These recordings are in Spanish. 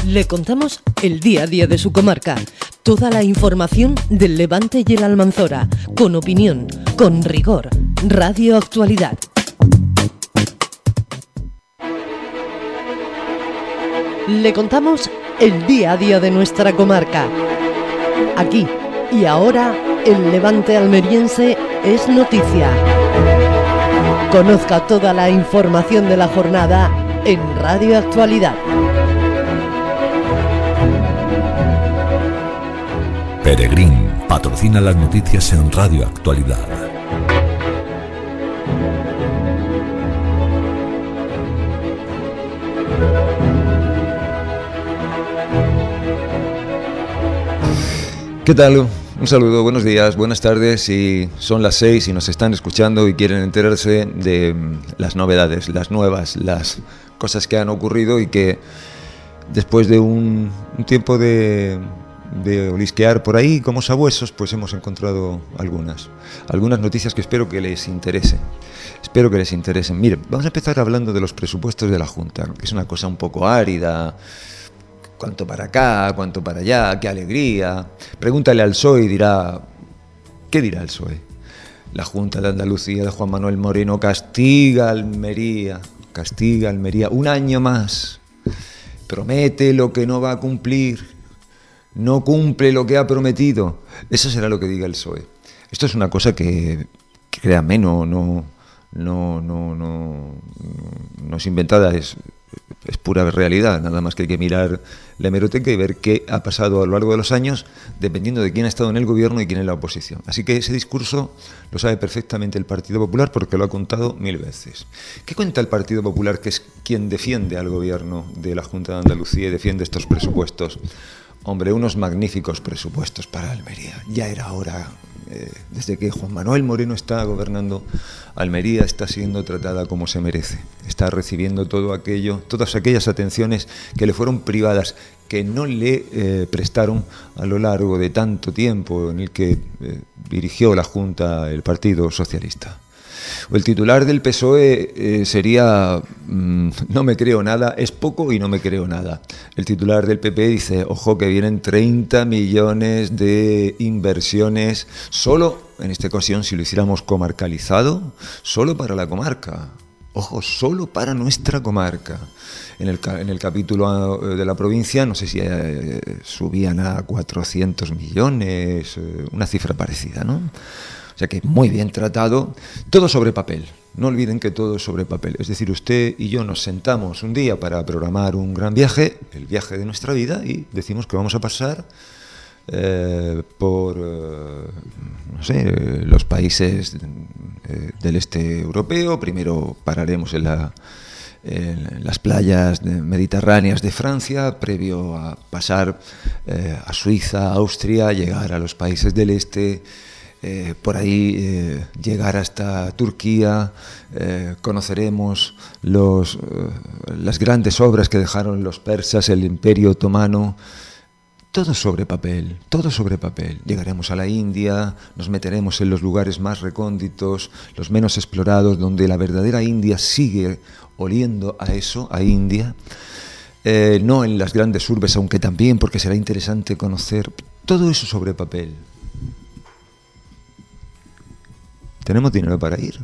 Le contamos el día a día de su comarca, toda la información del Levante y el Almanzora, con opinión, con rigor. Radio Actualidad. Le contamos el día a día de nuestra comarca. Aquí y ahora, el Levante almeriense es noticia. Conozca toda la información de la jornada en Radio Actualidad. Peregrín patrocina las noticias en Radio Actualidad. ¿Qué tal? Un saludo, buenos días, buenas tardes. Si son las 6 y nos están escuchando y quieren enterarse de las novedades, las nuevas, las cosas que han ocurrido y que después de un tiempo de olisquear por ahí como sabuesos, pues hemos encontrado algunas noticias que espero que les interesen. Miren, vamos a empezar hablando de los presupuestos de la Junta, que es una cosa un poco árida. Cuánto para acá, cuánto para allá, qué alegría. Pregúntale al PSOE y dirá, ¿qué dirá el PSOE? La Junta de Andalucía de Juan Manuel Moreno castiga a Almería, un año más. Promete lo que no va a cumplir, no cumple lo que ha prometido. Eso será lo que diga el PSOE. Esto es una cosa que créanme, no es inventada, es pura realidad, nada más que hay que mirar la hemeroteca y ver qué ha pasado a lo largo de los años, dependiendo de quién ha estado en el gobierno y quién en la oposición. Así que ese discurso lo sabe perfectamente el Partido Popular porque lo ha contado 1000 veces. ¿Qué cuenta el Partido Popular, que es quien defiende al gobierno de la Junta de Andalucía y defiende estos presupuestos? Hombre, unos magníficos presupuestos para Almería. Ya era hora. Desde que Juan Manuel Moreno está gobernando, Almería está siendo tratada como se merece. Está recibiendo todas aquellas atenciones que le fueron privadas, que no le prestaron a lo largo de tanto tiempo en el que dirigió la Junta el Partido Socialista. El titular del PSOE sería no me creo nada, es poco y no me creo nada. El titular del PP dice, ojo que vienen 30 millones de inversiones solo, en esta ocasión si lo hiciéramos comarcalizado, solo para la comarca. Ojo, solo para nuestra comarca. En el capítulo de la provincia, no sé si subían a 400 millones, una cifra parecida, ¿no? O sea que muy bien tratado, todo sobre papel. No olviden que todo es sobre papel. Es decir, usted y yo nos sentamos un día para programar un gran viaje, el viaje de nuestra vida, y decimos que vamos a pasar por los países del este europeo. Primero pararemos en las playas mediterráneas de Francia, previo a pasar a Suiza, Austria, llegar a los países del este. Por ahí llegar hasta Turquía, conoceremos las grandes obras que dejaron los persas, el Imperio Otomano, todo sobre papel. Llegaremos a la India, nos meteremos en los lugares más recónditos, los menos explorados, donde la verdadera India sigue oliendo a eso, a India, no en las grandes urbes, aunque también, porque será interesante conocer todo eso sobre papel. ¿Tenemos dinero para ir?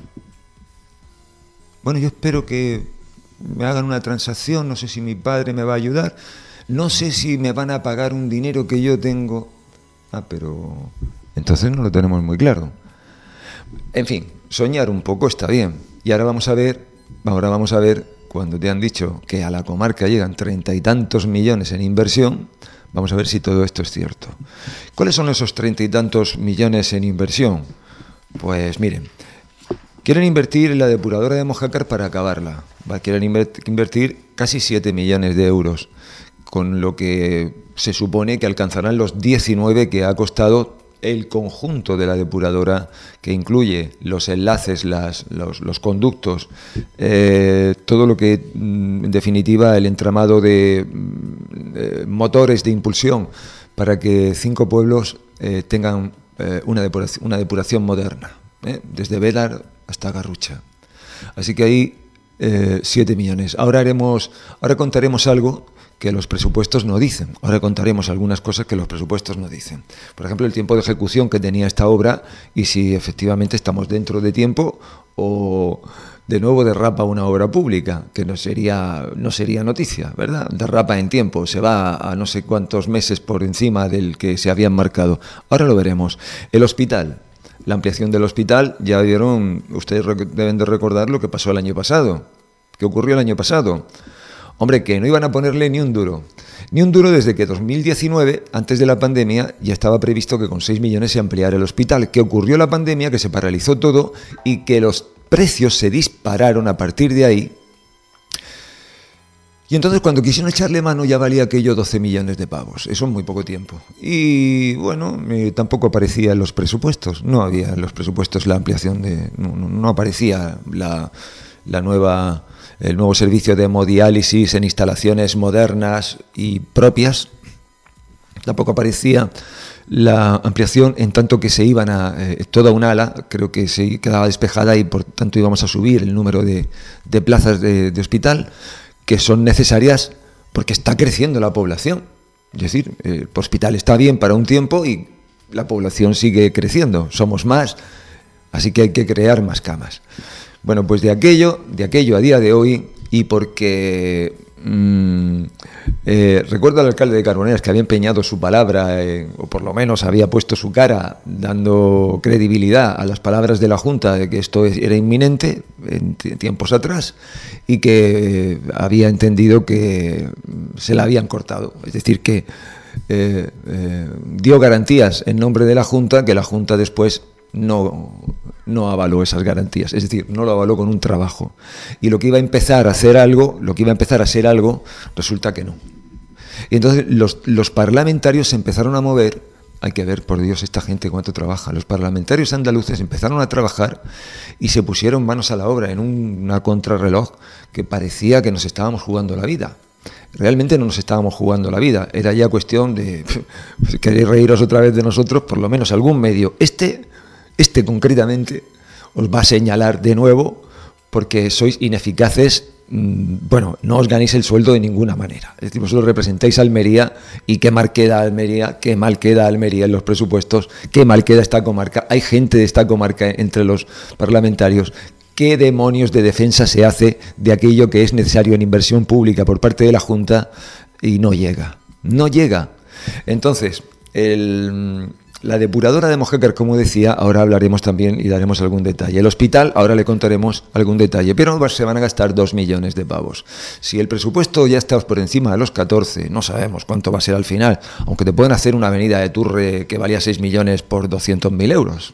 Bueno, yo espero que me hagan una transacción, no sé si mi padre me va a ayudar, no sé si me van a pagar un dinero que yo tengo. Pero entonces no lo tenemos muy claro. En fin, soñar un poco está bien. Y ahora vamos a ver, cuando te han dicho que a la comarca llegan 30 y tantos millones en inversión, vamos a ver si todo esto es cierto. ¿Cuáles son esos 30 y tantos millones en inversión? Pues miren, quieren invertir en la depuradora de Mojácar para acabarla. Quieren invertir casi 7 millones de euros, con lo que se supone que alcanzarán los 19 que ha costado el conjunto de la depuradora, que incluye los enlaces, los conductos, todo lo que, en definitiva, el entramado de motores de impulsión, para que 5 pueblos tengan una depuración moderna, desde Bélar hasta Garrucha. Así que ahí 7 millones. Ahora contaremos algo que los presupuestos no dicen. Ahora contaremos algunas cosas que los presupuestos no dicen. Por ejemplo, el tiempo de ejecución que tenía esta obra y si efectivamente estamos dentro de tiempo o de nuevo derrapa una obra pública, que no sería noticia, ¿verdad? Derrapa en tiempo, se va a no sé cuántos meses por encima del que se habían marcado. Ahora lo veremos. El hospital. La ampliación del hospital, ya vieron, ustedes deben de recordar lo que pasó el año pasado. ¿Qué ocurrió el año pasado? Hombre, que no iban a ponerle ni un duro. Ni un duro desde que 2019, antes de la pandemia, ya estaba previsto que con 6 millones se ampliara el hospital. Que ocurrió la pandemia, que se paralizó todo y que los precios se dispararon a partir de ahí. Y entonces cuando quisieron echarle mano ya valía aquello 12 millones de pavos. Eso en muy poco tiempo. Y bueno, tampoco aparecía en los presupuestos. No había en los presupuestos la ampliación de... No aparecía el nuevo servicio de hemodiálisis en instalaciones modernas y propias. Tampoco aparecía la ampliación en tanto que se iban a toda una ala, creo que se quedaba despejada y por tanto íbamos a subir el número de plazas de hospital, que son necesarias porque está creciendo la población. Es decir, el hospital está bien para un tiempo y la población sigue creciendo, somos más, así que hay que crear más camas. Bueno, pues de aquello a día de hoy, y porque recuerdo al alcalde de Carboneras que había empeñado su palabra, o por lo menos había puesto su cara dando credibilidad a las palabras de la Junta de que esto era inminente en tiempos atrás y que había entendido que se la habían cortado, es decir que dio garantías en nombre de la Junta que la Junta después no avaló esas garantías, es decir, no lo avaló con un trabajo. Y lo que iba a empezar a ser algo, resulta que no. Y entonces los parlamentarios se empezaron a mover. Hay que ver, por Dios, esta gente cuánto trabaja. Los parlamentarios andaluces empezaron a trabajar y se pusieron manos a la obra en una contrarreloj que parecía que nos estábamos jugando la vida. Realmente no nos estábamos jugando la vida, era ya cuestión de, si queréis reíros otra vez de nosotros, por lo menos algún medio. Este concretamente os va a señalar de nuevo porque sois ineficaces, bueno, no os ganéis el sueldo de ninguna manera. Es decir, vosotros representáis a Almería y qué mal queda Almería en los presupuestos, qué mal queda esta comarca. Hay gente de esta comarca entre los parlamentarios. ¿Qué demonios de defensa se hace de aquello que es necesario en inversión pública por parte de la Junta y no llega? No llega. Entonces, la depuradora de Mojácar, como decía, ahora hablaremos también y daremos algún detalle. El hospital, ahora le contaremos algún detalle, pero se van a gastar 2 millones de pavos. Si el presupuesto ya está por encima de los 14, no sabemos cuánto va a ser al final, aunque te pueden hacer una avenida de Turre que valía 6 millones por 200.000 euros.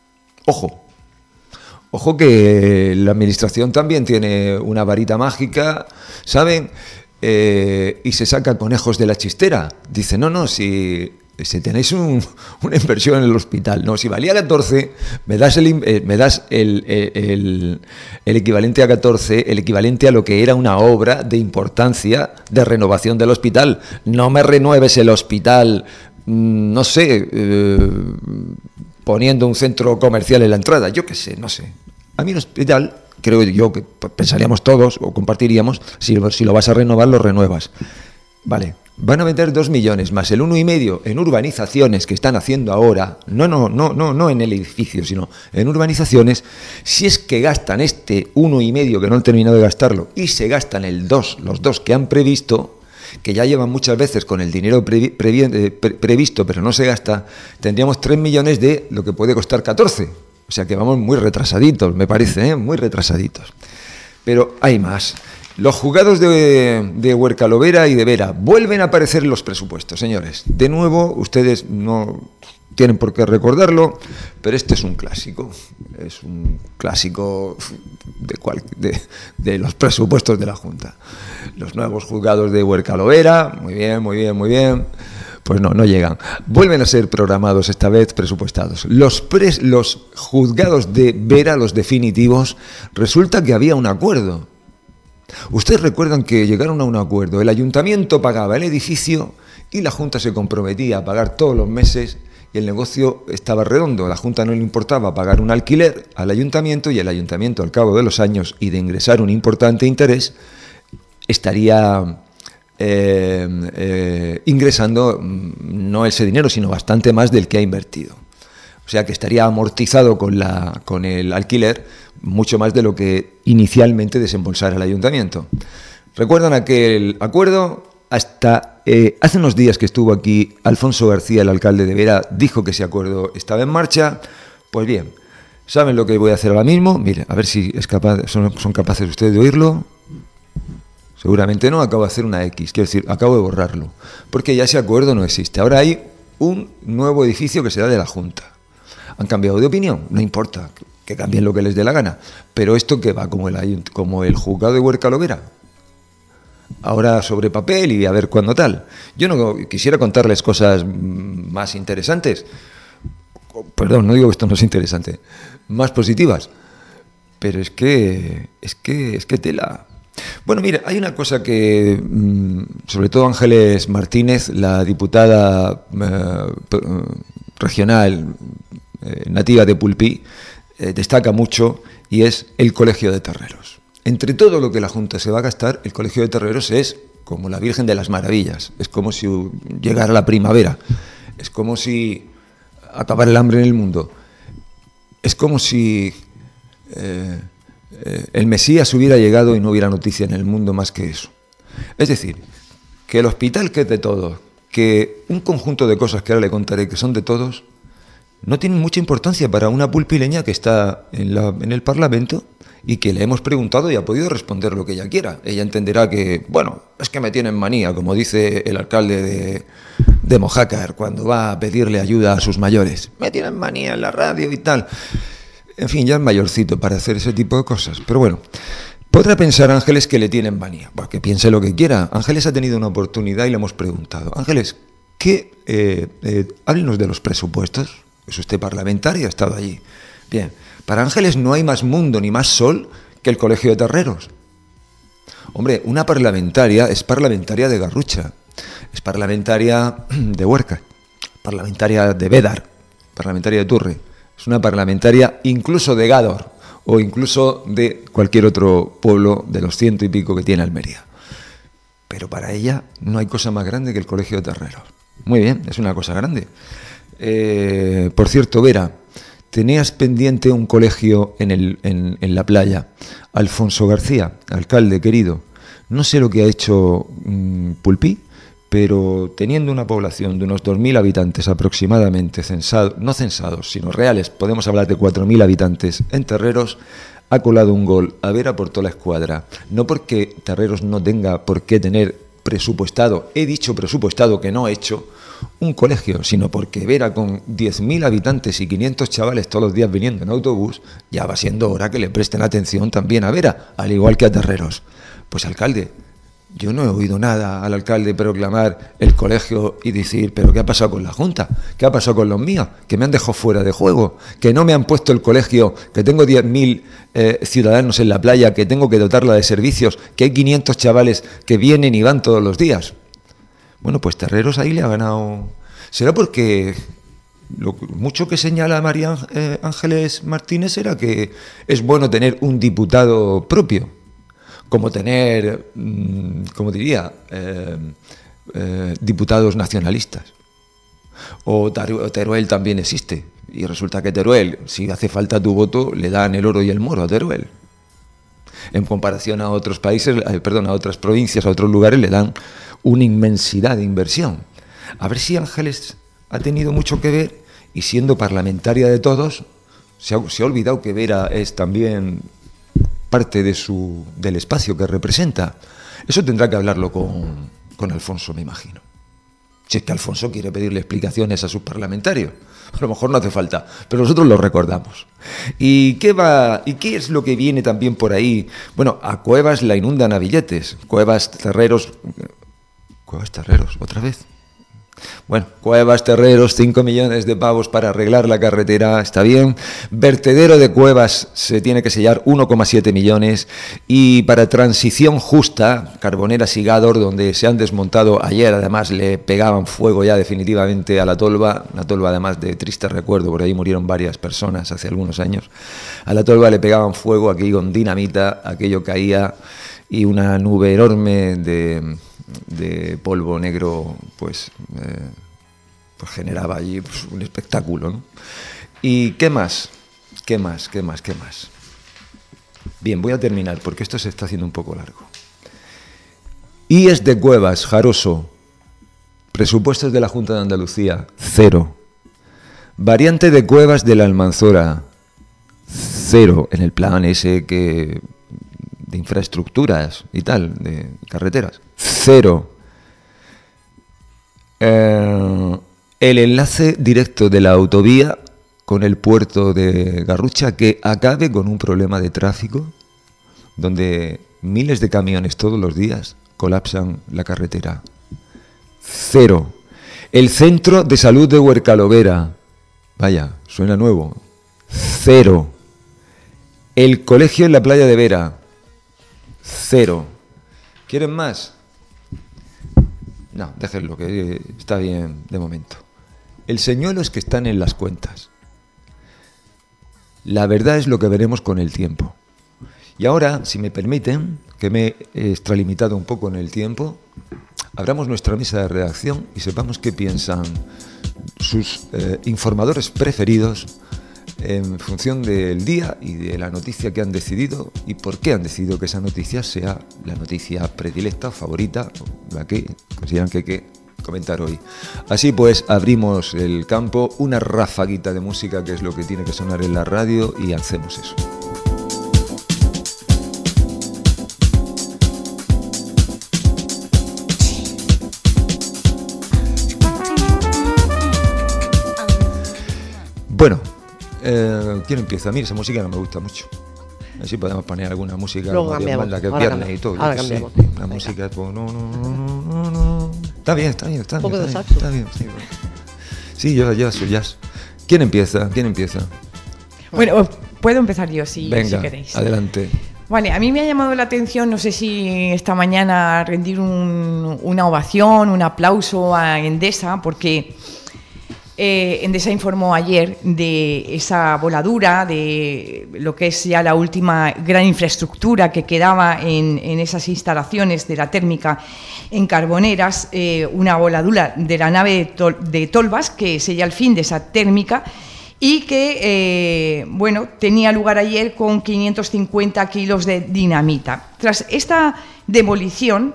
Ojo que la administración también tiene una varita mágica, ¿saben? Y se saca conejos de la chistera. Dice, si tenéis una inversión en el hospital, no, si valía 14, me das el equivalente a 14, el equivalente a lo que era una obra de importancia de renovación del hospital. No me renueves el hospital, poniendo un centro comercial en la entrada, yo qué sé, no sé. A mí el hospital, creo yo que pensaríamos todos o compartiríamos, si lo vas a renovar, lo renuevas. Vale, van a meter 2 millones más el 1,5 en urbanizaciones que están haciendo ahora, no en el edificio, sino en urbanizaciones. Si es que gastan este 1,5 que no han terminado de gastarlo y se gastan los dos que han previsto, que ya llevan muchas veces con el dinero previsto pero no se gasta, tendríamos 3 millones de lo que puede costar 14. O sea que vamos muy retrasaditos, me parece, muy retrasaditos. Pero hay más. Los juzgados de Huercalovera y de Vera vuelven a aparecer en los presupuestos, señores. De nuevo, ustedes no tienen por qué recordarlo, pero este es un clásico. Es un clásico de los presupuestos de la Junta. Los nuevos juzgados de Huercalovera, muy bien. Pues no llegan. Vuelven a ser programados, esta vez presupuestados. Los juzgados de Vera, los definitivos, resulta que había un acuerdo. Ustedes recuerdan que llegaron a un acuerdo. El ayuntamiento pagaba el edificio y la Junta se comprometía a pagar todos los meses y el negocio estaba redondo. A la Junta no le importaba pagar un alquiler al ayuntamiento y el ayuntamiento, al cabo de los años y de ingresar un importante interés, estaría ingresando no ese dinero, sino bastante más del que ha invertido. O sea que estaría amortizado con el alquiler mucho más de lo que inicialmente desembolsara el ayuntamiento. ¿Recuerdan aquel acuerdo? Hasta hace unos días que estuvo aquí Alfonso García, el alcalde de Vera, dijo que ese acuerdo estaba en marcha. Pues bien, ¿saben lo que voy a hacer ahora mismo? Mire, a ver si son capaces ustedes de oírlo. Seguramente no, acabo de hacer una X, quiero decir, acabo de borrarlo, porque ya ese acuerdo no existe. Ahora hay un nuevo edificio que será de la Junta. Han cambiado de opinión, no importa, que cambien lo que les dé la gana, pero esto que va como el juzgado de Huércal Vera. Ahora sobre papel y a ver cuándo tal. Yo no quisiera contarles cosas más interesantes, perdón, no digo que esto no es interesante, más positivas, pero es que tela. Bueno, mira, hay una cosa que, sobre todo Ángeles Martínez, la diputada regional nativa de Pulpí, destaca mucho, y es el Colegio de Terreros. Entre todo lo que la Junta se va a gastar, el Colegio de Terreros es como la Virgen de las Maravillas, es como si llegara la primavera, es como si acabara el hambre en el mundo, es como si el Mesías hubiera llegado y no hubiera noticia en el mundo más que eso. Es decir, que el hospital, que es de todos, que un conjunto de cosas que ahora le contaré que son de todos, no tienen mucha importancia para una pulpileña que está en el Parlamento y que le hemos preguntado y ha podido responder lo que ella quiera. Ella entenderá que, bueno, es que me tienen manía, como dice el alcalde de Mojácar cuando va a pedirle ayuda a sus mayores. Me tienen manía en la radio y tal. En fin, ya es mayorcito para hacer ese tipo de cosas. Pero bueno, podrá pensar Ángeles que le tienen manía. Pues que piense lo que quiera. Ángeles ha tenido una oportunidad y le hemos preguntado. Ángeles, háblenos de los presupuestos. Es usted parlamentario, ha estado allí. Bien, para Ángeles no hay más mundo ni más sol que el Colegio de Terreros. Hombre, una parlamentaria es parlamentaria de Garrucha, es parlamentaria de Huércal, parlamentaria de Bédar, parlamentaria de Turre, es una parlamentaria incluso de Gádor o incluso de cualquier otro pueblo de los 100 y pico que tiene Almería. Pero para ella no hay cosa más grande que el Colegio de Terreros. Muy bien, es una cosa grande. Por cierto, Vera, tenías pendiente un colegio en la playa. Alfonso García, alcalde querido, no sé lo que ha hecho Pulpí, pero teniendo una población de unos 2.000 habitantes aproximadamente, no censados, sino reales, podemos hablar de 4.000 habitantes en Terreros, ha colado un gol a Vera por toda la escuadra. No porque Terreros no tenga por qué tener presupuestado, he dicho presupuestado, que no he hecho, un colegio, sino porque Vera, con 10.000 habitantes y 500 chavales todos los días viniendo en autobús, ya va siendo hora que le presten atención también a Vera, al igual que a Terreros. Pues alcalde, yo no he oído nada al alcalde proclamar el colegio y decir, pero ¿qué ha pasado con la Junta? ¿Qué ha pasado con los míos? Que me han dejado fuera de juego, que no me han puesto el colegio, que tengo 10.000 ciudadanos en la playa, que tengo que dotarla de servicios, que hay 500 chavales que vienen y van todos los días. Bueno, pues Terreros ahí le ha ganado. ¿Será porque lo mucho que señala María Ángeles Martínez era que es bueno tener un diputado propio? Como tener, como diría, diputados nacionalistas. O Teruel también existe. Y resulta que Teruel, si hace falta tu voto, le dan el oro y el moro a Teruel. En comparación a otros países, a otras provincias, a otros lugares, le dan una inmensidad de inversión. A ver si Ángeles ha tenido mucho que ver y, siendo parlamentaria de todos, se ha olvidado que Vera es también parte del espacio que representa. Eso tendrá que hablarlo con Alfonso, me imagino. Si es que Alfonso quiere pedirle explicaciones a sus parlamentarios. A lo mejor no hace falta, pero nosotros lo recordamos. ¿Y qué es lo que viene también por ahí? Bueno, a Cuevas la inundan a billetes. Cuevas Terreros, otra vez. Bueno, Cuevas, Terreros, 5 millones de pavos para arreglar la carretera, está bien. Vertedero de Cuevas se tiene que sellar 1,7 millones. Y para transición justa, Carboneras y Gádor, donde se han desmontado ayer, además le pegaban fuego ya definitivamente a la tolva además de triste recuerdo, por ahí murieron varias personas hace algunos años. A la tolva le pegaban fuego aquí con dinamita, aquello caía y una nube enorme de polvo negro, pues generaba allí pues, un espectáculo, ¿no? ¿Y qué más? ¿Qué más? Bien, voy a terminar porque esto se está haciendo un poco largo. IES de Cuevas, Jaroso. Presupuestos de la Junta de Andalucía, 0. Variante de Cuevas de la Almanzora, 0. En el plan ese de infraestructuras y tal, de carreteras, 0. El enlace directo de la autovía con el puerto de Garrucha que acabe con un problema de tráfico donde miles de camiones todos los días colapsan la carretera. 0. El centro de salud de Huercalovera. Vaya, suena nuevo. 0. El colegio en la playa de Vera. 0. ¿Quieren más? No, déjenlo, que está bien de momento. El señuelo es que están en las cuentas. La verdad es lo que veremos con el tiempo. Y ahora, si me permiten, que me he extralimitado un poco en el tiempo, abramos nuestra mesa de redacción y sepamos qué piensan sus informadores preferidos en función del día y de la noticia que han decidido y por qué han decidido que esa noticia sea la noticia predilecta, favorita, la que consideran que hay que comentar hoy. Así pues, abrimos el campo, una rafaguita de música que es lo que tiene que sonar en la radio y hacemos eso. Bueno, ¿quién empieza? A mí esa música no me gusta mucho. Así podemos poner alguna música luego que es viernes y todo. Ahora cambiamos. La música pues, no. Está bien. Un poco de saxo. Está bien, sí. Sí, yo jazz. ¿Quién empieza? Bueno, puedo empezar yo si queréis. Adelante. Vale, a mí me ha llamado la atención, no sé si esta mañana rendir una ovación, un aplauso a Endesa, porque Endesa informó ayer de esa voladura, de lo que es ya la última gran infraestructura que quedaba en esas instalaciones de la térmica en Carboneras, una voladura de la nave de Tolbas, que sella el fin de esa térmica y que, tenía lugar ayer con 550 kilos de dinamita. Tras esta demolición,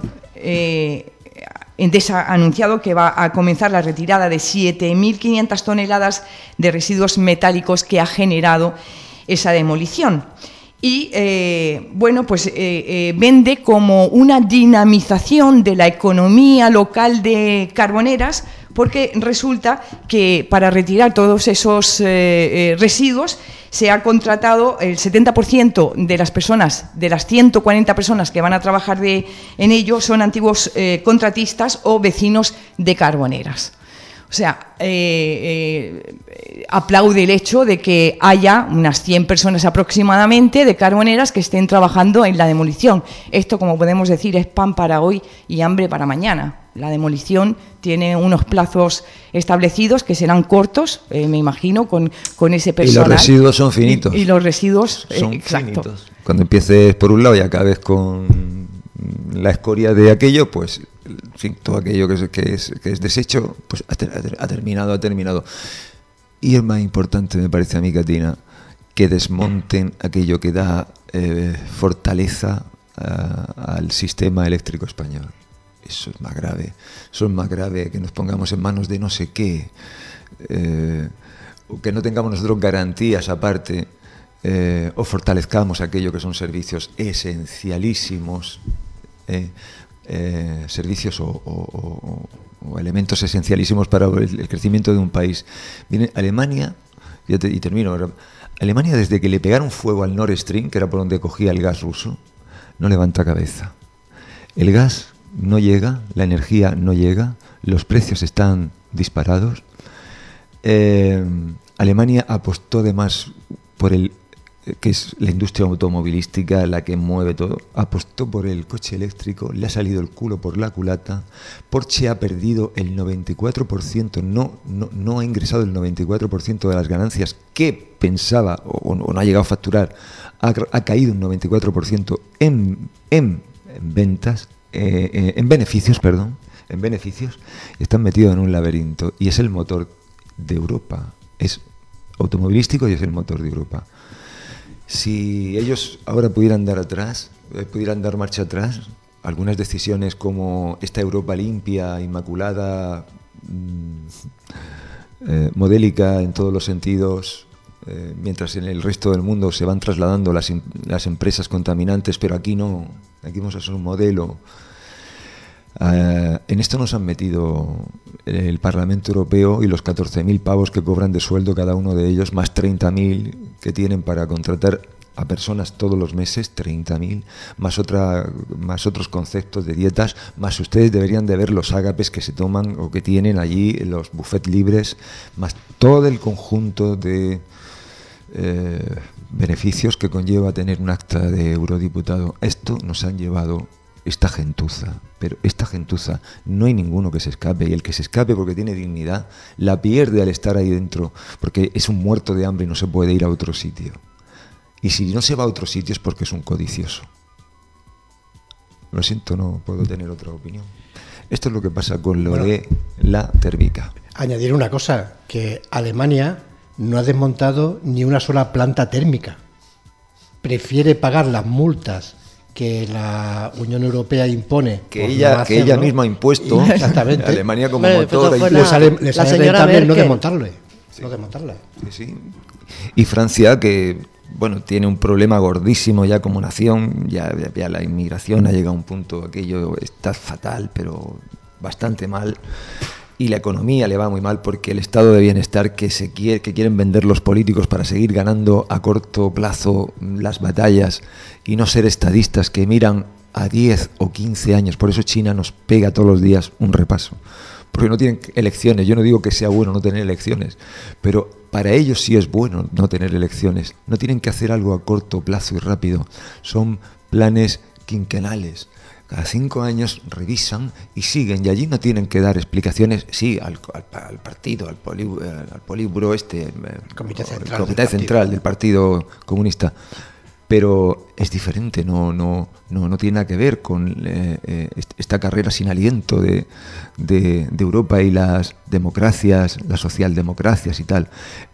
Endesa ha anunciado que va a comenzar la retirada de 7.500 toneladas de residuos metálicos que ha generado esa demolición. Y, vende como una dinamización de la economía local de Carboneras, porque resulta que para retirar todos esos residuos se ha contratado el 70% de las personas, de las 140 personas que van a trabajar en ello, son antiguos contratistas o vecinos de Carboneras. O sea, aplaude el hecho de que haya unas 100 personas aproximadamente de Carboneras que estén trabajando en la demolición. Esto, como podemos decir, es pan para hoy y hambre para mañana. La demolición tiene unos plazos establecidos que serán cortos, me imagino, con ese personal. Y los residuos son finitos. Y los residuos son exacto. Finitos. Cuando empieces por un lado y acabes con la escoria de aquello, pues en fin, todo aquello que es desecho, pues ha terminado. Y es más importante, me parece a mí, Catina, que desmonten aquello que da fortaleza al sistema eléctrico español. Eso es más grave que nos pongamos en manos de no sé qué, o que no tengamos nosotros garantías aparte, o fortalezcamos aquello que son servicios esencialísimos, servicios o elementos esencialísimos para el crecimiento de un país. Viene Alemania, y termino. Alemania, desde que le pegaron fuego al Nord Stream, que era por donde cogía el gas ruso, no levanta cabeza. El gas no llega, la energía no llega, los precios están disparados. Alemania apostó además por que es la industria automovilística la que mueve todo, apostó por el coche eléctrico, le ha salido el culo por la culata. Porsche ha perdido el 94%, no ha ingresado el 94% de las ganancias que pensaba o no ha llegado a facturar, ha caído un 94% en ventas, en beneficios, están metidos en un laberinto y es el motor de Europa. Es automovilístico y es el motor de Europa. Si ellos ahora pudieran dar marcha atrás, algunas decisiones como esta Europa limpia, inmaculada, modélica en todos los sentidos, mientras en el resto del mundo se van trasladando las empresas contaminantes, pero aquí no, aquí vamos a ser un modelo. En esto nos han metido el Parlamento Europeo y los 14.000 pavos que cobran de sueldo cada uno de ellos, más 30.000 que tienen para contratar a personas todos los meses, 30.000, más otros conceptos de dietas, más ustedes deberían de ver los ágapes que se toman o que tienen allí, los buffets libres, más todo el conjunto de beneficios que conlleva tener un acta de eurodiputado. Esto nos han llevado esta gentuza, pero esta gentuza no hay ninguno que se escape, y el que se escape porque tiene dignidad la pierde al estar ahí dentro, porque es un muerto de hambre y no se puede ir a otro sitio. Y si no se va a otro sitio es porque es un codicioso. Lo siento, no puedo tener otra opinión. Esto es lo que pasa con lo de la térmica. Añadir una cosa, que Alemania no ha desmontado ni una sola planta térmica. Prefiere pagar las multas que la Unión Europea impone, que ella misma ha impuesto. Exactamente. Alemania como motor. Le sale rentable no desmontarle. Sí. No desmontarla. Sí. Y Francia, que tiene un problema gordísimo ya como nación, ya la inmigración ha llegado a un punto, aquello está fatal, pero bastante mal. Y la economía le va muy mal porque el estado de bienestar que quieren vender los políticos para seguir ganando a corto plazo las batallas y no ser estadistas que miran a 10 o 15 años. Por eso China nos pega todos los días un repaso. Porque no tienen elecciones. Yo no digo que sea bueno no tener elecciones, pero para ellos sí es bueno no tener elecciones. No tienen que hacer algo a corto plazo y rápido. Son planes quinquenales. Cada 5 años revisan y siguen, y allí no tienen que dar explicaciones, sí, al partido, al políburo el comité central del Partido Comunista, pero es diferente, no tiene nada que ver con esta carrera sin aliento de Europa y las democracias, las socialdemocracias y tal.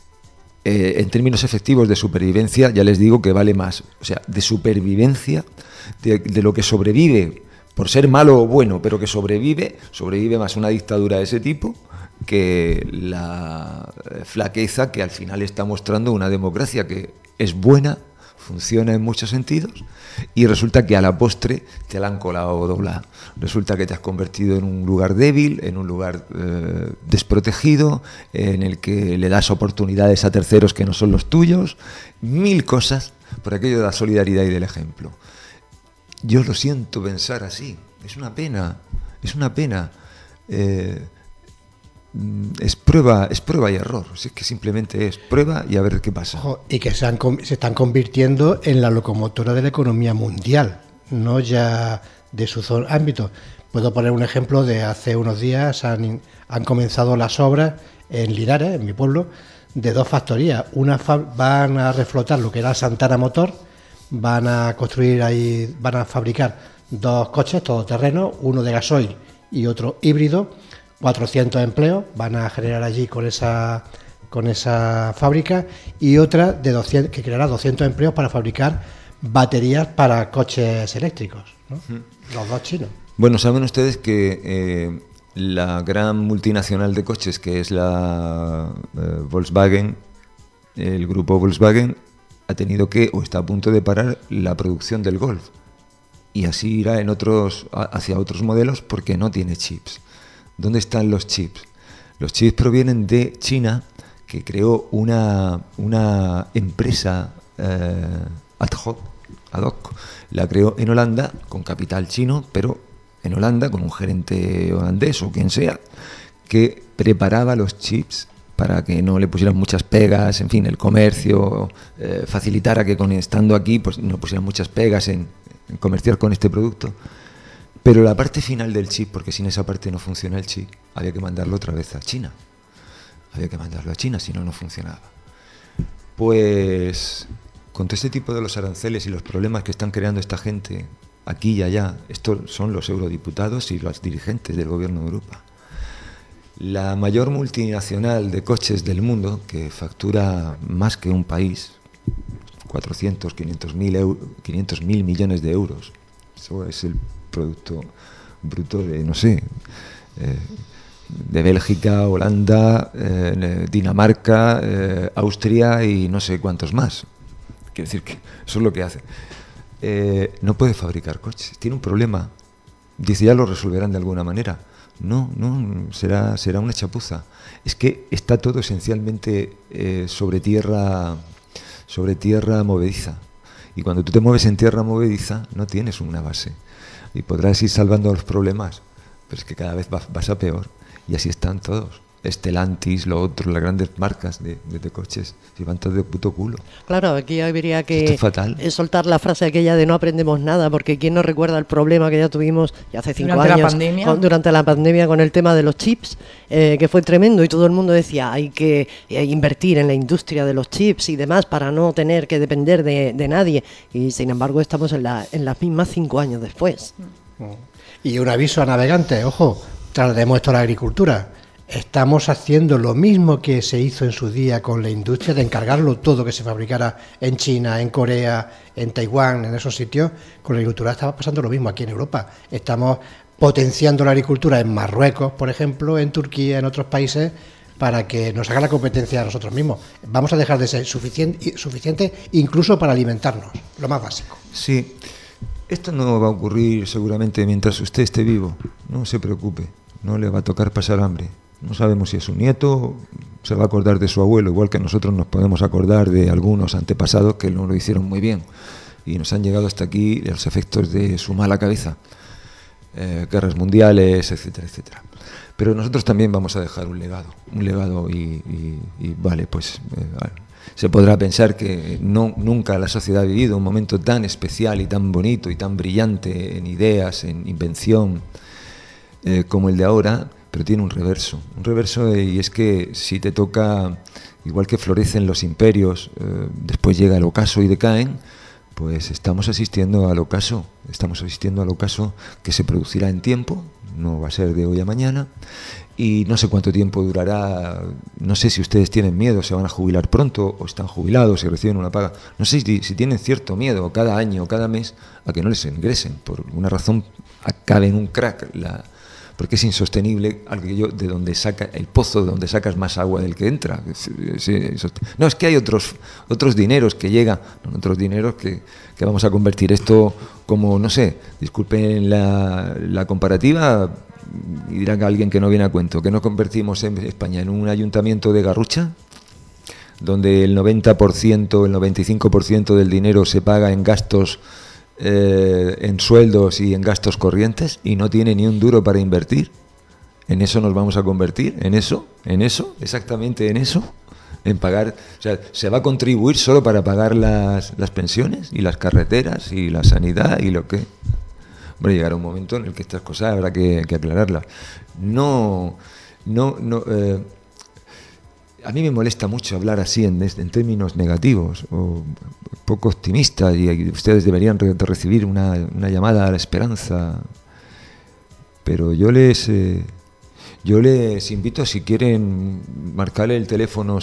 En términos efectivos de supervivencia, ya les digo que vale más, o sea, de supervivencia, de lo que sobrevive por ser malo o bueno, pero que sobrevive más una dictadura de ese tipo que la flaqueza que al final está mostrando una democracia que es buena, funciona en muchos sentidos, y resulta que a la postre te la han colado doblada. Resulta que te has convertido en un lugar débil, en un lugar desprotegido, en el que le das oportunidades a terceros que no son los tuyos, 1000 cosas por aquello de la solidaridad y del ejemplo. Yo lo siento pensar así, es una pena. Es prueba y error, es que simplemente es prueba y a ver qué pasa. Y que se están convirtiendo en la locomotora de la economía mundial, no ya de su ámbito. Puedo poner un ejemplo de hace unos días, han comenzado las obras en Linares, en mi pueblo, de 2 factorías. Una van a reflotar lo que era Santana Motor, van a fabricar 2 coches todoterreno, uno de gasoil y otro híbrido, 400 empleos van a generar allí con esa fábrica, y otra de 200 que creará 200 empleos para fabricar baterías para coches eléctricos, ¿no? Los 2 chinos. Bueno, saben ustedes que la gran multinacional de coches, que es la Volkswagen, el grupo Volkswagen, ha tenido que, o está a punto de parar la producción del Golf, y así irá hacia otros modelos porque no tiene chips. ¿Dónde están los chips? Los chips provienen de China, que creó una empresa ad hoc. La creó en Holanda con capital chino, pero en Holanda con un gerente holandés o quien sea, que preparaba los chips para que no le pusieran muchas pegas, en fin, el comercio, facilitara que estando aquí pues no pusieran muchas pegas en comerciar con este producto. Pero la parte final del chip, porque sin esa parte no funciona el chip, había que mandarlo otra vez a China. Si no funcionaba. Pues con todo este tipo de los aranceles y los problemas que están creando esta gente aquí y allá. Estos son los eurodiputados y los dirigentes del gobierno de Europa. La mayor multinacional de coches del mundo, que factura más que un país, 500.000 millones de euros. Eso es el producto bruto de, no sé, de Bélgica, Holanda, Dinamarca, Austria y no sé cuántos más. Quiero decir que eso es lo que hace. No puede fabricar coches, tiene un problema. Dice, ya lo resolverán de alguna manera. No, será una chapuza. Es que está todo esencialmente sobre tierra movediza. Y cuando tú te mueves en tierra movediza, no tienes una base. Y podrás ir salvando los problemas, pero es que cada vez vas a peor. Y así están todos. Stellantis, lo otro, las grandes marcas de coches, se van todos de puto culo. Claro, aquí habría que fatal. Soltar la frase aquella de no aprendemos nada, porque ¿quién no recuerda el problema que ya tuvimos ya hace 5 años durante la pandemia con el tema de los chips, que fue tremendo y todo el mundo decía hay que invertir en la industria de los chips y demás para no tener que depender de nadie, y sin embargo estamos en las mismas 5 años después. Y un aviso a navegantes, ojo, traslademos esto a la agricultura. Estamos haciendo lo mismo que se hizo en su día con la industria de encargarlo todo que se fabricara en China, en Corea, en Taiwán, en esos sitios. Con la agricultura estaba pasando lo mismo aquí en Europa. Estamos potenciando la agricultura en Marruecos, por ejemplo, en Turquía, en otros países, para que nos haga la competencia a nosotros mismos. Vamos a dejar de ser suficiente incluso para alimentarnos, lo más básico. Sí, esto no va a ocurrir seguramente mientras usted esté vivo. No se preocupe, no le va a tocar pasar hambre. No sabemos si es su nieto, se va a acordar de su abuelo, igual que nosotros nos podemos acordar de algunos antepasados que no lo hicieron muy bien y nos han llegado hasta aquí los efectos de su mala cabeza, guerras mundiales, etcétera, etcétera. Pero nosotros también vamos a dejar un legado y vale, pues se podrá pensar que nunca la sociedad ha vivido un momento tan especial y tan bonito y tan brillante en ideas, en invención, como el de ahora. Pero tiene un reverso, y es que si te toca, igual que florecen los imperios, después llega el ocaso y decaen, pues estamos asistiendo al ocaso que se producirá en tiempo, no va a ser de hoy a mañana, y no sé cuánto tiempo durará. No sé si ustedes tienen miedo, se van a jubilar pronto, o están jubilados y reciben una paga. No sé si tienen cierto miedo cada año o cada mes a que no les ingresen, por una razón acabe en un crack porque es insostenible de donde saca el pozo, de donde sacas más agua del que entra. No, es que hay otros dineros que llegan, otros dineros que vamos a convertir esto como, no sé, disculpen la comparativa, y dirán a alguien que no viene a cuento, que no convertimos en España en un ayuntamiento de Garrucha, donde el 90%, el 95% del dinero se paga en gastos, en sueldos y en gastos corrientes, y no tiene ni un duro para invertir. En eso nos vamos a convertir, en eso, exactamente en eso, en pagar. O sea, se va a contribuir solo para pagar las pensiones y las carreteras y la sanidad y lo que. Bueno, llegará un momento en el que estas cosas habrá que aclararlas. A mí me molesta mucho hablar así en términos negativos o poco optimistas, y ustedes deberían recibir una llamada a la esperanza. Pero yo les invito, si quieren, marcarle el teléfono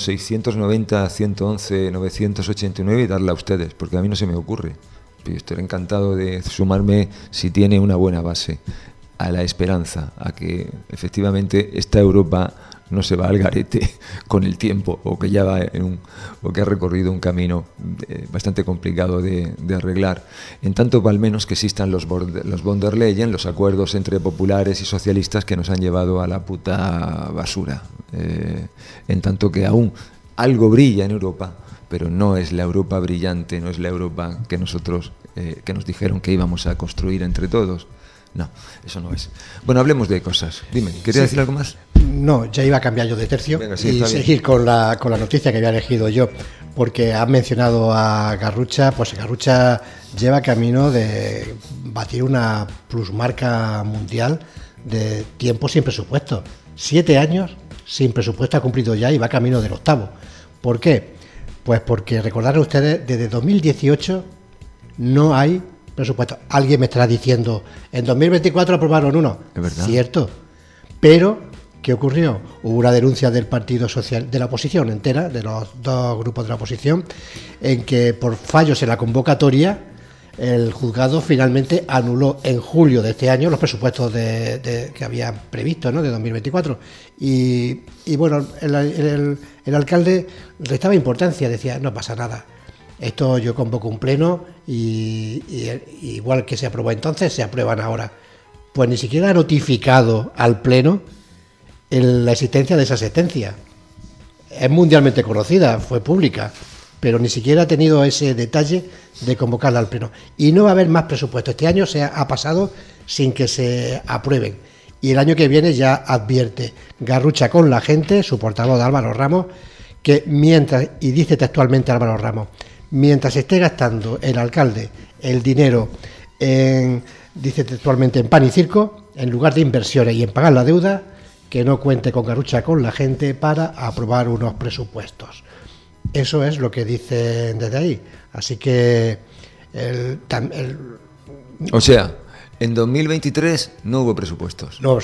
690-111-989 y darle a ustedes, porque a mí no se me ocurre. Yo estaré encantado de sumarme, si tiene una buena base, a la esperanza, a que efectivamente esta Europa no se va al garete con el tiempo, o que ya va o que ha recorrido un camino bastante complicado de arreglar. En tanto, al menos que existan los von der Leyen, los acuerdos entre populares y socialistas que nos han llevado a la puta basura. En tanto que aún algo brilla en Europa, pero no es la Europa brillante, no es la Europa que nosotros que nos dijeron que íbamos a construir entre todos. No, eso no es. Bueno, hablemos de cosas. Dime, ¿quería decir algo más? No, ya iba a cambiar yo de tercio. Venga, sí, y seguir con la noticia que había elegido yo, porque has mencionado a Garrucha. Pues Garrucha lleva camino de batir una plusmarca mundial de tiempo sin presupuesto. 7 años sin presupuesto ha cumplido ya y va camino del 8º. ¿Por qué? Pues porque, recordarán ustedes, desde 2018 no hay presupuestos. Alguien me estará diciendo, en 2024 aprobaron uno. Es verdad. Cierto. Pero, ¿qué ocurrió? Hubo una denuncia del Partido Social, de la oposición entera, de los dos grupos de la oposición, en que por fallos en la convocatoria, el juzgado finalmente anuló en julio de este año los presupuestos que habían previsto, ¿no?, de 2024. Y bueno, el alcalde restaba importancia, decía, no pasa nada. Esto yo convoco un pleno y igual que se aprobó entonces, se aprueban ahora. Pues ni siquiera ha notificado al pleno la existencia de esa sentencia. Es mundialmente conocida, fue pública, pero ni siquiera ha tenido ese detalle de convocarla al pleno. Y no va a haber más presupuesto. Este año se ha pasado sin que se aprueben. Y el año que viene ya advierte Garrucha con la gente, su portavoz Álvaro Ramos, que mientras, y dice textualmente Álvaro Ramos, mientras esté gastando el alcalde el dinero dice textualmente, en pan y circo, en lugar de inversiones y en pagar la deuda, que no cuente con Garrucha con la gente para aprobar unos presupuestos. Eso es lo que dicen desde ahí. Así que o sea, en 2023 no hubo presupuestos. No,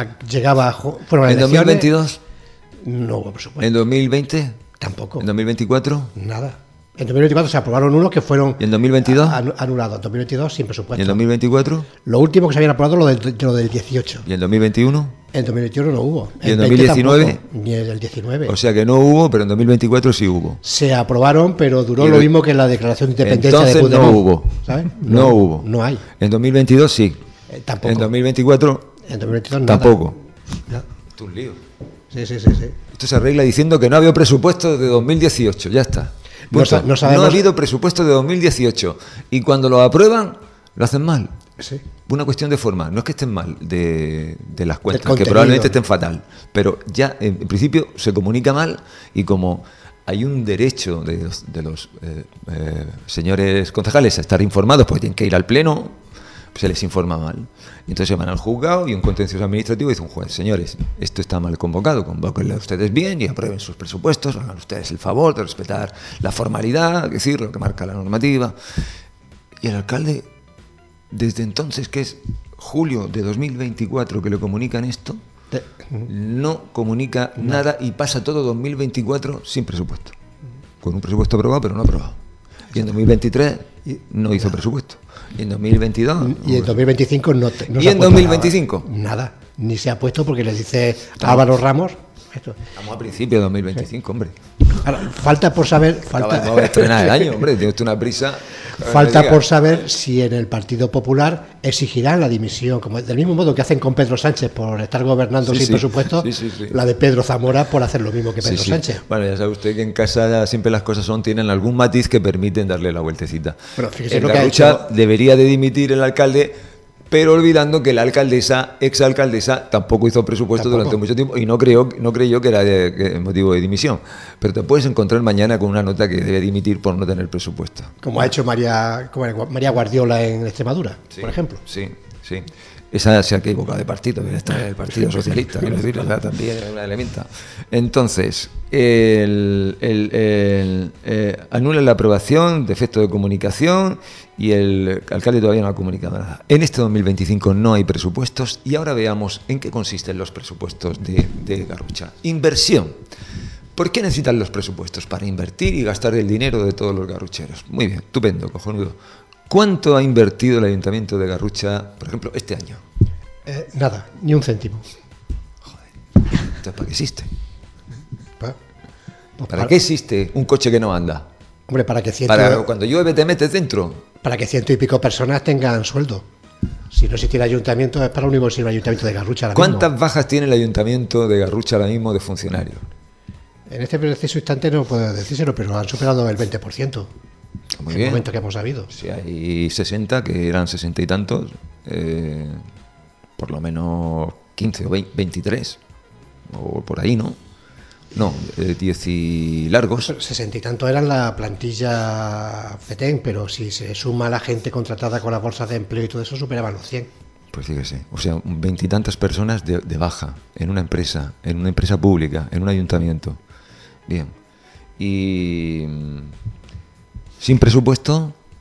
fueron en 2022 no hubo presupuestos. En 2020 tampoco. En 2024 nada. En 2024 se aprobaron unos que fueron... ¿Y en 2022? Anulados. En 2022 sin presupuesto. ¿Y en 2024? Lo último que se habían aprobado lo del 18. ¿Y en 2021? En 2021 no hubo. ¿Y en 2019? Ni en el 19. O sea que no hubo, pero en 2024 sí hubo. Se aprobaron, pero duró lo mismo que la declaración de independencia de Puigdemont. Puigdemont. No hubo. ¿Sabes? No hubo. No hay. En 2022 sí. Tampoco. En 2024 tampoco. No. Esto es un lío. Sí. Esto se arregla diciendo que no había presupuesto de 2018. Ya está. No sabemos. No ha habido presupuesto de 2018 y cuando lo aprueban lo hacen mal. Sí. Una cuestión de forma, no es que estén mal de las cuentas, que probablemente estén fatal, pero ya en principio se comunica mal y como hay un derecho de los señores concejales a estar informados porque tienen que ir al pleno, pues se les informa mal. Y entonces se van al juzgado y un contencioso administrativo dice un juez, señores, esto está mal convocado, convóquenle ustedes bien y aprueben sus presupuestos, hagan ustedes el favor de respetar la formalidad, es decir, lo que marca la normativa. Y el alcalde, desde entonces, que es julio de 2024 que le comunican esto, no comunica nada y pasa todo 2024 sin presupuesto. Con un presupuesto aprobado, pero no aprobado. Y en 2023 no hizo presupuesto. Y en 2022... Y en 2025 no ¿Y en 2025? Nada. Ni se ha puesto porque le dice Álvaro Ramos... Estamos a principios de 2025, hombre. Ahora, falta por saber... Vamos a estrenar el año, hombre. Tiene usted una prisa... Falta por saber si en el Partido Popular exigirán la dimisión, como del mismo modo que hacen con Pedro Sánchez por estar gobernando sin presupuesto, la de Pedro Zamora por hacer lo mismo que Pedro Sánchez. Bueno, ya sabe usted que en casa siempre las cosas tienen algún matiz que permiten darle la vueltecita. Bueno, fíjese lo que ha hecho... debería de dimitir el alcalde, pero olvidando que la exalcaldesa, tampoco hizo presupuesto durante mucho tiempo y no creyó que era motivo de dimisión. Pero te puedes encontrar mañana con una nota que debe dimitir por no tener presupuesto. Como ha hecho María Guardiola en Extremadura, por ejemplo. Sí. Esa se ha equivocado de partido, está el Partido Socialista, quiero decir, también es una elementa. Entonces, anula la aprobación, defecto de comunicación y el alcalde todavía no ha comunicado nada. En este 2025 no hay presupuestos y ahora veamos en qué consisten los presupuestos de Garrucha. Inversión. ¿Por qué necesitan los presupuestos? Para invertir y gastar el dinero de todos los garrucheros. Muy bien, estupendo, cojonudo. ¿Cuánto ha invertido el Ayuntamiento de Garrucha, por ejemplo, este año? Nada, ni un céntimo. Joder, entonces ¿para qué existe? ¿Para qué existe un coche que no anda? Hombre, para que cuando llueve te metes dentro. Para que 100 y pico personas tengan sueldo. Si no existiera ayuntamiento, es para lo único que sirve el Ayuntamiento de Garrucha ahora mismo. ¿Cuántas bajas tiene el Ayuntamiento de Garrucha ahora mismo de funcionarios? En este preciso instante no puedo decírselo, pero han superado el 20%. Muy en bien. El momento que hemos sabido. Si hay 60, que eran 60 y tantos, por lo menos 15 o 23, o por ahí, ¿no? No, 10 y largos. 60 y tantos eran la plantilla FETEN, pero si se suma la gente contratada con las bolsas de empleo y todo eso, superaban los 100. Pues fíjese, o sea, 20 y tantas personas de baja en una empresa pública, en un ayuntamiento. Bien. Y sin presupuesto,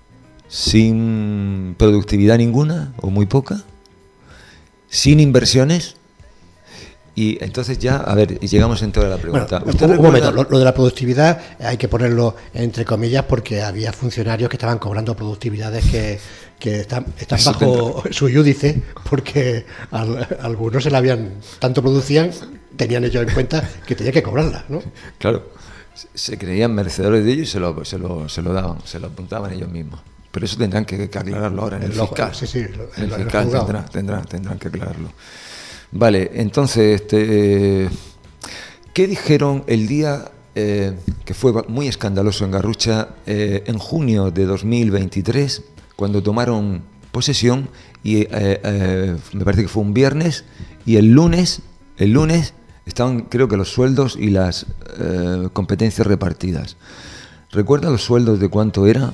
sin productividad ninguna o muy poca, sin inversiones. Y entonces ya, a ver, llegamos entonces a la pregunta. Bueno, un momento, lo de la productividad hay que ponerlo entre comillas porque había funcionarios que estaban cobrando productividades que están bajo su índice porque algunos se la habían, tanto producían, tenían ellos en cuenta que tenían que cobrarla, ¿no? Claro, se creían merecedores de ello y se lo daban, se lo apuntaban ellos mismos. Pero eso tendrán que aclararlo ahora en el fiscal. Sí, en el fiscal tendrán que aclararlo. Vale, entonces, ¿qué dijeron el día que fue muy escandaloso en Garrucha en junio de 2023, cuando tomaron posesión y me parece que fue un viernes y el lunes estaban, creo que los sueldos y las competencias repartidas? ¿Recuerda los sueldos de cuánto era?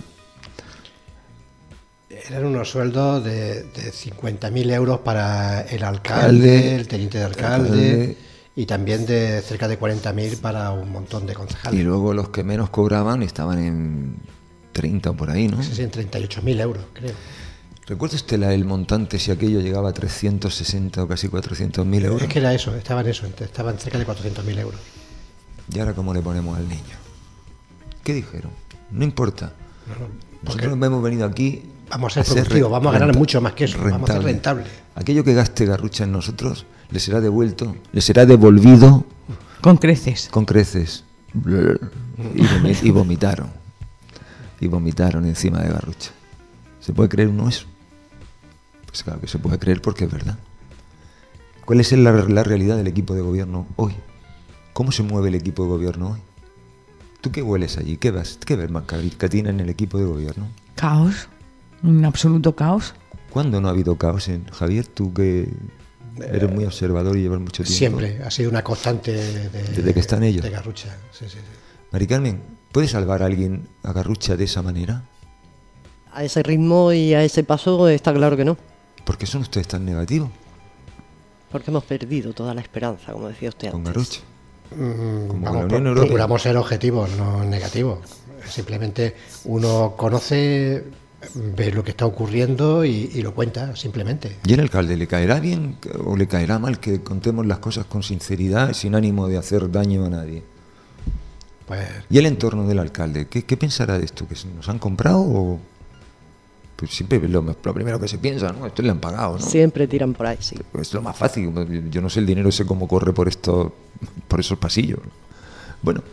Eran unos sueldos de 50.000 euros para el alcalde, el teniente de alcalde, y también de cerca de 40.000 para un montón de concejales. Y luego los que menos cobraban estaban en 30 o por ahí, ¿no? Sí, en 38.000 euros, creo. ¿Recuerda usted el montante si aquello llegaba a 360 o casi 400.000 euros? Es que era eso, estaban cerca de 400.000 euros. ¿Y ahora cómo le ponemos al niño? ¿Qué dijeron? No importa. Nosotros hemos venido aquí... Vamos a ser productivos, vamos a ganar mucho más que eso, vamos a ser rentables. Aquello que gaste Garrucha en nosotros le será devolvido con creces. Y vomitaron encima de Garrucha. ¿Se puede creer uno eso? Pues claro que se puede creer porque es verdad. ¿Cuál es la realidad del equipo de gobierno hoy? ¿Cómo se mueve el equipo de gobierno hoy? ¿Tú qué hueles allí? ¿Qué ves, Catina, en el equipo de gobierno? Caos. Un absoluto caos. ¿Cuándo no ha habido caos, Javier? Tú que eres muy observador y llevas mucho tiempo. Siempre, ha sido una constante desde que están ellos. De Garrucha. Sí. Mari Carmen, ¿puede salvar a alguien a Garrucha de esa manera? A ese ritmo y a ese paso está claro que no. ¿Por qué son ustedes tan negativos? Porque hemos perdido toda la esperanza, como decía usted con antes. Garrucha. Procuramos ser objetivos, no negativos. Simplemente uno conoce, ve lo que está ocurriendo y lo cuenta, simplemente. ¿Y el alcalde le caerá bien o le caerá mal que contemos las cosas con sinceridad, sin ánimo de hacer daño a nadie? Pues, ¿y el entorno del alcalde? ¿Qué pensará de esto? ¿Que nos han comprado o...? Pues siempre lo primero que se piensa, ¿no? Esto le han pagado, ¿no? Siempre tiran por ahí, sí. Pues es lo más fácil. Yo no sé el dinero ese cómo corre por esos pasillos. Bueno,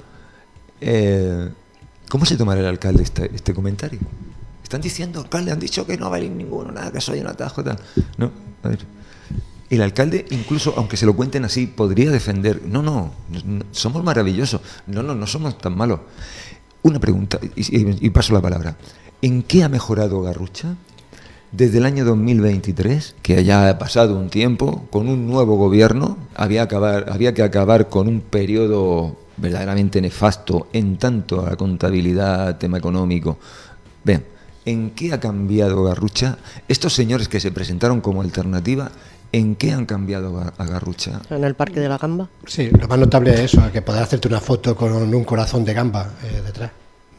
¿cómo se tomará el alcalde este comentario? Están diciendo, alcalde, han dicho que no va a ir ninguno, nada, que soy un atajo, tal. No, a ver. El alcalde, incluso aunque se lo cuenten así, podría defender. No, somos maravillosos. No somos tan malos. Una pregunta, y paso la palabra. ¿En qué ha mejorado Garrucha desde el año 2023, que ya ha pasado un tiempo, con un nuevo gobierno? Había que acabar con un periodo verdaderamente nefasto en tanto a la contabilidad, tema económico. Vean, ¿en qué ha cambiado Garrucha? Estos señores que se presentaron como alternativa, ¿en qué han cambiado a Garrucha? ¿En el Parque de la Gamba? Sí, lo más notable es eso, que poder hacerte una foto con un corazón de gamba detrás.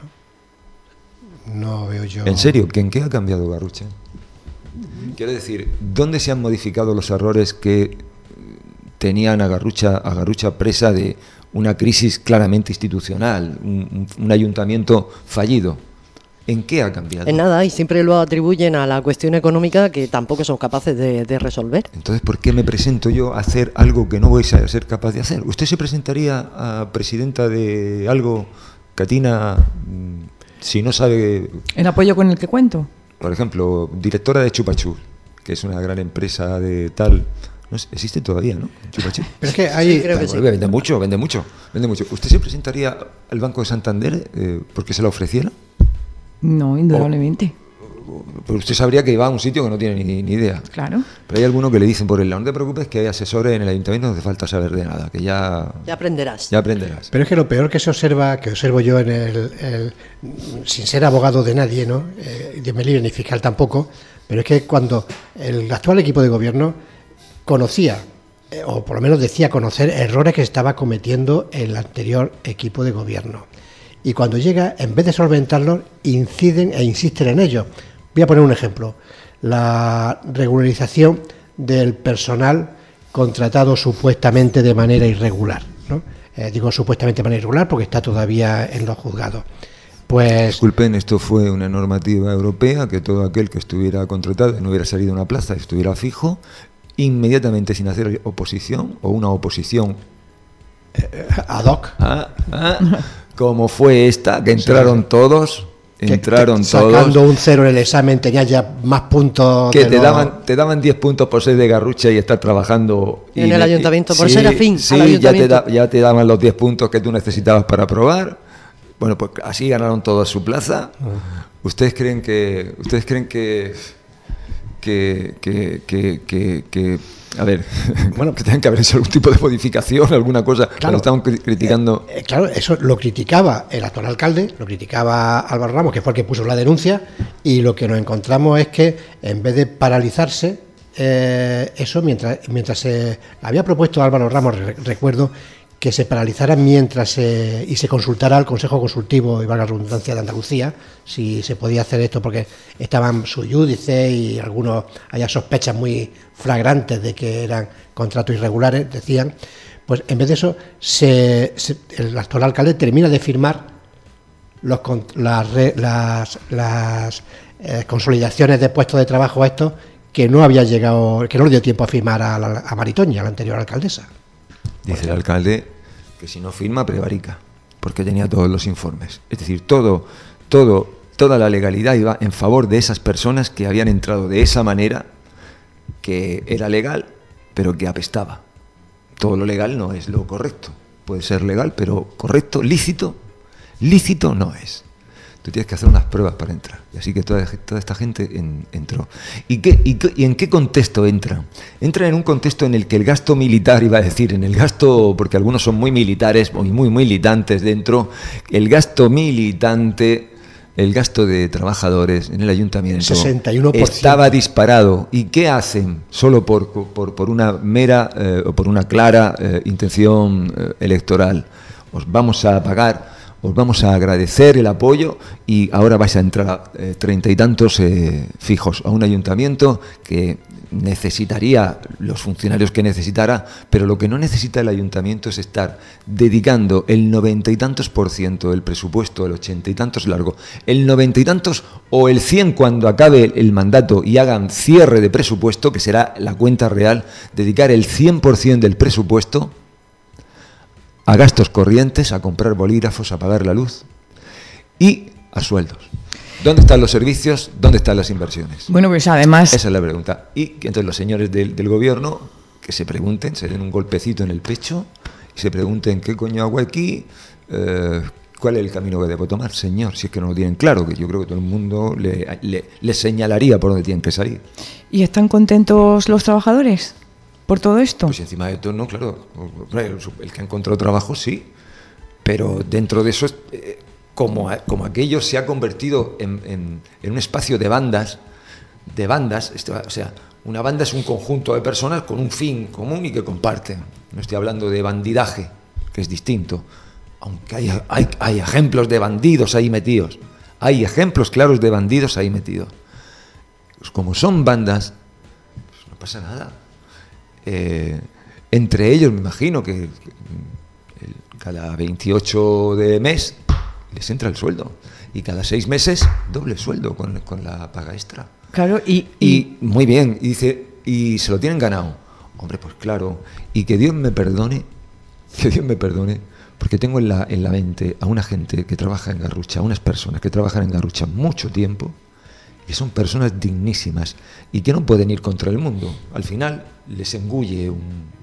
No veo yo... ¿En serio? ¿En qué ha cambiado Garrucha? Quiero decir, ¿dónde se han modificado los errores que tenían a Garrucha presa de una crisis claramente institucional, un ayuntamiento fallido? ¿En qué ha cambiado? En nada, y siempre lo atribuyen a la cuestión económica que tampoco son capaces de resolver. Entonces, ¿por qué me presento yo a hacer algo que no voy a ser capaz de hacer? ¿Usted se presentaría a presidenta de algo, Catina, si no sabe...? ¿En apoyo con el que cuento? Por ejemplo, directora de Chupachú, que es una gran empresa de tal... No sé, existe todavía, ¿no? Chupachú. Pero es que ahí... creo que sí. Vende mucho. ¿Usted se presentaría al Banco de Santander porque se la ofreciera? No, indudablemente. Pero usted sabría que va a un sitio que no tiene ni idea. Claro. Pero hay algunos que le dicen por el lado, no te preocupes que hay asesores en el ayuntamiento, no hace falta saber de nada, que ya aprenderás. Pero es que lo peor que observo yo sin ser abogado de nadie, ¿no? Dios me libre, ni fiscal tampoco, pero es que cuando el actual equipo de gobierno conocía, o por lo menos decía conocer, errores que estaba cometiendo el anterior equipo de gobierno, y cuando llega, en vez de solventarlos, inciden e insisten en ellos. Voy a poner un ejemplo: la regularización del personal contratado supuestamente de manera irregular, ¿no? Digo supuestamente de manera irregular porque está todavía en los juzgados. Pues, disculpen, esto fue una normativa europea que todo aquel que estuviera contratado y no hubiera salido a una plaza, estuviera fijo, inmediatamente sin hacer oposición o una oposición ad hoc, como fue esta, que entraron todos. Sacando un 0 en el examen tenías ya más puntos. Que te daban 10 puntos por ser de Garrucha y estar trabajando en el ayuntamiento, por ser afín al ayuntamiento. Ya te daban los 10 puntos que tú necesitabas para aprobar. Bueno, pues así ganaron todos su plaza. ¿Ustedes creen que a ver, bueno, que tengan que haber hecho algún tipo de modificación, alguna cosa? Claro, lo estamos criticando. Claro, eso lo criticaba el actual alcalde, lo criticaba Álvaro Ramos, que fue el que puso la denuncia, y lo que nos encontramos es que en vez de paralizarse eso, mientras se había propuesto Álvaro Ramos, recuerdo que se paralizara y se consultara al Consejo Consultivo, y valga la redundancia, de Andalucía, si se podía hacer esto, porque estaban sus yúdices y algunos, había sospechas muy flagrantes de que eran contratos irregulares, decían. Pues en vez de eso, el actual alcalde termina de firmar las consolidaciones de puestos de trabajo a estos que no había llegado, que no le dio tiempo a firmar a Maritoña, a la anterior alcaldesa. Dice el alcalde que si no firma prevarica, porque tenía todos los informes. Es decir, toda la legalidad iba en favor de esas personas que habían entrado de esa manera, que era legal, pero que apestaba. Todo lo legal no es lo correcto. Puede ser legal, pero correcto, lícito no es. Tú tienes que hacer unas pruebas para entrar. Y así que toda esta gente entró. ¿Y en qué contexto entran? Entran en un contexto en el que el gasto militar, iba a decir, en el gasto, porque algunos son muy militares, muy militantes dentro, el gasto militante, el gasto de trabajadores en el ayuntamiento 61%. Estaba disparado. ¿Y qué hacen? Solo por una mera o por una clara intención electoral. Os vamos a pagar, os vamos a agradecer el apoyo y ahora vais a entrar 30 y tantos fijos a un ayuntamiento que necesitaría los funcionarios que necesitara, pero lo que no necesita el ayuntamiento es estar dedicando el 90 y tantos % del presupuesto, el 80 y tantos largo, el 90 y tantos o el 100 cuando acabe el mandato y hagan cierre de presupuesto, que será la cuenta real, dedicar el 100% del presupuesto a gastos corrientes, a comprar bolígrafos, a pagar la luz y a sueldos. ¿Dónde están los servicios? ¿Dónde están las inversiones? Bueno, pues además... Esa es la pregunta. Y que entonces los señores del gobierno que se pregunten, se den un golpecito en el pecho y se pregunten qué coño hago aquí, cuál es el camino que debo tomar, señor, si es que no lo tienen claro, que yo creo que todo el mundo le señalaría por dónde tienen que salir. ¿Y están contentos los trabajadores por todo esto? Pues encima de todo, no, claro. El que ha encontrado trabajo, sí. Pero dentro de eso, como aquello se ha convertido en un espacio de bandas, o sea, una banda es un conjunto de personas con un fin común y que comparten. No estoy hablando de bandidaje, que es distinto. Aunque hay ejemplos de bandidos ahí metidos. Hay ejemplos claros de bandidos ahí metidos. Pues como son bandas, pues no pasa nada. Entre ellos me imagino que cada 28 de mes les entra el sueldo y cada 6 meses doble sueldo con la paga extra. Claro, y muy bien, y dice, y se lo tienen ganado. Hombre, pues claro, y que Dios me perdone, porque tengo en la mente a una gente que trabaja en Garrucha, a unas personas que trabajan en Garrucha mucho tiempo, que son personas dignísimas y que no pueden ir contra el mundo. Al final les engulle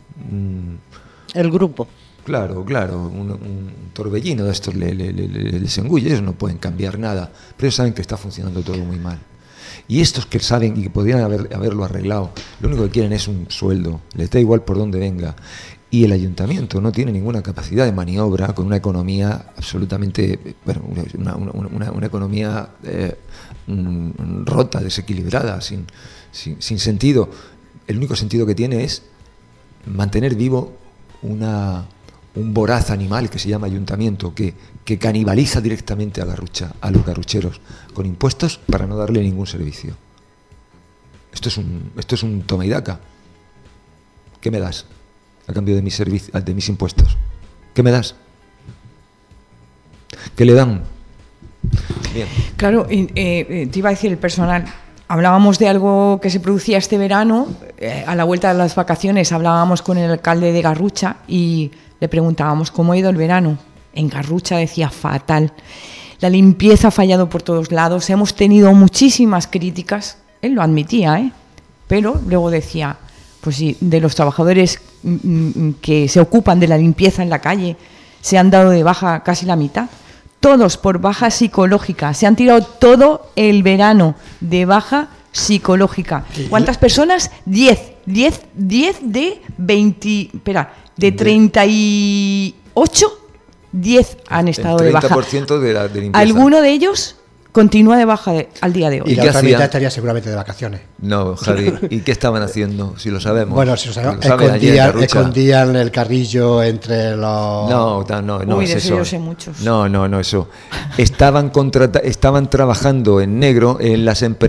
el grupo. Claro, un torbellino de estos les engulle, ellos no pueden cambiar nada, pero ellos saben que está funcionando todo muy mal. Y estos que saben y que podrían haberlo arreglado, lo único que quieren es un sueldo, les da igual por dónde venga. Y el ayuntamiento no tiene ninguna capacidad de maniobra con una economía absolutamente, bueno, una economía rota, desequilibrada, sin sentido. El único sentido que tiene es mantener vivo una un voraz animal que se llama ayuntamiento, que canibaliza directamente a los garrucheros con impuestos para no darle ningún servicio. Esto es un toma y daca. ¿Qué me das a cambio de mis impuestos? ¿Qué me das? ¿Qué le dan? Bien. Claro, te iba a decir el personal. Hablábamos de algo que se producía este verano. A la vuelta de las vacaciones hablábamos con el alcalde de Garrucha y le preguntábamos cómo ha ido el verano. En Garrucha decía fatal. La limpieza ha fallado por todos lados. Hemos tenido muchísimas críticas. Él lo admitía, pero luego decía, pues sí, de los trabajadores que se ocupan de la limpieza en la calle se han dado de baja casi la mitad. Todos por baja psicológica. Se han tirado todo el verano de baja psicológica. ¿Cuántas personas? 10 de 20... Espera, de 38, 10 han estado de baja. El 30% de la limpieza. ¿Alguno de ellos continúa de baja al día de hoy? Y la otra mitad estaría seguramente de vacaciones. No, Javi. ¿Y qué estaban haciendo? Si lo sabemos. Bueno, si lo sabemos, escondían el carrillo entre los... No Uy, es de eso. Yo sé muchos. No, eso. Estaban trabajando en negro en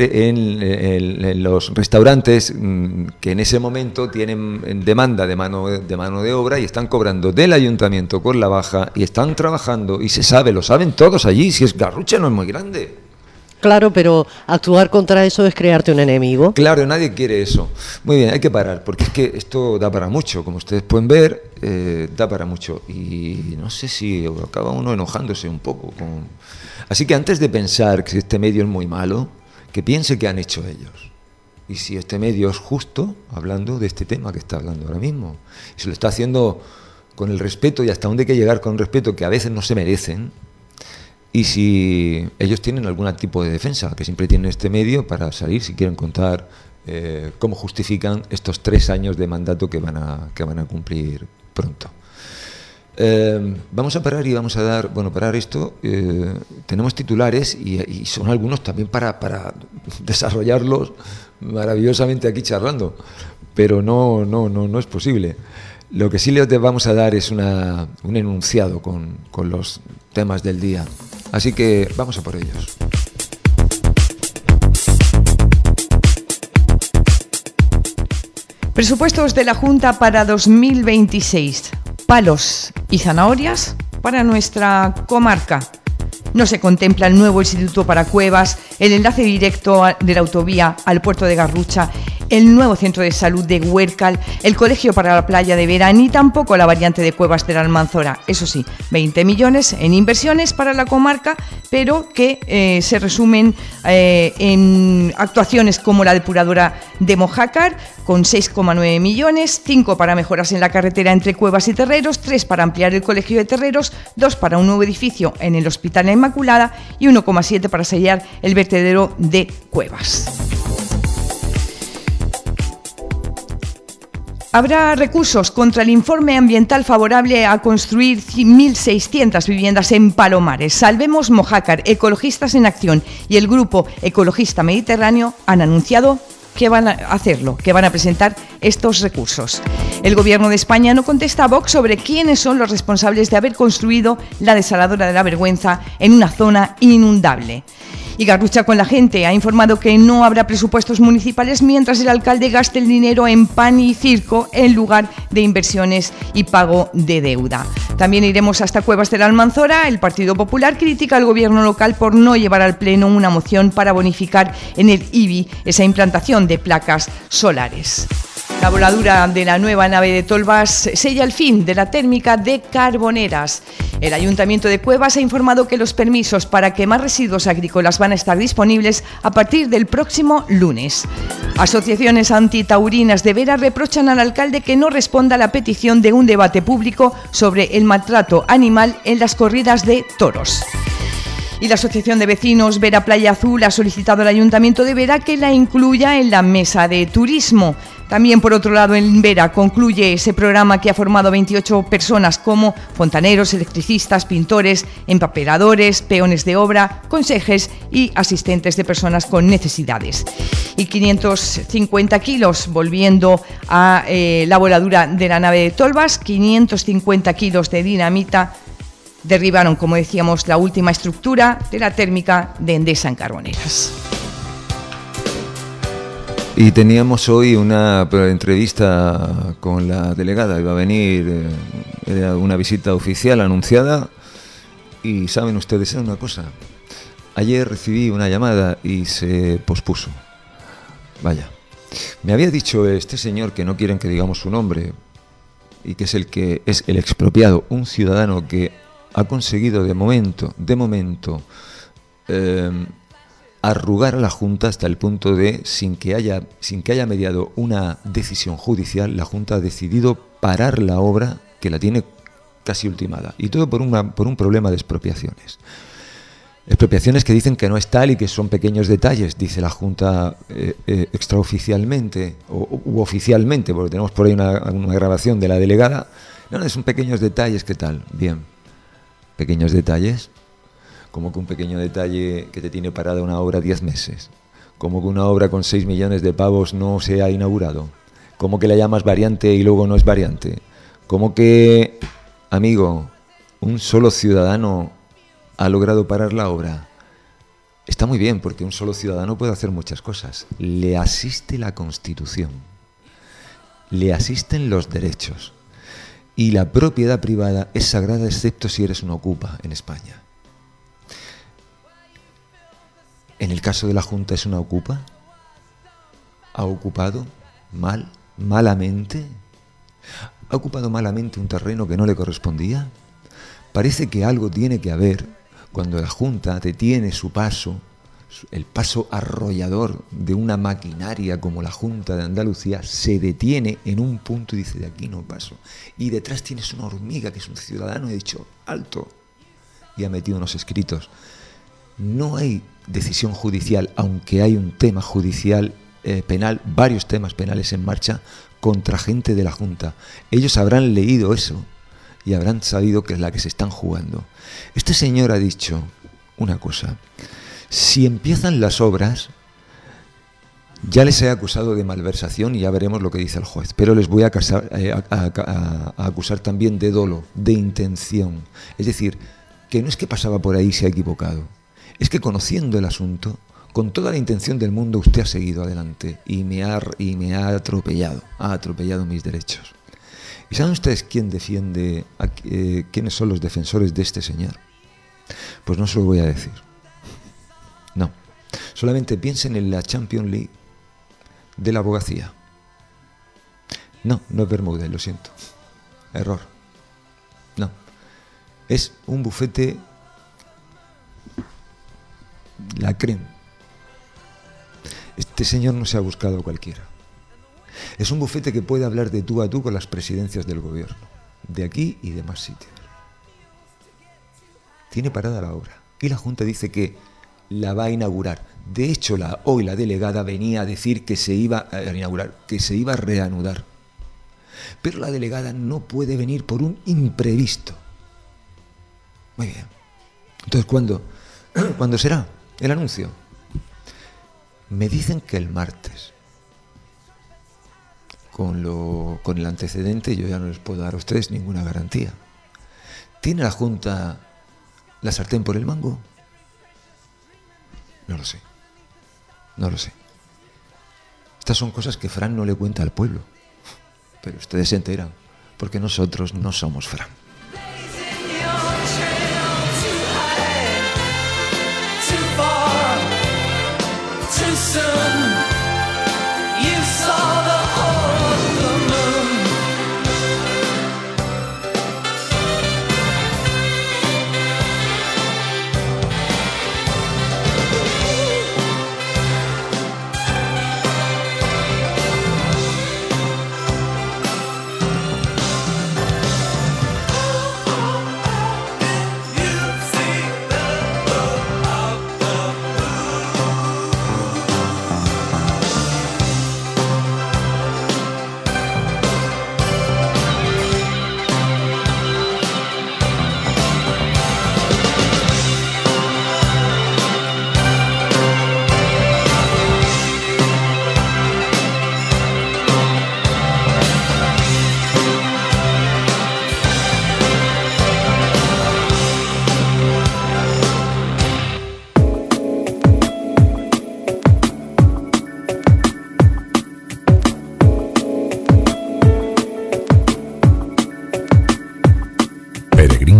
los restaurantes que en ese momento tienen demanda de mano de obra y están cobrando del ayuntamiento con la baja y están trabajando y se sabe, lo saben todos allí, si es Garrucha no es muy grande. Claro, pero actuar contra eso es crearte un enemigo. Claro, nadie quiere eso. Muy bien, hay que parar, porque es que esto da para mucho. Como ustedes pueden ver, da para mucho. Y no sé si acaba uno enojándose un poco. Así que antes de pensar que este medio es muy malo, que piense qué han hecho ellos. Y si este medio es justo, hablando de este tema que está hablando ahora mismo. Y se lo está haciendo con el respeto y hasta dónde hay que llegar con respeto que a veces no se merecen. Y si ellos tienen algún tipo de defensa, que siempre tienen este medio para salir, si quieren contar cómo justifican estos 3 años de mandato que van a cumplir pronto. Vamos a parar y vamos a dar, parar esto. Tenemos titulares y son algunos también para desarrollarlos maravillosamente aquí charlando, pero no es posible. Lo que sí les vamos a dar es un enunciado con los temas del día. Así que vamos a por ellos. Presupuestos de la Junta para 2026. Palos y zanahorias para nuestra comarca. No se contempla el nuevo Instituto para Cuevas, el enlace directo de la autovía al puerto de Garrucha, el nuevo centro de salud de Huércal, el colegio para la playa de Vera, ni tampoco la variante de Cuevas de la Almanzora. Eso sí, 20 millones en inversiones para la comarca, pero que se resumen en actuaciones como la depuradora de Mojácar, con 6,9 millones, 5 para mejoras en la carretera entre Cuevas y Terreros, 3 para ampliar el colegio de Terreros, 2 para un nuevo edificio en el Hospital La Inmaculada y 1,7 para sellar el vertedero de Cuevas. Habrá recursos contra el informe ambiental favorable a construir 1.600 viviendas en Palomares. Salvemos Mojácar, Ecologistas en Acción y el Grupo Ecologista Mediterráneo han anunciado que van a hacerlo, que van a presentar estos recursos. El Gobierno de España no contesta a Vox sobre quiénes son los responsables de haber construido la desaladora de la Vergüenza en una zona inundable. Y Garrucha con la gente ha informado que no habrá presupuestos municipales mientras el alcalde gaste el dinero en pan y circo en lugar de inversiones y pago de deuda. También iremos hasta Cuevas de la Almanzora. El Partido Popular critica al gobierno local por no llevar al Pleno una moción para bonificar en el IBI esa implantación de placas solares. La voladura de la nueva nave de Tolbas sella el fin de la térmica de Carboneras. El Ayuntamiento de Cuevas ha informado que los permisos para quemar residuos agrícolas van a estar disponibles a partir del próximo lunes. Asociaciones antitaurinas de Vera reprochan al alcalde que no responda a la petición de un debate público sobre el maltrato animal en las corridas de toros. Y la Asociación de Vecinos Vera Playa Azul ha solicitado al Ayuntamiento de Vera que la incluya en la mesa de turismo. También, por otro lado, en Vera concluye ese programa que ha formado 28 personas como fontaneros, electricistas, pintores, empapeladores, peones de obra, conserjes y asistentes de personas con necesidades. Y 550 kilos, volviendo a la voladura de la nave de Tolbas, 550 kilos de dinamita derribaron, como decíamos, la última estructura de la térmica de Endesa en Carboneras. Y teníamos hoy una entrevista con la delegada, iba a venir, era una visita oficial anunciada, y saben ustedes una cosa, ayer recibí una llamada y se pospuso. Vaya, me había dicho este señor, que no quieren que digamos su nombre, y que es el expropiado, un ciudadano que ha conseguido de momento arrugar a la Junta hasta el punto de, sin que haya mediado una decisión judicial, la Junta ha decidido parar la obra, que la tiene casi ultimada, y todo por un problema de expropiaciones. Expropiaciones que dicen que no es tal y que son pequeños detalles, dice la Junta extraoficialmente u oficialmente, porque tenemos por ahí una grabación de la delegada. No, son pequeños detalles, ¿qué tal? Bien. Pequeños detalles, como que un pequeño detalle que te tiene parada una obra 10 meses, como que una obra con 6 millones de pavos no se ha inaugurado, como que la llamas variante y luego no es variante, como que, amigo, un solo ciudadano ha logrado parar la obra. Está muy bien, porque un solo ciudadano puede hacer muchas cosas. Le asiste la Constitución, le asisten los derechos. Y la propiedad privada es sagrada, excepto si eres un ocupa en España. En el caso de la Junta, ¿es una ocupa? ¿Ha ocupado malamente? ¿Ha ocupado malamente un terreno que no le correspondía? Parece que algo tiene que haber cuando la Junta detiene su paso, el paso arrollador de una maquinaria como la Junta de Andalucía, se detiene en un punto y dice: de aquí no paso. Y detrás tienes una hormiga que es un ciudadano y ha dicho: alto, y ha metido unos escritos. No hay decisión judicial, aunque hay un tema judicial penal, varios temas penales en marcha contra gente de la Junta. Ellos habrán leído eso y habrán sabido que es la que se están jugando. Este señor ha dicho una cosa: si empiezan las obras, ya les he acusado de malversación y ya veremos lo que dice el juez, pero les voy a acusar también de dolo, de intención. Es decir, que no es que pasaba por ahí y se ha equivocado, es que conociendo el asunto, con toda la intención del mundo, usted ha seguido adelante y me ha atropellado mis derechos. ¿Y saben ustedes quién defiende, quiénes son los defensores de este señor? Pues no se lo voy a decir. No, solamente piensen en la Champions League de la abogacía. No es Bermúdez, lo siento. Error. No. Es un bufete, la crema. Este señor no se ha buscado cualquiera. Es un bufete que puede hablar de tú a tú con las presidencias del gobierno, de aquí y de más sitios. Tiene parada la obra y la Junta dice que la va a inaugurar. De hecho, hoy la delegada venía a decir que se iba a inaugurar, que se iba a reanudar. Pero la delegada no puede venir por un imprevisto. Muy bien. Entonces, ¿cuándo será el anuncio? Me dicen que el martes. Con el antecedente yo ya no les puedo dar a ustedes ninguna garantía. ¿Tiene la Junta la sartén por el mango? No lo sé. Estas son cosas que Fran no le cuenta al pueblo. Pero ustedes se enteran, porque nosotros no somos Fran.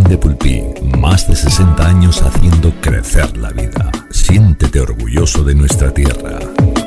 de Pulpí, más de 60 años haciendo crecer la vida. Siéntete orgulloso de nuestra tierra.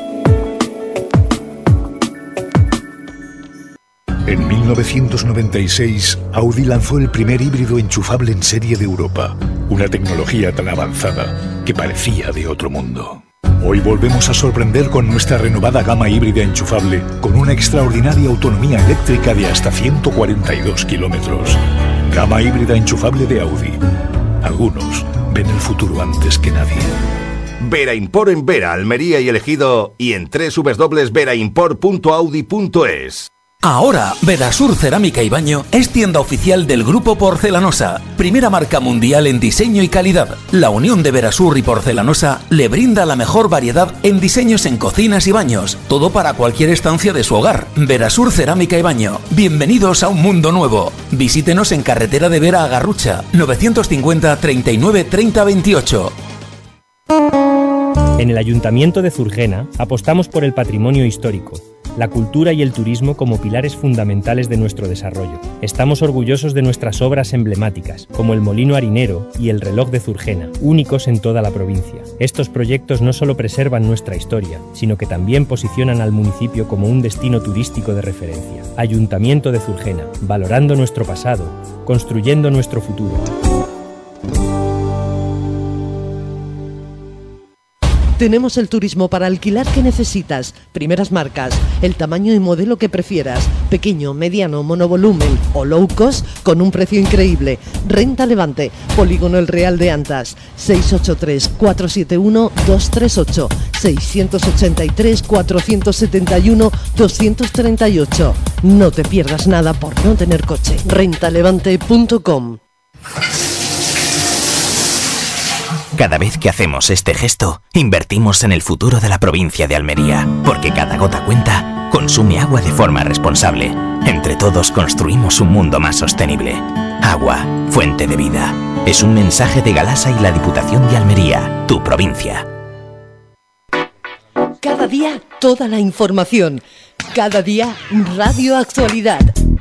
En 1996, Audi lanzó el primer híbrido enchufable en serie de Europa. Una tecnología tan avanzada que parecía de otro mundo. Hoy volvemos a sorprender con nuestra renovada gama híbrida enchufable, con una extraordinaria autonomía eléctrica de hasta 142 kilómetros. Gama híbrida enchufable de Audi. Algunos ven el futuro antes que nadie. Vera Import en Vera, Almería y El Ejido, y en www.veraimport.audi.es. Ahora, Verasur Cerámica y Baño es tienda oficial del Grupo Porcelanosa, primera marca mundial en diseño y calidad. La unión de Verasur y Porcelanosa le brinda la mejor variedad en diseños en cocinas y baños, todo para cualquier estancia de su hogar. Verasur Cerámica y Baño, bienvenidos a un mundo nuevo. Visítenos en Carretera de Vera a Garrucha, 950 39 30 28. En el Ayuntamiento de Zurgena apostamos por el patrimonio histórico, la cultura y el turismo como pilares fundamentales de nuestro desarrollo. Estamos orgullosos de nuestras obras emblemáticas, como el Molino Harinero y el Reloj de Zurgena, únicos en toda la provincia. Estos proyectos no solo preservan nuestra historia, sino que también posicionan al municipio como un destino turístico de referencia. Ayuntamiento de Zurgena, valorando nuestro pasado, construyendo nuestro futuro. Tenemos el turismo para alquilar que necesitas, primeras marcas, el tamaño y modelo que prefieras, pequeño, mediano, monovolumen o low cost con un precio increíble. Renta Levante, Polígono El Real de Antas, 683-471-238, 683-471-238. No te pierdas nada por no tener coche. Rentalevante.com. Cada vez que hacemos este gesto, invertimos en el futuro de la provincia de Almería, porque cada gota cuenta, consume agua de forma responsable. Entre todos construimos un mundo más sostenible. Agua, fuente de vida. Es un mensaje de Galasa y la Diputación de Almería, tu provincia. Cada día, toda la información. Cada día, Radio Actualidad.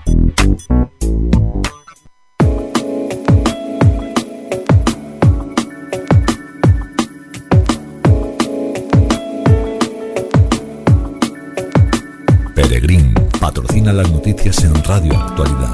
Peregrín patrocina las noticias en Radio Actualidad.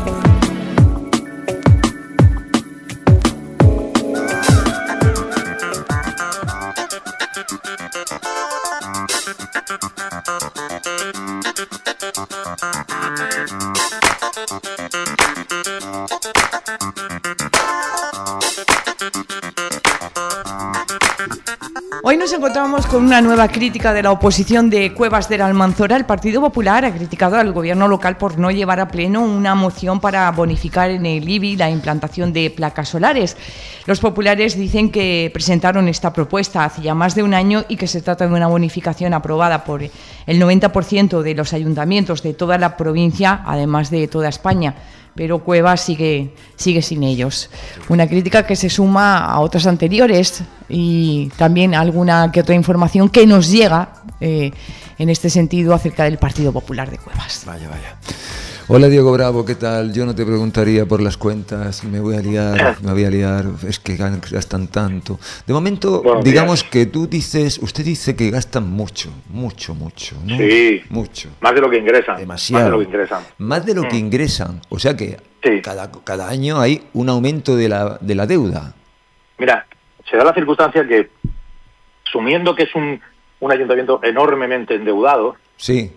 Hoy nos encontramos con una nueva crítica de la oposición de Cuevas de la Almanzora. El Partido Popular ha criticado al gobierno local por no llevar a pleno una moción para bonificar en el IBI la implantación de placas solares. Los populares dicen que presentaron esta propuesta hace ya más de un año y que se trata de una bonificación aprobada por el 90% de los ayuntamientos de toda la provincia, además de toda España. Pero Cuevas sigue sin ellos. Una crítica que se suma a otras anteriores y también alguna que otra información que nos llega en este sentido acerca del Partido Popular de Cuevas. Vaya. Hola Diego Bravo, ¿qué tal? Yo no te preguntaría por las cuentas, me voy a liar, es que gastan tanto. De momento, digamos que usted dice que gastan mucho, ¿no? Sí, mucho. Más de lo que ingresan. Demasiado. Más de lo que ingresan. O sea que sí. cada año hay un aumento de la deuda. Mira, se da la circunstancia que, asumiendo que es un ayuntamiento enormemente endeudado, sí.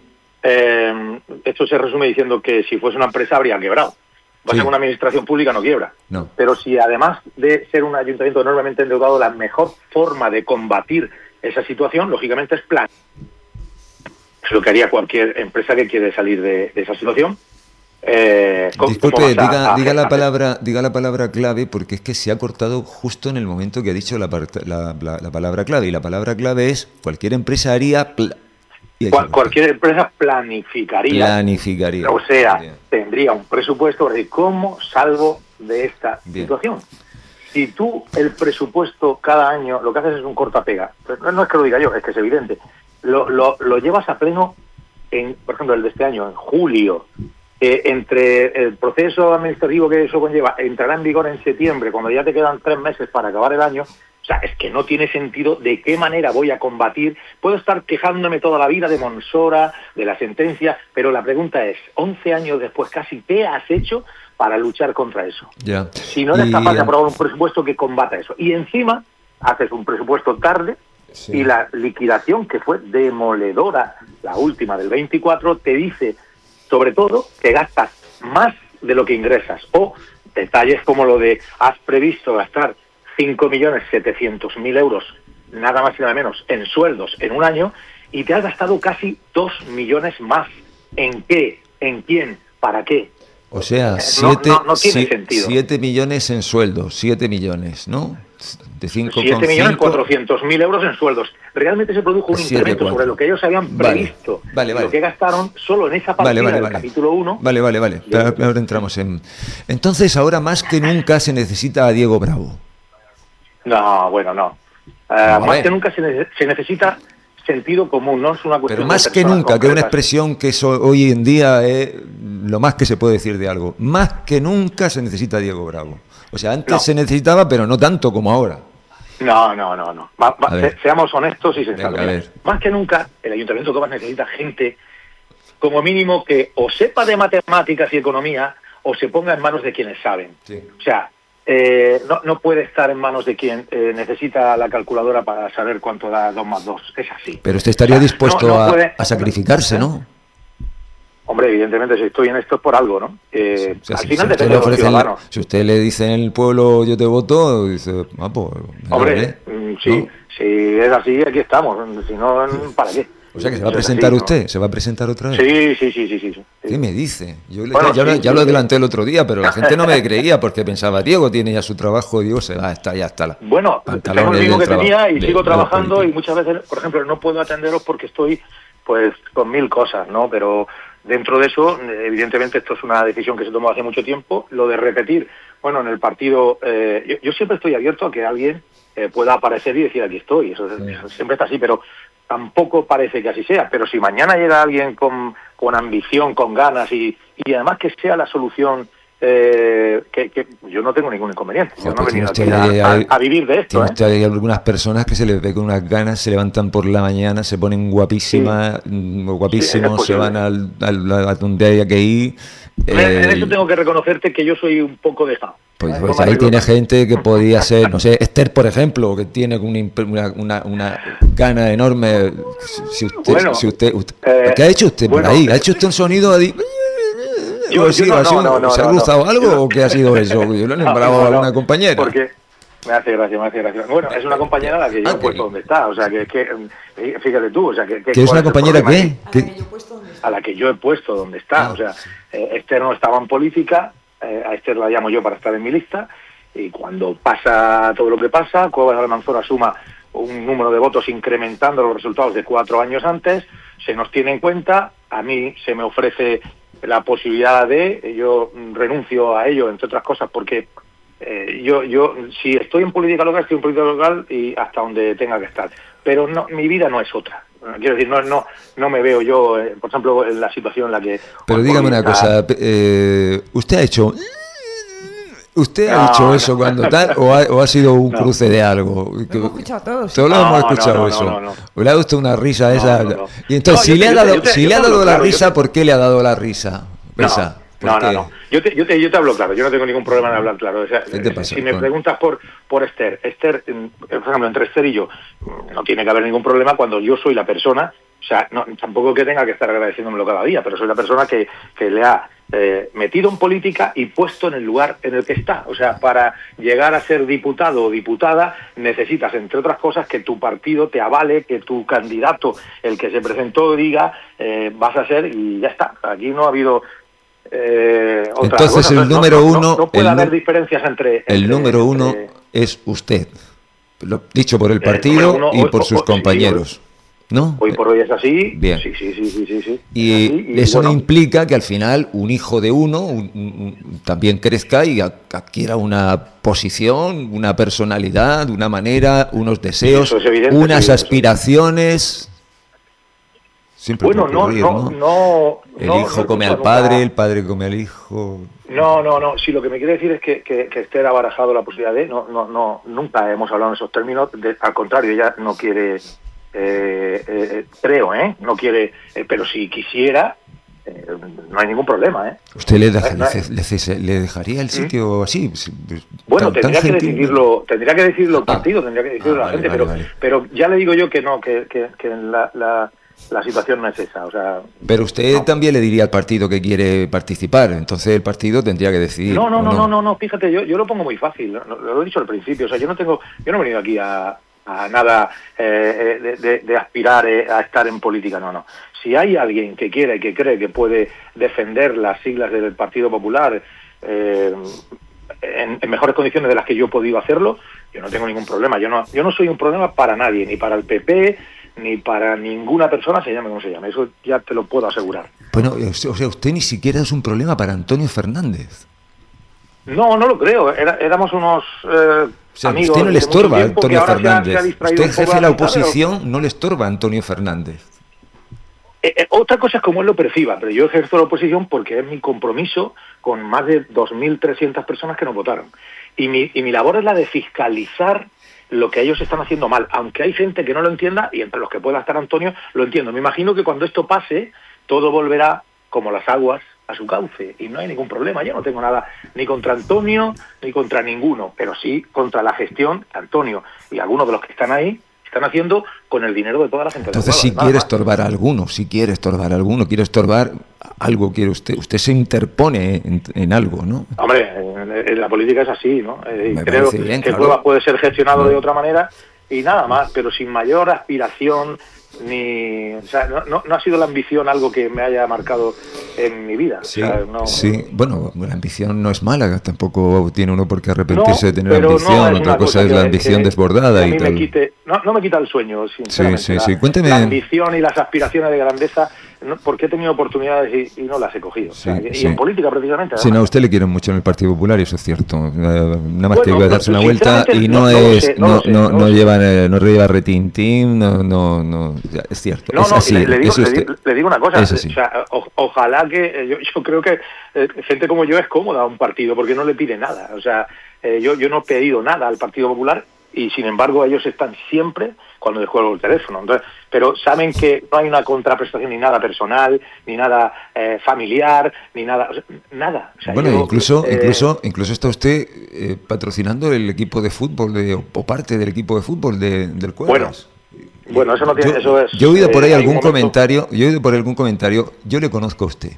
Esto se resume diciendo que si fuese una empresa habría quebrado. Va a ser una administración pública, no quiebra. No. Pero si además de ser un ayuntamiento enormemente endeudado, la mejor forma de combatir esa situación, lógicamente, es plan. Es lo que haría cualquier empresa que quiere salir de esa situación. Disculpe, diga la palabra clave, porque es que se ha cortado justo en el momento que ha dicho la palabra clave. Y la palabra clave es: cualquier empresa haría... Cualquier empresa planificaría. O sea, bien. Tendría un presupuesto de cómo salgo de esta situación. Si tú el presupuesto cada año lo que haces es un cortapega, no es que lo diga yo, es que es evidente, lo llevas a pleno, por ejemplo, el de este año, en julio, entre el proceso administrativo que eso conlleva, entrará en vigor en septiembre, cuando ya te quedan 3 meses para acabar el año. O sea, es que no tiene sentido de qué manera voy a combatir. Puedo estar quejándome toda la vida de Monsora, de la sentencia, pero la pregunta es, 11 años después casi, ¿qué has hecho para luchar contra eso? Si no eres capaz de aprobar un presupuesto que combata eso. Y encima haces un presupuesto tarde, y la liquidación, que fue demoledora, la última del 24, te dice, sobre todo, que gastas más de lo que ingresas. O detalles como lo de, has previsto gastar 5.700.000 euros, nada más y nada menos, en sueldos en un año, y te has gastado casi 2 millones más. ¿En qué? ¿En quién? ¿Para qué? O sea, no tiene sentido. 7 millones en sueldos, 7 millones, ¿no? De 7.400.000 euros en sueldos. Realmente se produjo un incremento sobre lo que ellos habían previsto. Vale. Lo que gastaron solo en esa partida del capítulo 1. Vale. Ahora entramos en... Entonces, ahora más que nunca se necesita a Diego Bravo. No. Más que nunca se necesita sentido común, no es una cuestión. Pero más que nunca, que es una expresión que hoy en día es lo más que se puede decir de algo. Más que nunca se necesita a Diego Bravo. O sea, antes se necesitaba, pero no tanto como ahora. No. Seamos honestos y sensatos. Más que nunca, el Ayuntamiento de Cobas necesita gente, como mínimo, que o sepa de matemáticas y economía, o se ponga en manos de quienes saben. Sí. O sea, no puede estar en manos de quien necesita la calculadora para saber cuánto da 2 más 2. Es así. Pero usted estaría dispuesto a sacrificarse, ¿no? Hombre, evidentemente, si estoy en esto es por algo, ¿no? Al final depende de los ciudadanos. Si usted le dice en el pueblo, yo te voto, dice, pues... Hombre, sí, si es así, aquí estamos. Si no, ¿para qué? O sea, que se va a presentar usted, ¿se va a presentar otra vez? Sí. ¿Qué me dice? Yo lo adelanté el otro día, pero la gente no me creía porque pensaba, Diego tiene ya su trabajo, Diego se va, ya está. Bueno, tengo el mismo que tenía y sigo trabajando, y muchas veces, por ejemplo, no puedo atenderos porque estoy pues con 1000 cosas, ¿no? Pero dentro de eso, evidentemente, esto es una decisión que se tomó hace mucho tiempo, lo de repetir. Bueno, en el partido, yo siempre estoy abierto a que alguien pueda aparecer y decir, aquí estoy, eso siempre está así, pero tampoco parece que así sea. Pero si mañana llega alguien con ambición, con ganas y además que sea la solución, que yo no tengo ningún inconveniente. Yo no he venido aquí a vivir de esto. Hay algunas personas que se les ve con unas ganas, se levantan por la mañana, se ponen guapísimas, guapísimos, se van a donde haya que ir. En eso tengo que reconocerte que yo soy un poco dejado. Pues ahí tiene gente que podía ser, no sé, Esther, por ejemplo, que tiene una gana enorme. ¿Qué ha hecho usted por ahí? ¿Ha hecho usted un sonido de... ¿Se ha cruzado algo o qué ha sido eso? Yo lo he nombrado a alguna compañera. Porque me hace gracia. Bueno, es una compañera a la que yo he puesto donde está. O sea, que fíjate tú. O sea, que ¿es una compañera qué? A la que yo he puesto donde está. O sea, Esther no estaba en política. A Esther la llamo yo para estar en mi lista. Y cuando pasa todo lo que pasa, Cuevas Almanzora suma un número de votos incrementando los resultados de 4 años antes, se nos tiene en cuenta. A mí se me ofrece la posibilidad yo renuncio a ello, entre otras cosas, porque yo si estoy en política local, estoy en política local y hasta donde tenga que estar. Pero no, mi vida no es otra. Quiero decir, no me veo yo, por ejemplo, en la situación en la que... Pero dígame una cosa, ¿usted ha hecho eso cuando tal o ha sido un cruce de algo? Lo hemos escuchado todos. Todos hemos escuchado eso. ¿O le ha dado usted una risa esa? Y entonces, si le ha dado la risa, ¿por qué le ha dado la risa? No. Yo te hablo claro, yo no tengo ningún problema en hablar claro. O sea, si me preguntas por Esther, por ejemplo, entre Esther y yo, no tiene que haber ningún problema cuando yo soy la persona, o sea, tampoco que tenga que estar agradeciéndomelo cada día, pero soy la persona que le ha metido en política y puesto en el lugar en el que está. O sea, para llegar a ser diputado o diputada necesitas, entre otras cosas, que tu partido te avale, que tu candidato, el que se presentó, diga vas a ser, y ya está. Aquí no ha habido otra entonces cosa. El número uno no puede haber diferencias entre el número uno es usted, dicho por el partido y por sus compañeros. ¿No? Hoy por hoy es así. Bien. Sí. Y eso no implica que al final un hijo de uno también crezca y adquiera una posición, una personalidad, una manera, unos deseos, unas aspiraciones. Siempre bueno, no. El hijo come al padre, el padre come al hijo. No. Si lo que me quiere decir es que Esther ha barajado la posibilidad de... nunca hemos hablado en esos términos. Al contrario, ella no quiere... creo, no quiere... pero si quisiera... no hay ningún problema, ¿Usted le dejaría el sitio así? Bueno, tendría que decidirlo el partido, tendría que decidirlo la gente, vale. Pero ya le digo yo que no, que la situación no es esa, o sea... Pero usted también le diría al partido que quiere participar, entonces el partido tendría que decidir. No, fíjate, yo lo pongo muy fácil, lo he dicho al principio, o sea, yo no he venido aquí a nada de aspirar a estar en política, no. Si hay alguien que quiere y que cree que puede defender las siglas del Partido Popular en mejores condiciones de las que yo he podido hacerlo, yo no tengo ningún problema. Yo no soy un problema para nadie, ni para el PP, ni para ninguna persona, se llame como se llame. Eso ya te lo puedo asegurar. Bueno, o sea, usted ni siquiera es un problema para Antonio Fernández. No lo creo. Éramos unos... amigos. Usted no le estorba a Antonio Fernández. Usted, jefe de la oposición, no le estorba a Antonio Fernández. Otra cosa es cómo él lo perciba, pero yo ejerzo la oposición porque es mi compromiso con más de 2.300 personas que nos votaron. Y mi labor es la de fiscalizar lo que ellos están haciendo mal, aunque hay gente que no lo entienda, y entre los que pueda estar Antonio, lo entiendo. Me imagino que cuando esto pase, todo volverá como las aguas a su cauce, y no hay ningún problema. Yo no tengo nada ni contra Antonio, ni contra ninguno, pero sí contra la gestión que Antonio y algunos de los que están ahí están haciendo con el dinero de toda la gente. Entonces, si quiere estorbar a alguno, quiere estorbar algo, usted se interpone en algo, ¿no? Hombre, en la política es así, ¿no? Creo bien, que Cuevas puede ser gestionado de otra manera y nada más, pero sin mayor aspiración o sea, no ha sido la ambición algo que me haya marcado en mi vida. Sí, o sea, sí. Bueno, la ambición no es mala, tampoco tiene uno por qué arrepentirse de tener ambición. Otra cosa es la ambición desbordada y tal. No me quita el sueño, sinceramente. Sí. Cuénteme. La ambición y las aspiraciones de grandeza, porque he tenido oportunidades y no las he cogido. Y en política, precisamente. Sí, a usted le quieren mucho en el Partido Popular, y eso es cierto. Nada más que darse una vuelta y no lleva retintín, no. Es cierto. Es así. Le digo una cosa. O sea, ojalá que... Yo creo que gente como yo es cómoda a un partido porque no le pide nada. O sea, yo no he pedido nada al Partido Popular y, sin embargo, ellos están siempre cuando les juego el teléfono. Entonces, pero saben que no hay una contraprestación ni nada personal, ni nada familiar, ni nada. O sea, nada. O sea, bueno, incluso está usted patrocinando el equipo de fútbol o parte del equipo de fútbol del Cuevas. Bueno, eso no tiene... Yo he oído por ahí algún comentario, yo le conozco a usted.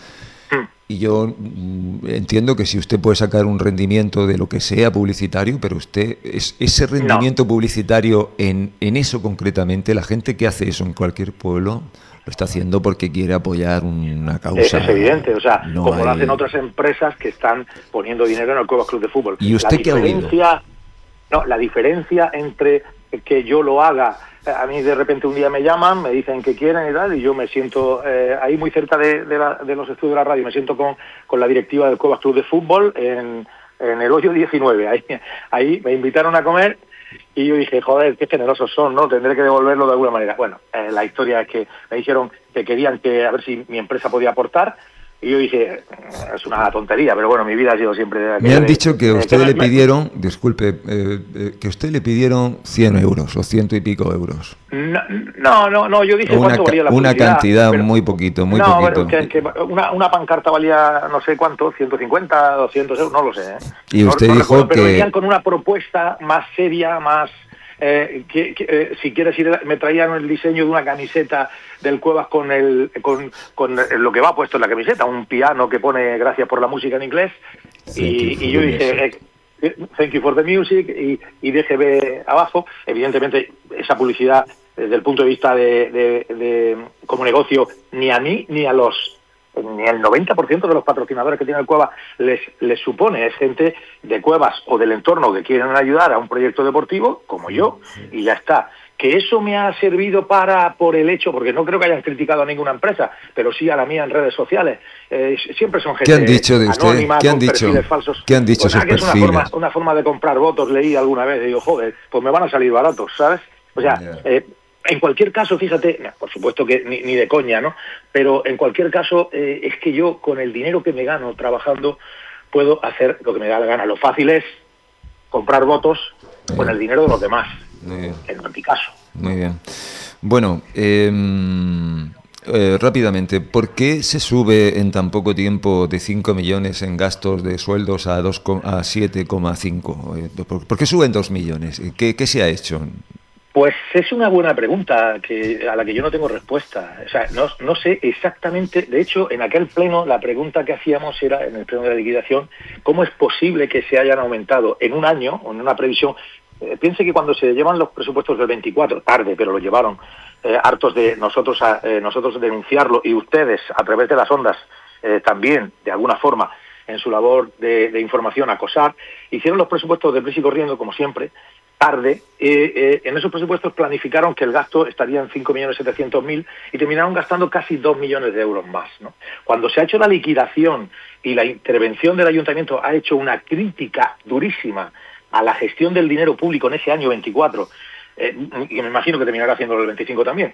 Y yo entiendo que si usted puede sacar un rendimiento de lo que sea publicitario, pero usted, ese rendimiento publicitario en eso concretamente, la gente que hace eso en cualquier pueblo, lo está haciendo porque quiere apoyar una causa. Es evidente, o sea, como lo hacen otras empresas que están poniendo dinero en el Cuevas Club de Fútbol. ¿Y usted qué ha oído? La diferencia entre que yo lo haga... A mí de repente un día me llaman, me dicen que quieren y tal, y yo me siento ahí muy cerca de los estudios de la radio, me siento con la directiva del Cuevas Club de Fútbol en el hoyo 19. Ahí me invitaron a comer y yo dije, joder, qué generosos son, ¿no? Tendré que devolverlo de alguna manera. Bueno, la historia es que me dijeron que querían a ver si mi empresa podía aportar. Y yo dije, es una tontería, pero bueno, mi vida ha sido siempre... Me han dicho que a usted le pidieron, disculpe, que a usted le pidieron 100 euros o 100 y pico euros. No, yo dije cuánto valía la publicidad. Una cantidad, pero, muy poquito. Que una pancarta valía no sé cuánto, 150, 200 euros, no lo sé. Y usted dijo recuerdo, que... Pero venían con una propuesta más seria, más... si quieres ir, me traían el diseño de una camiseta del Cuevas con lo que va puesto en la camiseta, un piano que pone gracias por la música en inglés, y yo dije thank you for the music y DGB abajo. Evidentemente esa publicidad desde el punto de vista de como negocio ni a mí ni el 90% de los patrocinadores que tiene el Cuevas les supone. Es gente de Cuevas o del entorno que quieren ayudar a un proyecto deportivo, como yo, y ya está. Que eso me ha servido por el hecho, porque no creo que hayan criticado a ninguna empresa, pero sí a la mía en redes sociales. Siempre son gente ¿Qué han dicho de usted? Anónima, ¿Qué han con dicho? Perfiles falsos. ¿Qué han dicho esos que es perfiles? una forma de comprar votos, leí alguna vez, y digo, joder, pues me van a salir baratos, ¿sabes? O sea, En cualquier caso, fíjate, por supuesto que ni de coña, ¿no? Pero en cualquier caso, es que yo con el dinero que me gano trabajando puedo hacer lo que me da la gana. Lo fácil es comprar votos con el dinero de los demás, en mi caso. Muy bien. Bueno, rápidamente, ¿por qué se sube en tan poco tiempo de 5 millones en gastos de sueldos a 7,5? ¿Por qué suben 2 millones? ¿Qué se ha hecho? Pues es una buena pregunta a la que yo no tengo respuesta. O sea, no sé exactamente. De hecho, en aquel pleno, la pregunta que hacíamos era, en el pleno de la liquidación, ¿cómo es posible que se hayan aumentado en un año, o en una previsión? Piense que cuando se llevan los presupuestos del 24, tarde, pero lo llevaron, hartos de nosotros denunciarlo, y ustedes, a través de las ondas, también, de alguna forma, en su labor de información, acosar, hicieron los presupuestos de prisa y corriendo, como siempre, tarde. En esos presupuestos planificaron que el gasto estaría en 5.700.000 y terminaron gastando casi 2 millones de euros más, ¿no? Cuando se ha hecho la liquidación y la intervención del ayuntamiento ha hecho una crítica durísima a la gestión del dinero público en ese año 24, y me imagino que terminará haciéndolo el 25 también,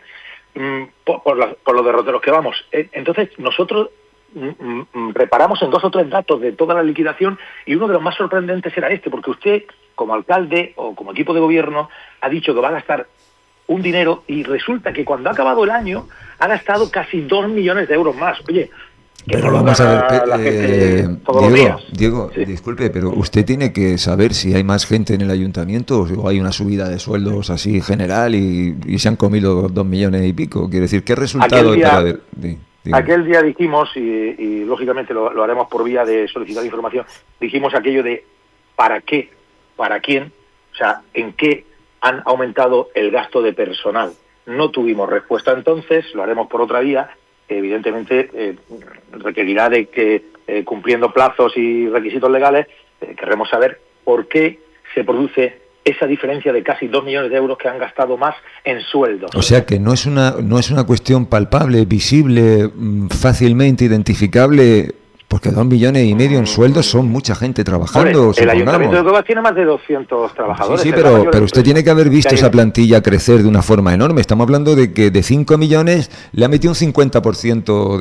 por los derroteros que vamos. Entonces nosotros reparamos en 2 o 3 datos de toda la liquidación, y uno de los más sorprendentes era este, porque usted, como alcalde o como equipo de gobierno, ha dicho que va a gastar un dinero, y resulta que cuando ha acabado el año ha gastado casi 2 millones de euros más. Oye, pero vamos a ver, Diego, sí. Disculpe, pero usted tiene que saber si hay más gente en el ayuntamiento o hay una subida de sueldos así general y se han comido 2 millones y pico. Quiero decir, ¿qué resultado hay para ver? Aquel día dijimos, y lógicamente lo haremos por vía de solicitar información, dijimos aquello de ¿para qué? ¿Para quién? O sea, ¿en qué han aumentado el gasto de personal? No tuvimos respuesta entonces, lo haremos por otra vía, que evidentemente requerirá de que, cumpliendo plazos y requisitos legales, querremos saber por qué se produce esa diferencia de casi 2 millones de euros que han gastado más en sueldos. O sea que no es una cuestión palpable, visible, fácilmente identificable, porque 2,5 millones en sueldos son mucha gente trabajando. El Ayuntamiento de Cuevas tiene más de 200 trabajadores. Sí, pero usted tiene que haber visto esa plantilla crecer de una forma enorme. Estamos hablando de que de 5 millones le ha metido un 50%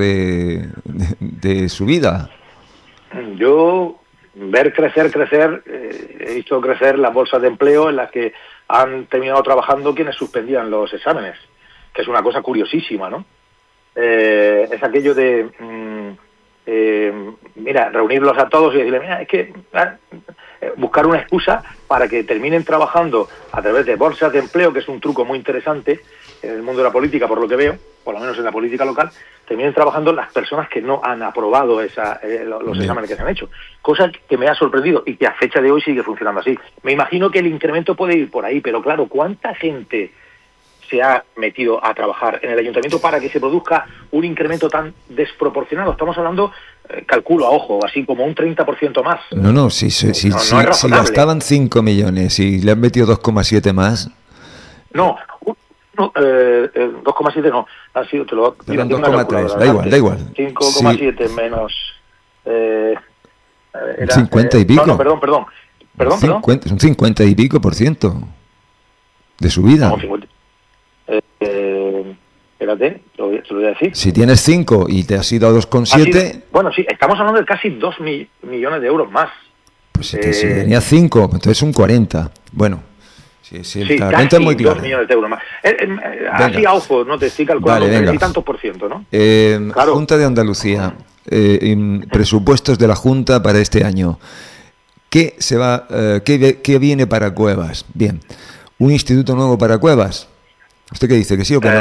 de subida. Yo ver crecer, he visto crecer las bolsas de empleo en las que han terminado trabajando quienes suspendían los exámenes, que es una cosa curiosísima, ¿no? Es aquello de, reunirlos a todos y decirles, mira, es que buscar una excusa para que terminen trabajando a través de bolsas de empleo, que es un truco muy interesante en el mundo de la política, por lo que veo, por lo menos en la política local, terminen trabajando las personas que no han aprobado los exámenes que se han hecho. Cosa que me ha sorprendido y que a fecha de hoy sigue funcionando así. Me imagino que el incremento puede ir por ahí, pero claro, ¿cuánta gente se ha metido a trabajar en el ayuntamiento para que se produzca un incremento tan desproporcionado? Estamos hablando, calculo a ojo, así como un 30% más. No, si gastaban 5 millones y le han metido 2,7 más... No, 2,7 no, ha sido, te lo mira, 2,3, da igual. 5,7 menos... era, 50 y pico. No, perdón. Un 50 y pico % de subida. No, 50. Espérate, te lo voy a decir. Si tienes 5 y te has ido a 2,7... Bueno, sí, estamos hablando de casi 2 millones de euros más. Pues si tenías 5, entonces un 40. Bueno... Sí, la cuenta es muy clara. 2 millones de euros más. Así a ojo, no te estoy calculando y tantos por ciento, ¿no? Claro. Junta de Andalucía, presupuestos de la Junta para este año. ¿Qué viene para Cuevas? Bien, ¿un instituto nuevo para Cuevas? ¿Usted qué dice, que sí o que no?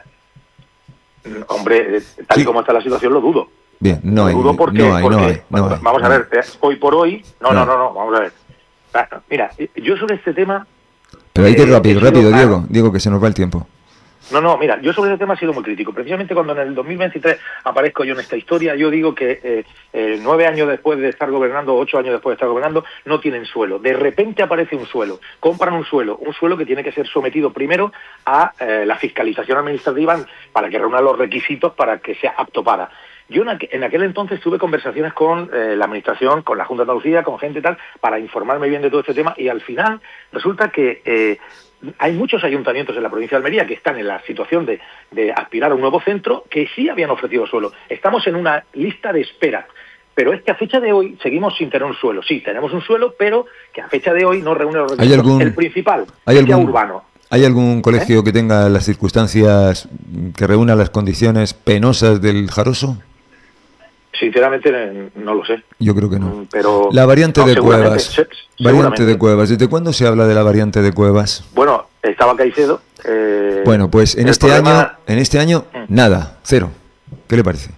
Hombre, tal y como está la situación, lo dudo. Bien, no hay. Vamos a ver, hoy por hoy, no, vamos a ver. Mira, yo sobre este tema... Pero hay que ir rápido, Diego, que se nos va el tiempo. No, mira, yo sobre ese tema he sido muy crítico. Precisamente cuando en el 2023 aparezco yo en esta historia, yo digo que 9 años después de estar gobernando, 8 años después de estar gobernando, no tienen suelo. De repente aparece un suelo, compran un suelo que tiene que ser sometido primero a la fiscalización administrativa para que reúna los requisitos para que sea apto para. Yo en aquel entonces tuve conversaciones con la administración, con la Junta de Andalucía, con gente y tal, para informarme bien de todo este tema, y al final resulta que hay muchos ayuntamientos en la provincia de Almería que están en la situación de aspirar a un nuevo centro, que sí habían ofrecido suelo. Estamos en una lista de espera, pero es que a fecha de hoy seguimos sin tener un suelo. Sí, tenemos un suelo, pero que a fecha de hoy no reúne los requisitos. El principal, el urbano. ¿Hay algún colegio que tenga las circunstancias que reúna las condiciones penosas del Jaroso? Sinceramente no lo sé. Yo creo que no. Pero la variante de Cuevas. Variante de Cuevas. ¿Desde cuándo se habla de la variante de Cuevas? Bueno, estaba Caicedo. Bueno, pues en este año nada, cero. ¿Qué le parece?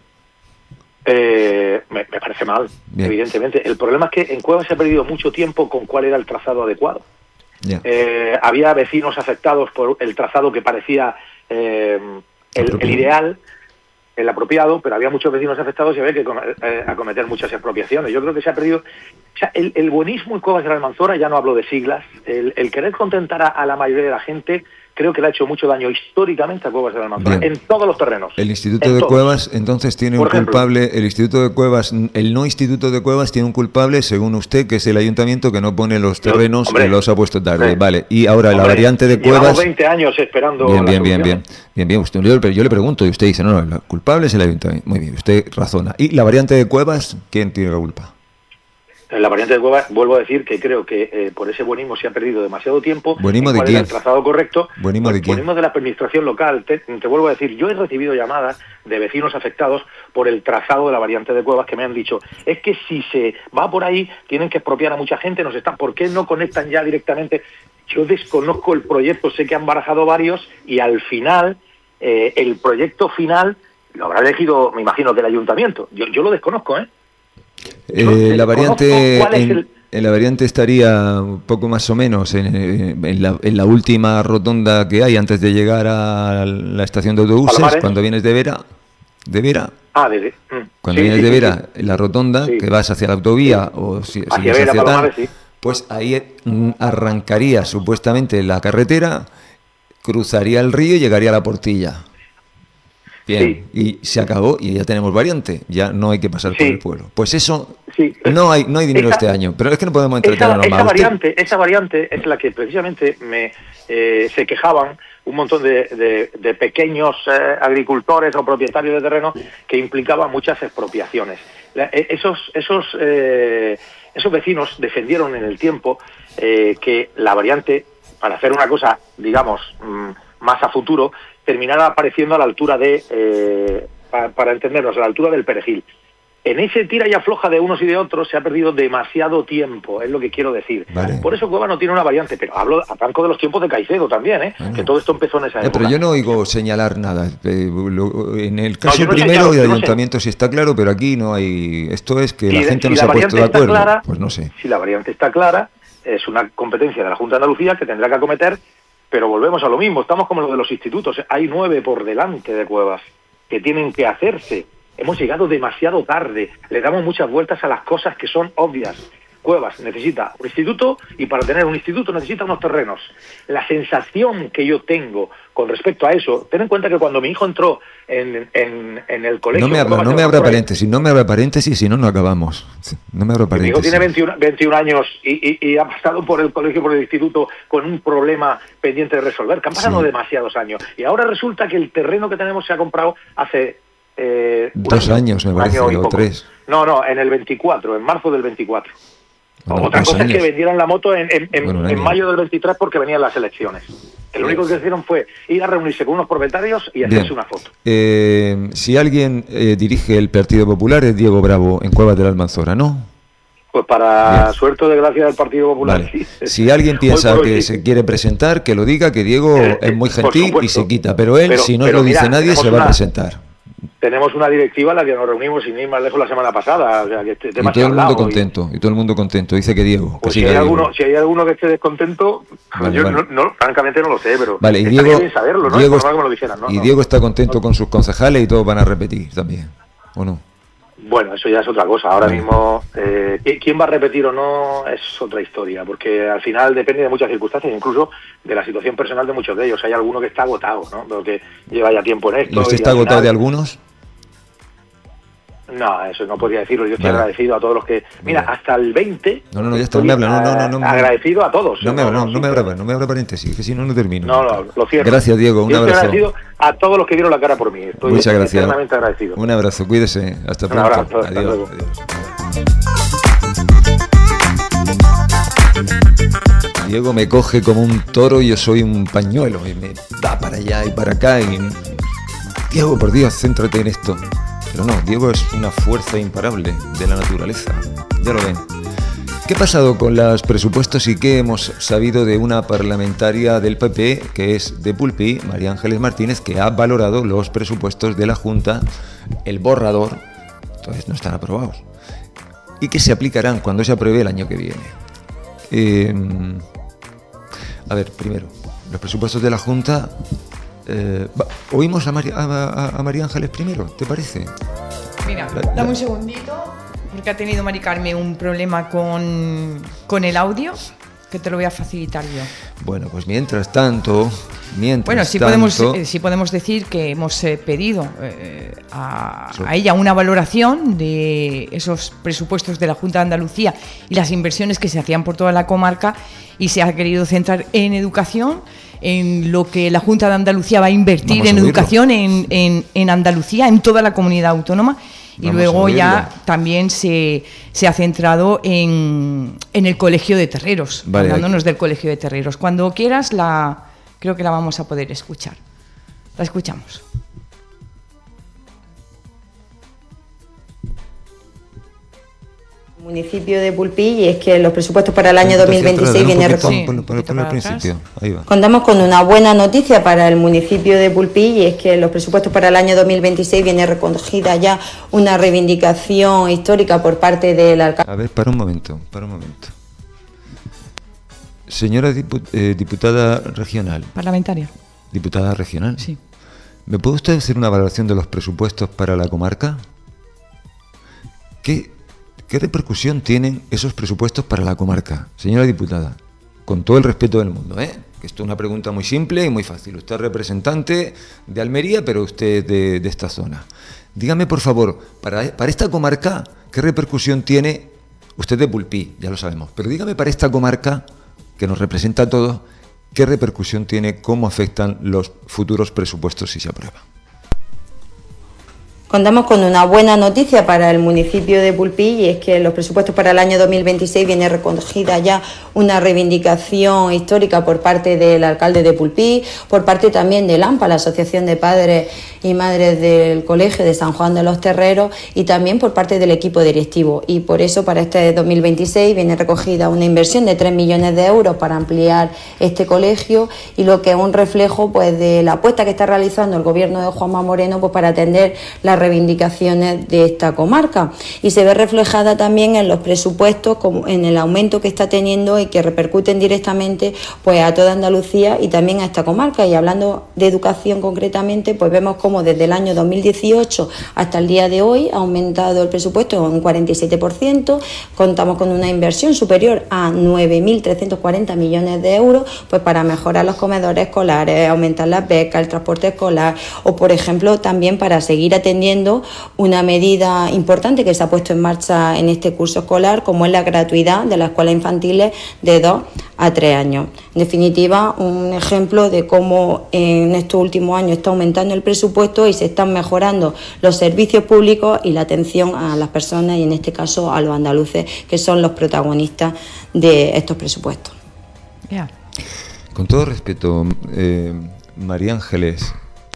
Me parece mal, bien. Evidentemente. El problema es que en Cuevas se ha perdido mucho tiempo con cuál era el trazado adecuado. Había vecinos afectados por el trazado que parecía el ideal, el apropiado, pero había muchos vecinos afectados y había que acometer muchas expropiaciones. Yo creo que se ha perdido... O sea, el buenismo en Cuevas de la Almanzora, ya no hablo de siglas, el querer contentar a la mayoría de la gente, creo que le ha hecho mucho daño históricamente a Cuevas de la Almanzora, en todos los terrenos. El Instituto de Cuevas, entonces, tiene un culpable. El Instituto de Cuevas, el no Instituto de Cuevas tiene un culpable, según usted, que es el ayuntamiento que no pone los terrenos y los ha puesto tarde. Vale, y ahora la variante de Cuevas... Llevamos 20 años esperando Bien. Usted, yo le pregunto y usted dice, no, el culpable es el ayuntamiento. Muy bien, usted razona. ¿Y la variante de Cuevas, quién tiene la culpa? La variante de Cuevas, vuelvo a decir que creo que por ese buenismo se ha perdido demasiado tiempo. ¿Buenismo de quién? El trazado correcto. ¿Buenismo de quién? Buenismo de la administración local. Te vuelvo a decir, yo he recibido llamadas de vecinos afectados por el trazado de la variante de Cuevas que me han dicho, es que si se va por ahí tienen que expropiar a mucha gente, ¿por qué no conectan ya directamente? Yo desconozco el proyecto, sé que han barajado varios y al final, el proyecto final lo habrá elegido, me imagino, que el ayuntamiento. Yo lo desconozco, la variante estaría un poco más o menos en la última rotonda que hay antes de llegar a la estación de autobuses, Palomares. Cuando vienes de Vera. Cuando vienes de Vera, en la rotonda, que vas hacia la autovía o si hacia tal, pues ahí arrancaría supuestamente la carretera, cruzaría el río y llegaría a la Portilla. Bien, y se acabó y ya tenemos variante, ya no hay que pasar por el pueblo. Pues eso, no hay dinero este año, pero es que no podemos entretenernos más. Esa variante es la que precisamente se quejaban un montón de pequeños agricultores o propietarios de terreno que implicaba muchas expropiaciones. Esos vecinos defendieron en el tiempo que la variante, para hacer una cosa, digamos, más a futuro, terminara apareciendo a la altura para entendernos, a la altura del Perejil. En ese tira y afloja de unos y de otros se ha perdido demasiado tiempo, es lo que quiero decir. Vale. Por eso Cuevas no tiene una variante, pero hablo a tanco de los tiempos de Caicedo también, que todo esto empezó en esa época. Pero yo no oigo señalar nada. En el caso primero del ayuntamiento sí está claro, pero aquí no hay... Esto es que la gente no se ha puesto de acuerdo. Pues no sé. Si la variante está clara, es una competencia de la Junta de Andalucía que tendrá que acometer. Pero volvemos a lo mismo, estamos como lo de los institutos. Hay 9 por delante de Cuevas que tienen que hacerse. Hemos llegado demasiado tarde, le damos muchas vueltas a las cosas que son obvias. Cuevas necesita un instituto y para tener un instituto necesita unos terrenos. La sensación que yo tengo con respecto a eso, ten en cuenta que cuando mi hijo entró en el colegio... No me abra paréntesis, si no, no acabamos. No me abra paréntesis. Mi hijo tiene 21 años y ha pasado por el colegio, por el instituto, con un problema pendiente de resolver, que han pasado demasiados años. Y ahora resulta que el terreno que tenemos se ha comprado hace... 2 años, me parece, o 3. No, en el 24, en marzo del 24. Otra cosa es que vendieron la moto en mayo del 23 porque venían las elecciones. Lo único que hicieron fue ir a reunirse con unos propietarios y hacerse una foto. Si alguien dirige el Partido Popular es Diego Bravo en Cuevas de la Almanzora, ¿no? Pues para suerte o desgracia del Partido Popular. Vale. Sí. Si alguien piensa que se quiere presentar, que lo diga, que Diego es muy gentil y se quita. Pero él, si no lo dice nadie, se va a presentar. Tenemos una directiva en la que nos reunimos sin ir más lejos la semana pasada. O sea, que este tema y todo el mundo contento, y todo el mundo contento. Dice que Diego. Pues si hay alguno que esté descontento, vale, yo francamente no lo sé, pero vale, y Diego, bien saberlo, ¿no? Diego, me lo dijeran, ¿no? Y Diego está contento con sus concejales y todos van a repetir también, ¿o no? Bueno, eso ya es otra cosa. Ahora mismo, quién va a repetir o no es otra historia, porque al final depende de muchas circunstancias, incluso de la situación personal de muchos de ellos. Hay alguno que está agotado, ¿no? Porque lleva ya tiempo en esto. ¿Y usted está agotado de algunos? No, eso no podría decirlo. Yo estoy agradecido a todos los que... Mira, hasta el 20... No, ya está, me habla. No, agradecido a todos. No me abra paréntesis, que si no termino. No, lo cierro. Gracias, Diego, un abrazo. Estoy agradecido a todos los que dieron la cara por mí. Estoy Muchas gracias. eternamente agradecido. Un abrazo, cuídese. Hasta pronto. Un abrazo, hasta adiós. luego. Diego me coge como un toro y yo soy un pañuelo y me da para allá y para acá y... Diego, por Dios, céntrate en esto. Pero no, Diego es una fuerza imparable de la naturaleza. Ya lo ven. ¿Qué ha pasado con los presupuestos y qué hemos sabido de una parlamentaria del PP, que es de Pulpí, María Ángeles Martínez, que ha valorado los presupuestos de la Junta, el borrador, entonces no están aprobados, y que se aplicarán cuando se apruebe el año que viene? A ver, primero, los presupuestos de la Junta... oímos a María Ángeles primero, ¿te parece? Mira, dame un segundito, porque ha tenido Mari Carmen un problema con el audio, que te lo voy a facilitar yo. Bueno, pues mientras tanto... Sí podemos decir que hemos pedido a ella una valoración de esos presupuestos de la Junta de Andalucía y las inversiones que se hacían por toda la comarca, y se ha querido centrar en educación, en lo que la Junta de Andalucía va a invertir en educación en Andalucía, en toda la comunidad autónoma. Y luego ya también se ha centrado en el Colegio de Terreros, hablándonos del Colegio de Terreros. Cuando quieras, creo que la vamos a poder escuchar. La escuchamos. Municipio de Pulpí, y es que los presupuestos para el año 2026 viene Contamos con una buena noticia para el municipio de Pulpí, y es que los presupuestos para el año 2026 viene recogida ya una reivindicación histórica por parte del alcalde. A ver, para un momento. Señora diputada regional. Parlamentaria. Diputada regional. Sí. ¿Me puede usted hacer una valoración de los presupuestos para la comarca? ¿Qué repercusión tienen esos presupuestos para la comarca? Señora diputada, con todo el respeto del mundo, que esto es una pregunta muy simple y muy fácil. Usted es representante de Almería, pero usted de esta zona. Dígame, por favor, para esta comarca, ¿qué repercusión tiene? Usted de Pulpí, ya lo sabemos, pero dígame para esta comarca, que nos representa a todos, ¿qué repercusión tiene, cómo afectan los futuros presupuestos si se aprueban? Contamos con una buena noticia para el municipio de Pulpí, y es que los presupuestos para el año 2026 viene recogida ya una reivindicación histórica por parte del alcalde de Pulpí, por parte también del AMPA, la Asociación de Padres y Madres del Colegio de San Juan de los Terreros, y también por parte del equipo directivo. Y por eso para este 2026 viene recogida una inversión de 3 millones de euros para ampliar este colegio, y lo que es un reflejo pues de la apuesta que está realizando el gobierno de Juanma Moreno pues para atender las reivindicaciones de esta comarca, y se ve reflejada también en los presupuestos, como en el aumento que está teniendo y que repercuten directamente pues a toda Andalucía y también a esta comarca. Y hablando de educación concretamente, pues vemos como desde el año 2018 hasta el día de hoy ha aumentado el presupuesto un 47%, contamos con una inversión superior a 9.340 millones de euros pues para mejorar los comedores escolares, aumentar las becas, el transporte escolar, o por ejemplo también para seguir atendiendo una medida importante que se ha puesto en marcha en este curso escolar, como es la gratuidad de las escuelas infantiles de 2 a 3 años. En definitiva, un ejemplo de cómo en estos últimos años está aumentando el presupuesto y se están mejorando los servicios públicos y la atención a las personas, y en este caso a los andaluces, que son los protagonistas de estos presupuestos. Yeah. Con todo respeto, María Ángeles,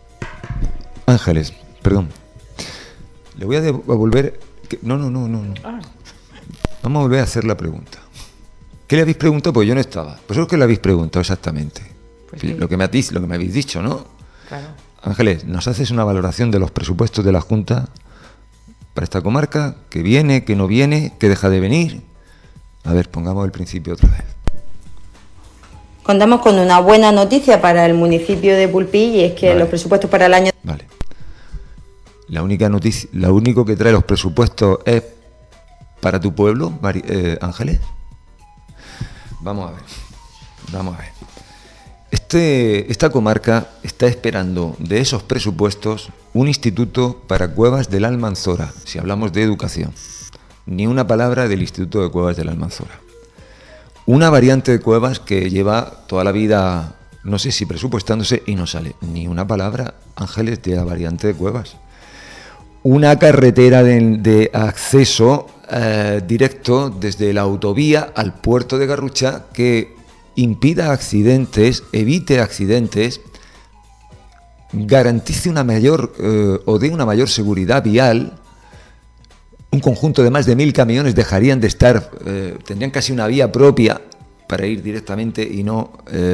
perdón. Le voy a devolver... No. Vamos a volver a hacer la pregunta. ¿Qué le habéis preguntado? Pues yo no estaba. Pues es que le habéis preguntado exactamente. Pues sí. Lo que me habéis dicho, ¿no? Claro. Ángeles, ¿nos haces una valoración de los presupuestos de la Junta para esta comarca? ¿Qué viene, qué no viene, qué deja de venir? A ver, pongamos el principio otra vez. Contamos con una buena noticia para el municipio de Pulpí, y es que los presupuestos para el año... Vale. La única noticia, lo único que trae los presupuestos es para tu pueblo, Ángeles. Vamos a ver. esta comarca está esperando de esos presupuestos un instituto para Cuevas del Almanzora, si hablamos de educación. Ni una palabra del Instituto de Cuevas del Almanzora. Una variante de Cuevas que lleva toda la vida, no sé si presupuestándose, y no sale ni una palabra, Ángeles, de la variante de Cuevas. Una carretera de acceso directo desde la autovía al puerto de Garrucha que impida accidentes, evite accidentes, garantice una mayor o dé una mayor seguridad vial. Un conjunto de más de 1000 camiones dejarían de estar, tendrían casi una vía propia para ir directamente y no,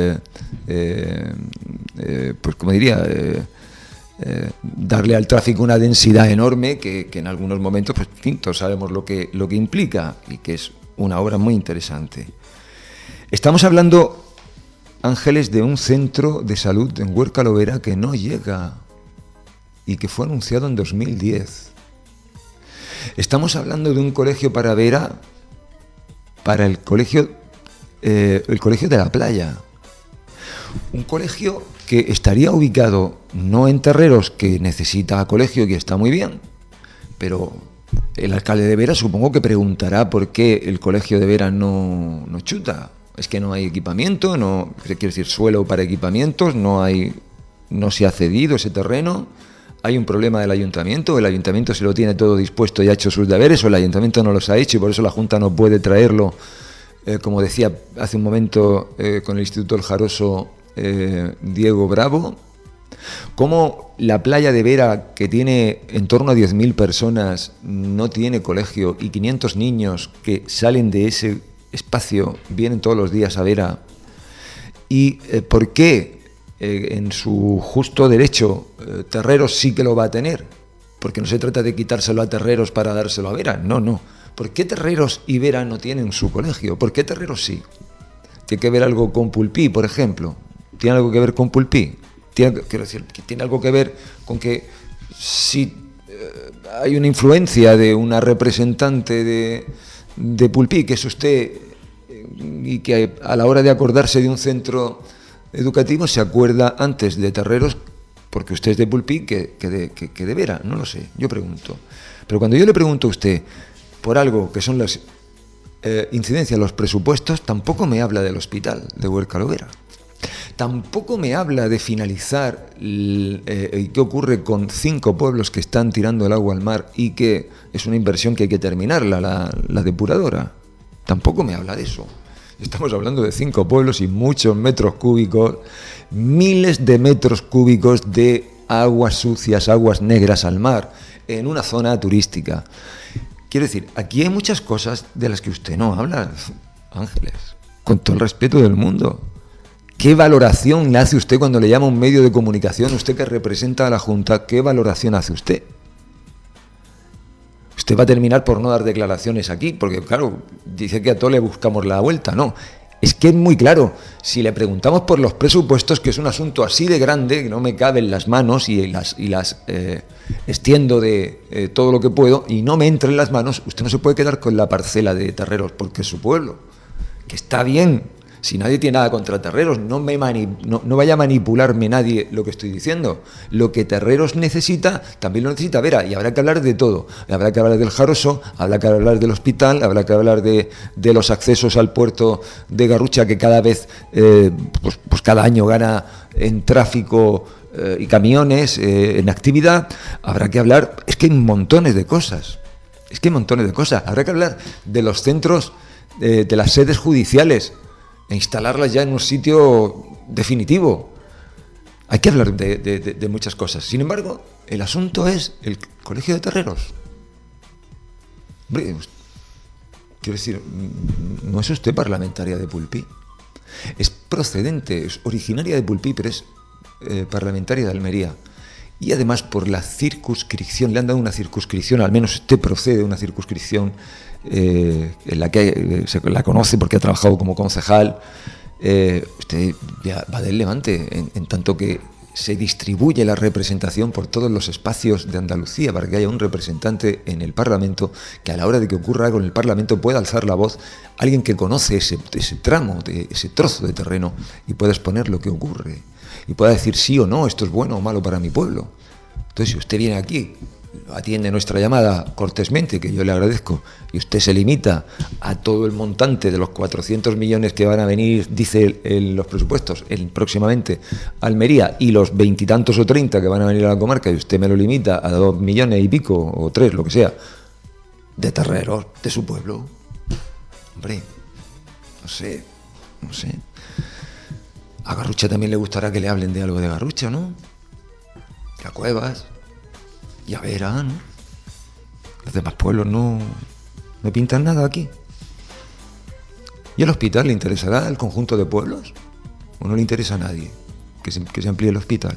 pues como diría, darle al tráfico una densidad enorme que en algunos momentos, pues todos sabemos lo que implica y que es una obra muy interesante. Estamos hablando, Ángeles, de un centro de salud en Huerca Lovera que no llega y que fue anunciado en 2010. Estamos hablando de un colegio para Vera, para el colegio de la playa. Un colegio que estaría ubicado no en Terreros, que necesita colegio y que está muy bien, pero el alcalde de Vera supongo que preguntará por qué el colegio de Vera no chuta. Es que no hay equipamiento, quiere decir suelo para equipamientos, no se ha cedido ese terreno. Hay un problema del ayuntamiento, el ayuntamiento se lo tiene todo dispuesto y ha hecho sus deberes, o el ayuntamiento no los ha hecho y por eso la Junta no puede traerlo, como decía hace un momento con el Instituto El Jaroso Diego Bravo. Cómo la playa de Vera, que tiene en torno a 10.000 personas, no tiene colegio y 500 niños que salen de ese espacio vienen todos los días a Vera. Y por qué en su justo derecho Terreros sí que lo va a tener, porque no se trata de quitárselo a Terreros para dárselo a Vera, no. ¿Por qué Terreros y Vera no tienen su colegio? ¿Por qué Terreros sí? ¿Tiene que ver algo con Pulpí, por ejemplo? ¿Tiene algo que ver con Pulpí? Quiero decir, que tiene algo que ver con que si hay una influencia de una representante de Pulpí, que es usted, y que a la hora de acordarse de un centro educativo se acuerda antes de Terreros, porque usted es de Pulpí, que de Vera, no lo sé, yo pregunto. Pero cuando yo le pregunto a usted por algo que son las incidencias, los presupuestos, tampoco me habla del hospital de Huerca Lovera. Tampoco me habla de finalizar qué ocurre con 5 pueblos que están tirando el agua al mar y que es una inversión que hay que terminarla, la depuradora. Tampoco me habla de eso. Estamos hablando de 5 pueblos y muchos metros cúbicos, miles de metros cúbicos de aguas sucias, aguas negras al mar, en una zona turística. Quiero decir, aquí hay muchas cosas de las que usted no habla, Ángeles, con todo el respeto del mundo. ¿Qué valoración le hace usted cuando le llama a un medio de comunicación, usted que representa a la Junta, qué valoración hace usted? Usted va a terminar por no dar declaraciones aquí, porque claro, dice que a todo le buscamos la vuelta, no. Es que es muy claro, si le preguntamos por los presupuestos, que es un asunto así de grande, que no me cabe en las manos y las extiendo de todo lo que puedo, y no me entra en las manos, usted no se puede quedar con la parcela de Terreros, porque es su pueblo, que está bien. Si nadie tiene nada contra Terreros, no vaya a manipularme nadie lo que estoy diciendo. Lo que Terreros necesita, también lo necesita Vera, y habrá que hablar de todo. Habrá que hablar del Jaroso, habrá que hablar del hospital, habrá que hablar de los accesos al puerto de Garrucha, que cada vez, pues cada año gana en tráfico y camiones, en actividad. Habrá que hablar, es que hay montones de cosas. Habrá que hablar de los centros, de las sedes judiciales, e instalarlas ya en un sitio definitivo. Hay que hablar de muchas cosas. Sin embargo, el asunto es el colegio de Terreros. Hombre, quiero decir, no es usted parlamentaria de Pulpí. Es procedente, es originaria de Pulpí, pero es parlamentaria de Almería. Y además por la circunscripción, le han dado una circunscripción, al menos usted procede de una circunscripción en la que se la conoce porque ha trabajado como concejal. Usted ya va del Levante, en tanto que se distribuye la representación por todos los espacios de Andalucía para que haya un representante en el Parlamento que a la hora de que ocurra algo en el Parlamento pueda alzar la voz, alguien que conoce ese tramo, ese trozo de terreno y pueda exponer lo que ocurre y pueda decir sí o no, esto es bueno o malo para mi pueblo. Entonces, si usted viene aquí, atiende nuestra llamada cortésmente, que yo le agradezco, y usted se limita a todo el montante de los 400 millones que van a venir, dice los presupuestos, próximamente a Almería, y los 20 y tantos o 30 que van a venir a la comarca, y usted me lo limita a 2 millones y pico, o 3, lo que sea, de terreros de su pueblo. Hombre, no sé. A Garrucha también le gustará que le hablen de algo de Garrucha, ¿no? A Cuevas, y a Vera, ¿no? Los demás pueblos no pintan nada aquí. ¿Y el hospital le interesará al conjunto de pueblos? ¿O no le interesa a nadie que se amplíe el hospital?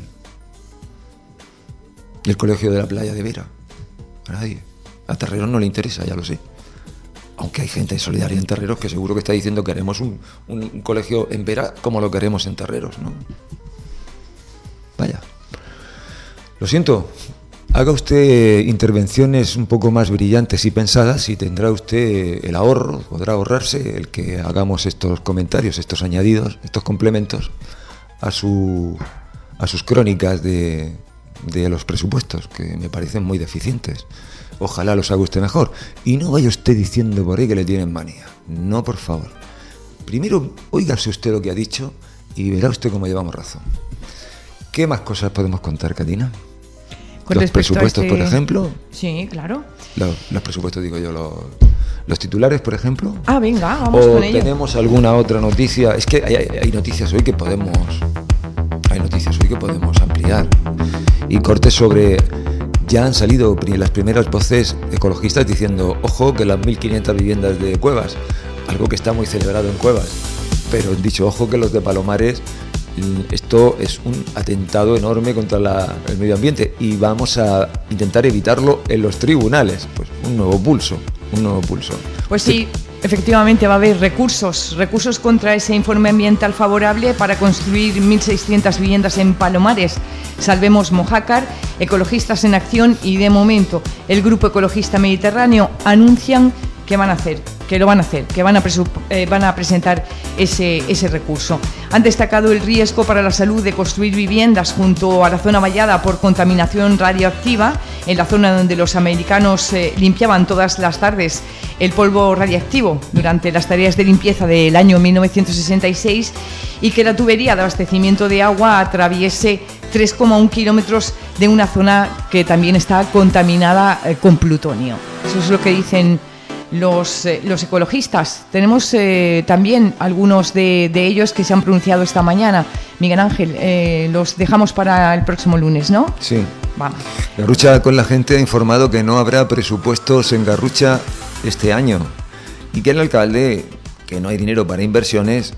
¿Y el colegio de la playa de Vera? A nadie. A Terreros no le interesa, ya lo sé. Aunque hay gente solidaria en Terreros que seguro que está diciendo que queremos un colegio en Vera como lo queremos en Terreros, ¿no? Vaya. Lo siento, haga usted intervenciones un poco más brillantes y pensadas y tendrá usted el ahorro, podrá ahorrarse el que hagamos estos comentarios, estos añadidos, estos complementos a sus crónicas de los presupuestos, que me parecen muy deficientes. Ojalá los haga usted mejor. Y no vaya usted diciendo por ahí que le tienen manía. No, por favor. Primero, óigase usted lo que ha dicho y verá usted cómo llevamos razón. ¿Qué más cosas podemos contar, Katina? ¿Los presupuestos, por ejemplo? Sí, claro. Los presupuestos, digo yo, los titulares, por ejemplo. Ah, venga, vamos con ello. ¿O tenemos alguna otra noticia? Es que hay noticias hoy que podemos... Hay noticias hoy que podemos ampliar. Y cortes sobre... Ya han salido las primeras voces ecologistas diciendo, ojo, que las 1.500 viviendas de Cuevas, algo que está muy celebrado en Cuevas, pero han dicho, ojo, que los de Palomares... Esto es un atentado enorme contra el medio ambiente y vamos a intentar evitarlo en los tribunales. Pues un nuevo pulso. Pues sí, efectivamente va a haber recursos contra ese informe ambiental favorable para construir 1.600 viviendas en Palomares. Salvemos Mojácar, Ecologistas en Acción y de momento el Grupo Ecologista Mediterráneo anuncian que van a presentar ese recurso. Han destacado el riesgo para la salud de construir viviendas junto a la zona vallada por contaminación radioactiva, en la zona donde los americanos limpiaban todas las tardes el polvo radiactivo durante las tareas de limpieza del año 1966 y que la tubería de abastecimiento de agua atraviese 3,1 kilómetros de una zona que también está contaminada con plutonio. Eso es lo que dicen los ecologistas. Tenemos también algunos de ellos que se han pronunciado esta mañana. Miguel Ángel, los dejamos para el próximo lunes, ¿no? Sí. Vamos. Garrucha con la gente ha informado que no habrá presupuestos en Garrucha este año y que el alcalde, que no hay dinero para inversiones,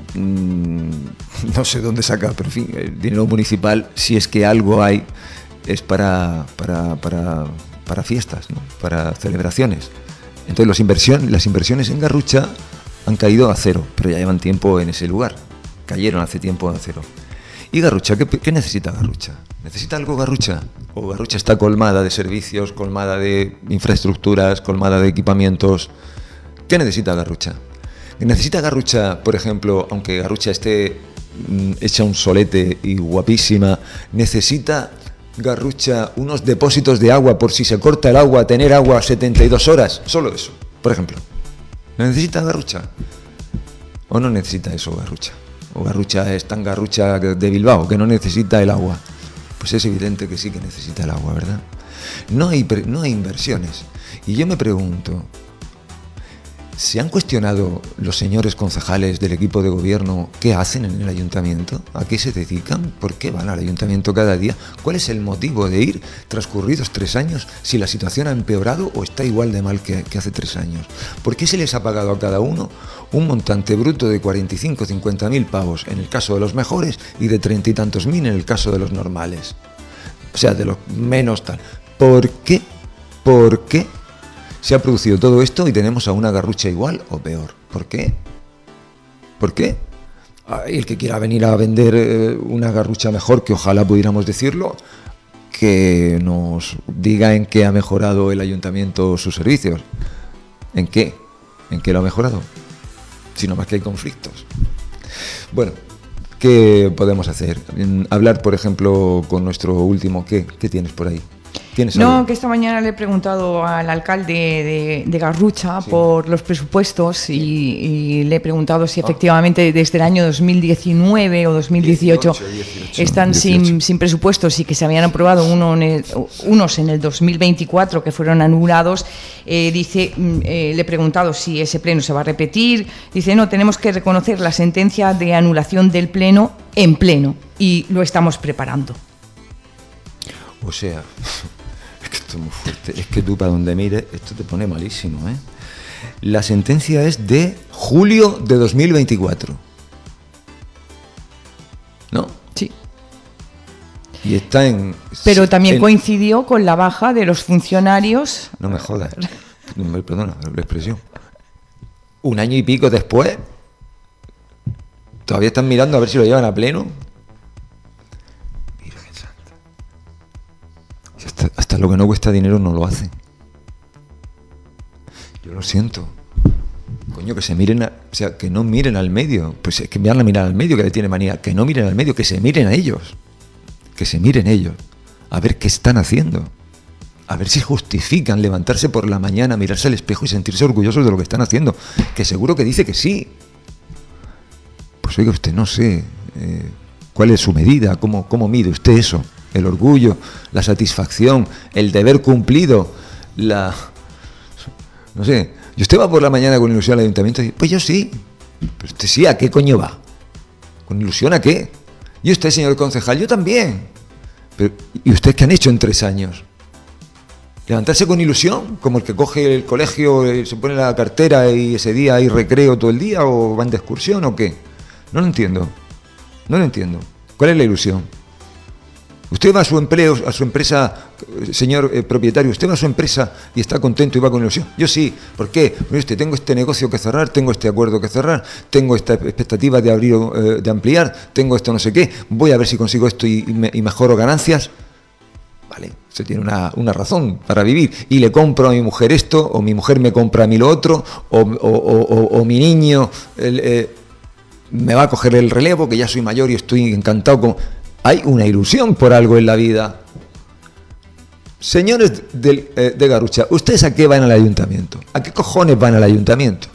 no sé dónde saca, pero en fin, el dinero municipal, si es que algo hay, es para fiestas, ¿no? Para celebraciones. Entonces las inversiones en Garrucha han caído a cero, pero ya llevan tiempo en ese lugar. Cayeron hace tiempo a cero. ¿Y Garrucha? ¿Qué necesita Garrucha? ¿Necesita algo Garrucha? ¿O Garrucha está colmada de servicios, colmada de infraestructuras, colmada de equipamientos? ¿Qué necesita Garrucha? ¿Necesita Garrucha, por ejemplo, aunque Garrucha esté hecha un solete y guapísima, necesita Garrucha unos depósitos de agua por si se corta el agua, tener agua 72 horas? Solo eso, por ejemplo. ¿Necesita Garrucha? ¿O no necesita eso Garrucha? ¿O Garrucha es tan Garrucha de Bilbao que no necesita el agua? Pues es evidente que sí que necesita el agua, ¿verdad? No hay inversiones. Y yo me pregunto, ¿se han cuestionado los señores concejales del equipo de gobierno qué hacen en el ayuntamiento? ¿A qué se dedican? ¿Por qué van al ayuntamiento cada día? ¿Cuál es el motivo de ir transcurridos 3 años si la situación ha empeorado o está igual de mal que hace 3 años? ¿Por qué se les ha pagado a cada uno un montante bruto de 45 o 50 mil pavos en el caso de los mejores y de 30 y tantos mil en el caso de los normales? O sea, de los menos tal. ¿Por qué? ¿Por qué se ha producido todo esto y tenemos a una Garrucha igual o peor? ¿Por qué? ¿Por qué? el que quiera venir a vender una garrucha mejor, que ojalá pudiéramos decirlo, que nos diga en qué ha mejorado el ayuntamiento sus servicios. ¿En qué? ¿En qué lo ha mejorado? Si no más que hay conflictos. Bueno, ¿qué podemos hacer? Hablar, por ejemplo, con nuestro último... ¿Qué tienes por ahí? No, que esta mañana le he preguntado al alcalde de Garrucha por los presupuestos y le he preguntado si efectivamente desde el año 2019 o 2018 están sin presupuestos y que se habían aprobado unos en el 2024 que fueron anulados. Le he preguntado si ese pleno se va a repetir. Dice, no, tenemos que reconocer la sentencia de anulación del pleno en pleno y lo estamos preparando. O sea... Es que esto es muy fuerte. Es que tú, para donde mires, esto te pone malísimo, ¿eh? La sentencia es de julio de 2024. ¿No? Sí. Y está en... Pero también coincidió con la baja de los funcionarios... No me jodas. Perdona la expresión. Un año y pico después, todavía están mirando a ver si lo llevan a pleno. Hasta lo que no cuesta dinero no lo hacen. Yo lo siento. Coño, que se miren, o sea, que no miren al medio. Pues es que me van a mirar al medio, que le tiene manía. Que no miren al medio, que se miren a ellos. Que se miren ellos. A ver qué están haciendo. A ver si justifican levantarse por la mañana, mirarse al espejo y sentirse orgullosos de lo que están haciendo. Que seguro que dice que sí. Pues oiga, usted no sé cuál es su medida, cómo mide usted eso. El orgullo, la satisfacción, el deber cumplido, no sé. ¿Y usted va por la mañana con ilusión al ayuntamiento? Y, pues yo sí. Pero usted sí, ¿a qué coño va? ¿Con ilusión a qué? ¿Y usted, señor concejal? Yo también. Pero, ¿y usted qué han hecho en 3 años? ¿Levantarse con ilusión? ¿Como el que coge el colegio, se pone la cartera y ese día hay recreo todo el día o van de excursión o qué? No lo entiendo. No lo entiendo. ¿Cuál es la ilusión? Usted va a su empleo, a su empresa, señor propietario, usted va a su empresa y está contento y va con ilusión. Yo sí. ¿Por qué? Mire usted, tengo este negocio que cerrar, tengo este acuerdo que cerrar, tengo esta expectativa de abrir, de ampliar, tengo esto no sé qué, voy a ver si consigo esto y mejoro ganancias. Vale, usted tiene una razón para vivir. Y le compro a mi mujer esto, o mi mujer me compra a mí lo otro, o mi niño me va a coger el relevo, que ya soy mayor y estoy encantado con... Hay una ilusión por algo en la vida. Señores de Garrucha, ¿ustedes a qué van al ayuntamiento? ¿A qué cojones van al ayuntamiento?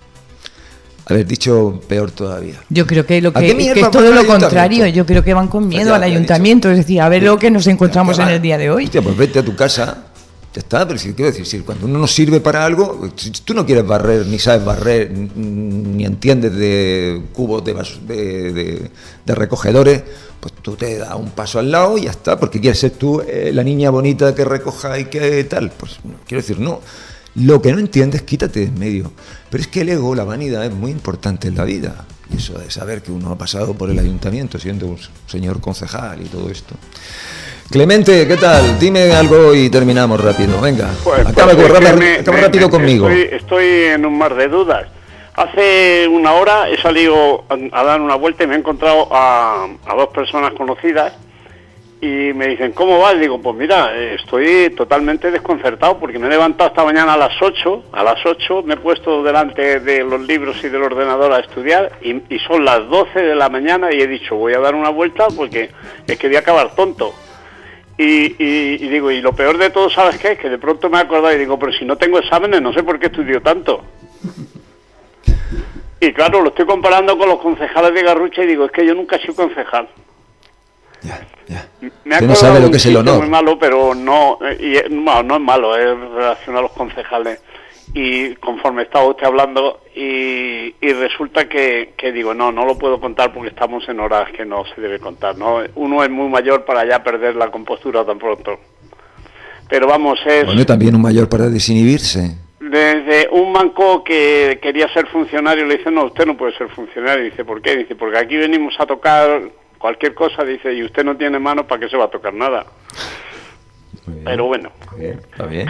Haber dicho peor todavía. Yo creo que es todo lo contrario. Yo creo que van con miedo al ayuntamiento. Es decir, a ver lo que nos encontramos en el día de hoy. Hostia, pues vete a tu casa. Ya está, pero quiero decir, si cuando uno no sirve para algo, si tú no quieres barrer, ni sabes barrer, ni entiendes de cubos de recogedores, pues tú te das un paso al lado y ya está, porque quieres ser tú la niña bonita que recoja y que tal. Pues no, quiero decir, no. Lo que no entiendes, quítate de en medio. Pero es que el ego, la vanidad, es muy importante en la vida. Y eso de saber que uno ha pasado por el ayuntamiento siendo un señor concejal y todo esto. Clemente, ¿qué tal? Dime algo y terminamos rápido. Venga, acaba rápido conmigo. Estoy en un mar de dudas. Hace una hora he salido a dar una vuelta y me he encontrado a 2 personas conocidas y me dicen, ¿cómo vas? Digo, pues mira, estoy totalmente desconcertado porque me he levantado esta mañana a las 8. A las 8 me he puesto delante de los libros y del ordenador a estudiar y son las 12 de la mañana y he dicho, voy a dar una vuelta porque es que voy a acabar tonto. Y digo, y lo peor de todo, ¿sabes qué? Que de pronto me he acordado y digo, pero si no tengo exámenes, no sé por qué estudio tanto. Y claro, lo estoy comparando con los concejales de Garrucha y digo, es que yo nunca he sido concejal. Ya. Me ha acordado no sabe lo que es el honor. Muy malo, pero no es malo, es relacionado a los concejales. Y conforme estaba usted hablando, y resulta que digo, no lo puedo contar porque estamos en horas que no se debe contar, ¿no? Uno es muy mayor para ya perder la compostura tan pronto. Pero vamos, es... Bueno, también un mayor para desinhibirse. Desde un manco que quería ser funcionario, le dice, no, usted no puede ser funcionario. Dice, ¿por qué? Dice, porque aquí venimos a tocar cualquier cosa, dice, y usted no tiene manos, ¿para qué se va a tocar nada? Pero bueno, bien,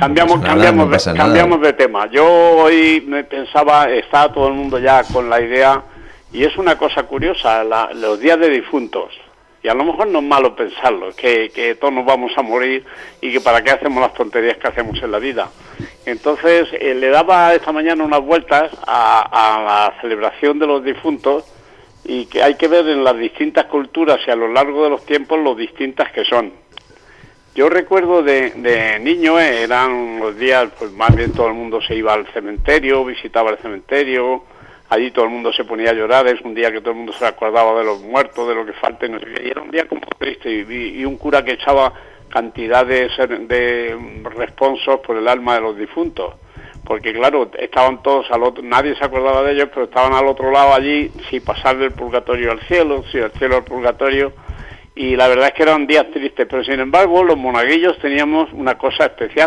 cambiamos de tema. Yo hoy me pensaba, está todo el mundo ya con la idea Y es una cosa curiosa, los días de difuntos. Y a lo mejor no es malo pensarlo, que todos nos vamos a morir y que para qué hacemos las tonterías que hacemos en la vida. Entonces, le daba esta mañana unas vueltas a la celebración de los difuntos, y que hay que ver en las distintas culturas y a lo largo de los tiempos lo distintas que son. Yo recuerdo de niño, eran los días, pues más bien todo el mundo se iba al cementerio, visitaba el cementerio, allí todo el mundo se ponía a llorar, es un día que todo el mundo se acordaba de los muertos, de lo que falta, no sé qué, y era un día como triste, y un cura que echaba cantidades de responsos por el alma de los difuntos, porque claro, estaban todos al otro, nadie se acordaba de ellos, pero estaban al otro lado allí, si pasar del purgatorio al cielo, si del cielo al purgatorio, y la verdad es que eran días tristes, pero sin embargo los monaguillos teníamos una cosa especial,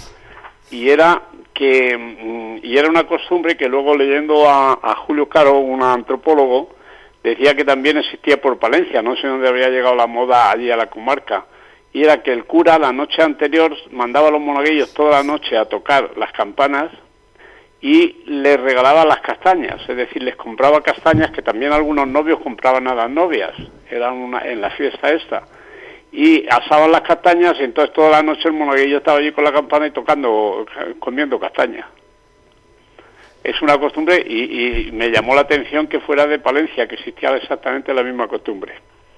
y era una costumbre que luego leyendo a Julio Caro, un antropólogo, decía que también existía por Palencia, no sé dónde habría llegado la moda allí a la comarca, y era que el cura la noche anterior mandaba a los monaguillos toda la noche a tocar las campanas y les regalaba las castañas, es decir, les compraba castañas que también algunos novios compraban a las novias, en la fiesta esta, y asaban las castañas y entonces toda la noche el monaguillo estaba allí con la campana y tocando, comiendo castañas. Es una costumbre y me llamó la atención que fuera de Palencia, que existía exactamente la misma costumbre.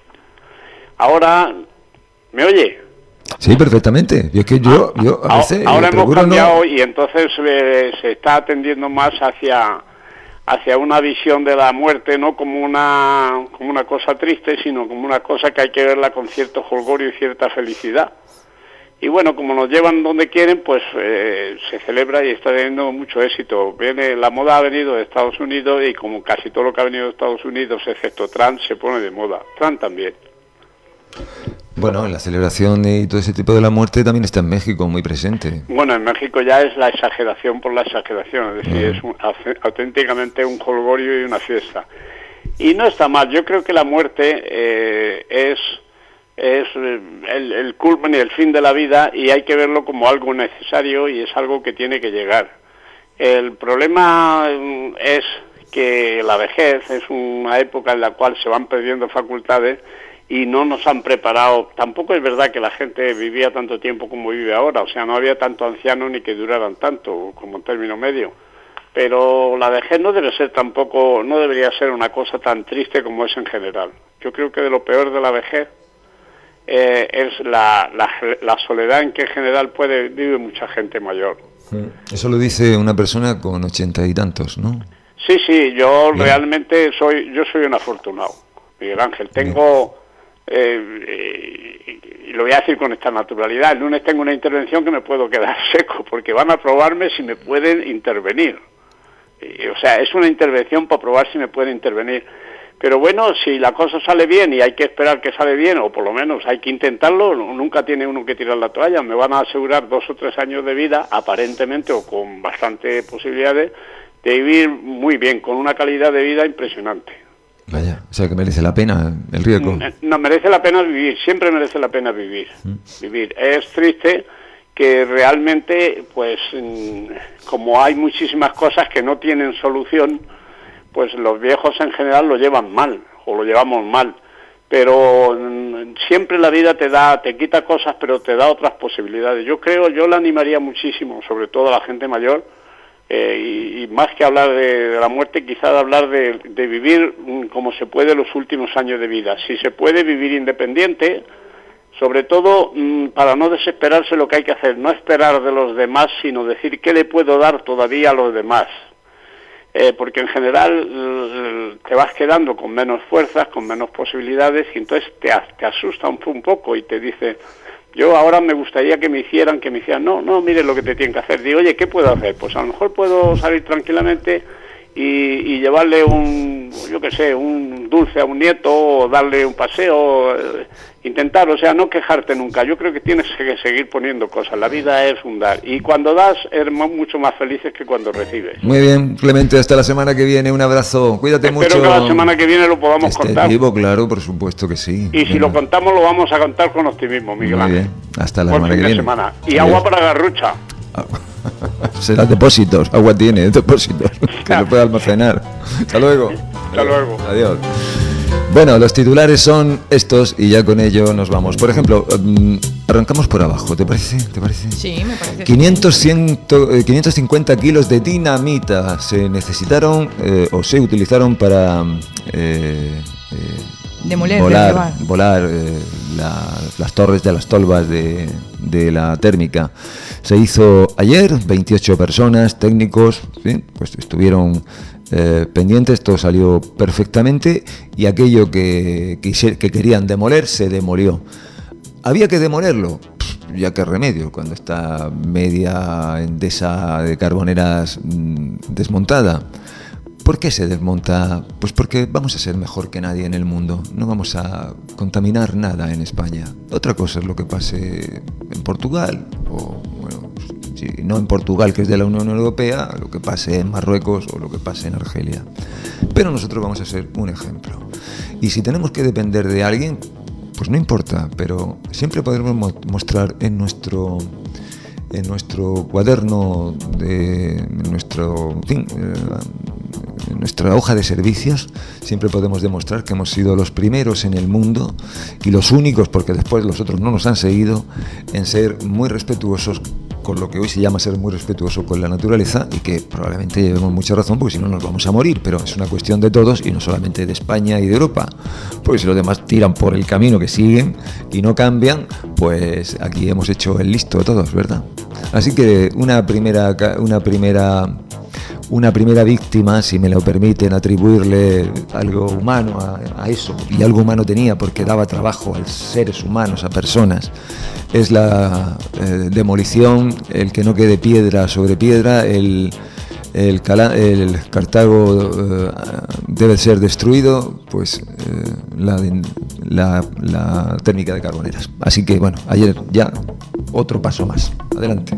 Ahora, ¿me oye? Sí, perfectamente. Y es que yo a veces ahora hemos cambiado y entonces se está atendiendo más hacia una visión de la muerte, no como una cosa triste, sino como una cosa que hay que verla con cierto jolgorio y cierta felicidad. Y bueno, como nos llevan donde quieren, pues se celebra y está teniendo mucho éxito. La moda ha venido de Estados Unidos y como casi todo lo que ha venido de Estados Unidos, excepto Trump, se pone de moda. Trump también. Bueno, la celebración y todo ese tipo de la muerte también está en México muy presente. Bueno, en México ya es la exageración por la exageración, es decir, es auténticamente un jolgorio y una fiesta. Y no está mal, yo creo que la muerte es el culmen y el fin de la vida y hay que verlo como algo necesario y es algo que tiene que llegar. El problema es que la vejez es una época en la cual se van perdiendo facultades y no nos han preparado. Tampoco es verdad que la gente vivía tanto tiempo como vive ahora, o sea, no había tanto anciano ni que duraran tanto como en término medio. Pero la vejez no debería ser una cosa tan triste como es en general. Yo creo que de lo peor de la vejez es la soledad en que en general vive mucha gente mayor. Eso lo dice una persona con 80 y tantos, ¿no? Sí, yo realmente soy un afortunado, Miguel Ángel. Tengo, y lo voy a decir con esta naturalidad, el lunes tengo una intervención que me puedo quedar seco, porque van a probarme si me pueden intervenir. O sea, es una intervención para probar si me pueden intervenir. Pero bueno, si la cosa sale bien y hay que esperar que sale bien, o por lo menos hay que intentarlo, nunca tiene uno que tirar la toalla. Me van a asegurar 2 o 3 años de vida, aparentemente, o con bastante posibilidades, de vivir muy bien, con una calidad de vida impresionante. Vaya, o sea que merece la pena el riesgo. No, merece la pena vivir, siempre merece la pena vivir. Vivir. Es triste que realmente, pues, como hay muchísimas cosas que no tienen solución, pues los viejos en general lo llevan mal, o lo llevamos mal. Pero siempre la vida te quita cosas, pero te da otras posibilidades. Yo la animaría muchísimo, sobre todo a la gente mayor, y más que hablar de la muerte, quizá de hablar de vivir como se puede los últimos años de vida. Si se puede vivir independiente, sobre todo para no desesperarse, lo que hay que hacer, no esperar de los demás, sino decir qué le puedo dar todavía a los demás. Porque en general te vas quedando con menos fuerzas, con menos posibilidades, y entonces te asusta un poco y te dice, yo ahora me gustaría que me hicieran, no, mire lo que te tienen que hacer. Digo, oye, ¿qué puedo hacer? Pues a lo mejor puedo salir tranquilamente y llevarle un dulce a un nieto, o darle un paseo, intentar, o sea, no quejarte nunca. Yo creo que tienes que seguir poniendo cosas. La vida es un dar. Y cuando das, eres mucho más felices que cuando recibes. Muy bien, Clemente, hasta la semana que viene. Un abrazo. Cuídate mucho. Espero que la semana que viene lo podamos contar. Vivo, claro, por supuesto que sí. Y si lo contamos, lo vamos a contar con optimismo, Miguel Ángel. Muy bien, hasta la semana que viene. Y agua para Garrucha. Será depósitos, agua tiene, depósitos, que lo puede almacenar. Hasta luego. Hasta luego. Adiós. Bueno, los titulares son estos y ya con ello nos vamos. Por ejemplo, arrancamos por abajo, ¿te parece? Sí, me parece. 550 kilos de dinamita se necesitaron o se utilizaron para volar las torres de las tolvas de la térmica. Se hizo ayer, 28 personas, técnicos, ¿sí? Pues estuvieron pendientes, todo salió perfectamente y aquello que querían demoler se demolió. ¿Había que demolerlo? Ya que remedio, cuando está media Endesa de Carboneras desmontada. ¿Por qué se desmonta? Pues porque vamos a ser mejor que nadie en el mundo, no vamos a contaminar nada en España. Otra cosa es lo que pase en Portugal, o bueno, si no en Portugal, que es de la Unión Europea, lo que pase en Marruecos o lo que pase en Argelia. Pero nosotros vamos a ser un ejemplo. Y si tenemos que depender de alguien, pues no importa, pero siempre podremos mostrar en nuestro cuaderno, en nuestra hoja de servicios, siempre podemos demostrar que hemos sido los primeros en el mundo y los únicos, porque después los otros no nos han seguido, en ser muy respetuosos con lo que hoy se llama ser muy respetuoso con la naturaleza, y que probablemente llevemos mucha razón, porque si no nos vamos a morir, pero es una cuestión de todos y no solamente de España y de Europa, porque si los demás tiran por el camino que siguen y no cambian, pues aquí hemos hecho el listo todos, ¿verdad? Así que una primera víctima, si me lo permiten atribuirle algo humano a eso, y algo humano tenía porque daba trabajo a seres humanos, a personas, es la demolición, el que no quede piedra sobre piedra, el Cartago debe ser destruido, pues la térmica de Carboneras. Así que bueno, ayer ya otro paso más. Adelante.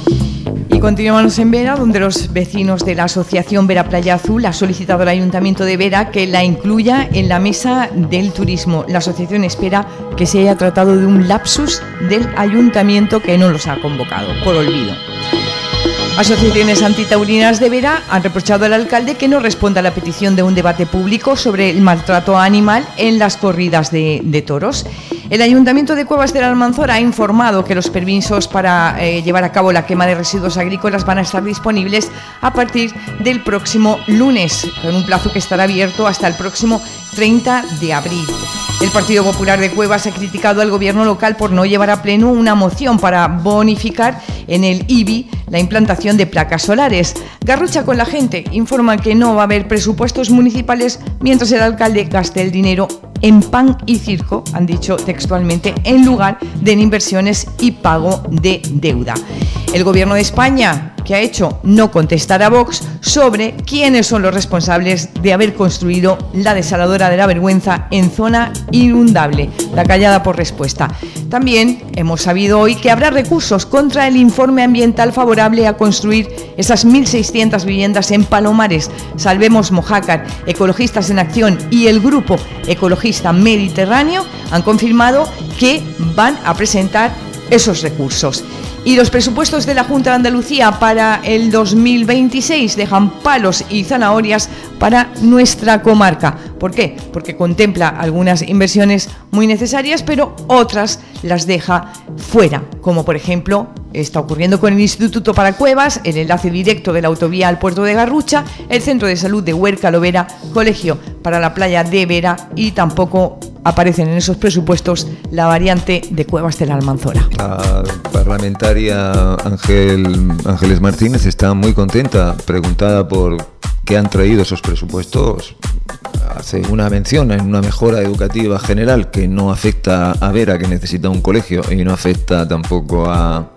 Y continuamos en Vera, donde los vecinos de la asociación Vera Playa Azul ha solicitado al Ayuntamiento de Vera que la incluya en la mesa del turismo. La asociación espera que se haya tratado de un lapsus del Ayuntamiento que no los ha convocado, por olvido. Asociaciones antitaurinas de Vera han reprochado al alcalde que no responda a la petición de un debate público sobre el maltrato animal en las corridas de toros. El Ayuntamiento de Cuevas del Almanzora ha informado que los permisos para llevar a cabo la quema de residuos agrícolas van a estar disponibles a partir del próximo lunes, con un plazo que estará abierto hasta el próximo 30 de abril. El Partido Popular de Cuevas ha criticado al gobierno local por no llevar a pleno una moción para bonificar en el IBI la implantación de placas solares. Garrucha con la gente informa que no va a haber presupuestos municipales mientras el alcalde gaste el dinero en pan y circo, han dicho textualmente, en lugar de en inversiones y pago de deuda. El gobierno de España, que ha hecho no contestar a Vox sobre quiénes son los responsables de haber construido la desaladora de la Vergüenza en zona inundable. La callada por respuesta. También hemos sabido hoy que habrá recursos contra el informe ambiental favorable a construir esas 1.600 viviendas en Palomares. Salvemos Mojácar, Ecologistas en Acción y el Grupo Ecologista Mediterráneo han confirmado que van a presentar esos recursos. Y los presupuestos de la Junta de Andalucía para el 2026 dejan palos y zanahorias para nuestra comarca. ¿Por qué? Porque contempla algunas inversiones muy necesarias, pero otras las deja fuera, como por ejemplo está ocurriendo con el Instituto para Cuevas, el enlace directo de la autovía al puerto de Garrucha, el Centro de Salud de Huerca Lovera, Colegio para la Playa de Vera, y tampoco aparecen en esos presupuestos la variante de Cuevas de la Almanzora. La parlamentaria Ángeles Martínez está muy contenta, preguntada por qué han traído esos presupuestos. Hace una mención en una mejora educativa general que no afecta a Vera, que necesita un colegio, y no afecta tampoco a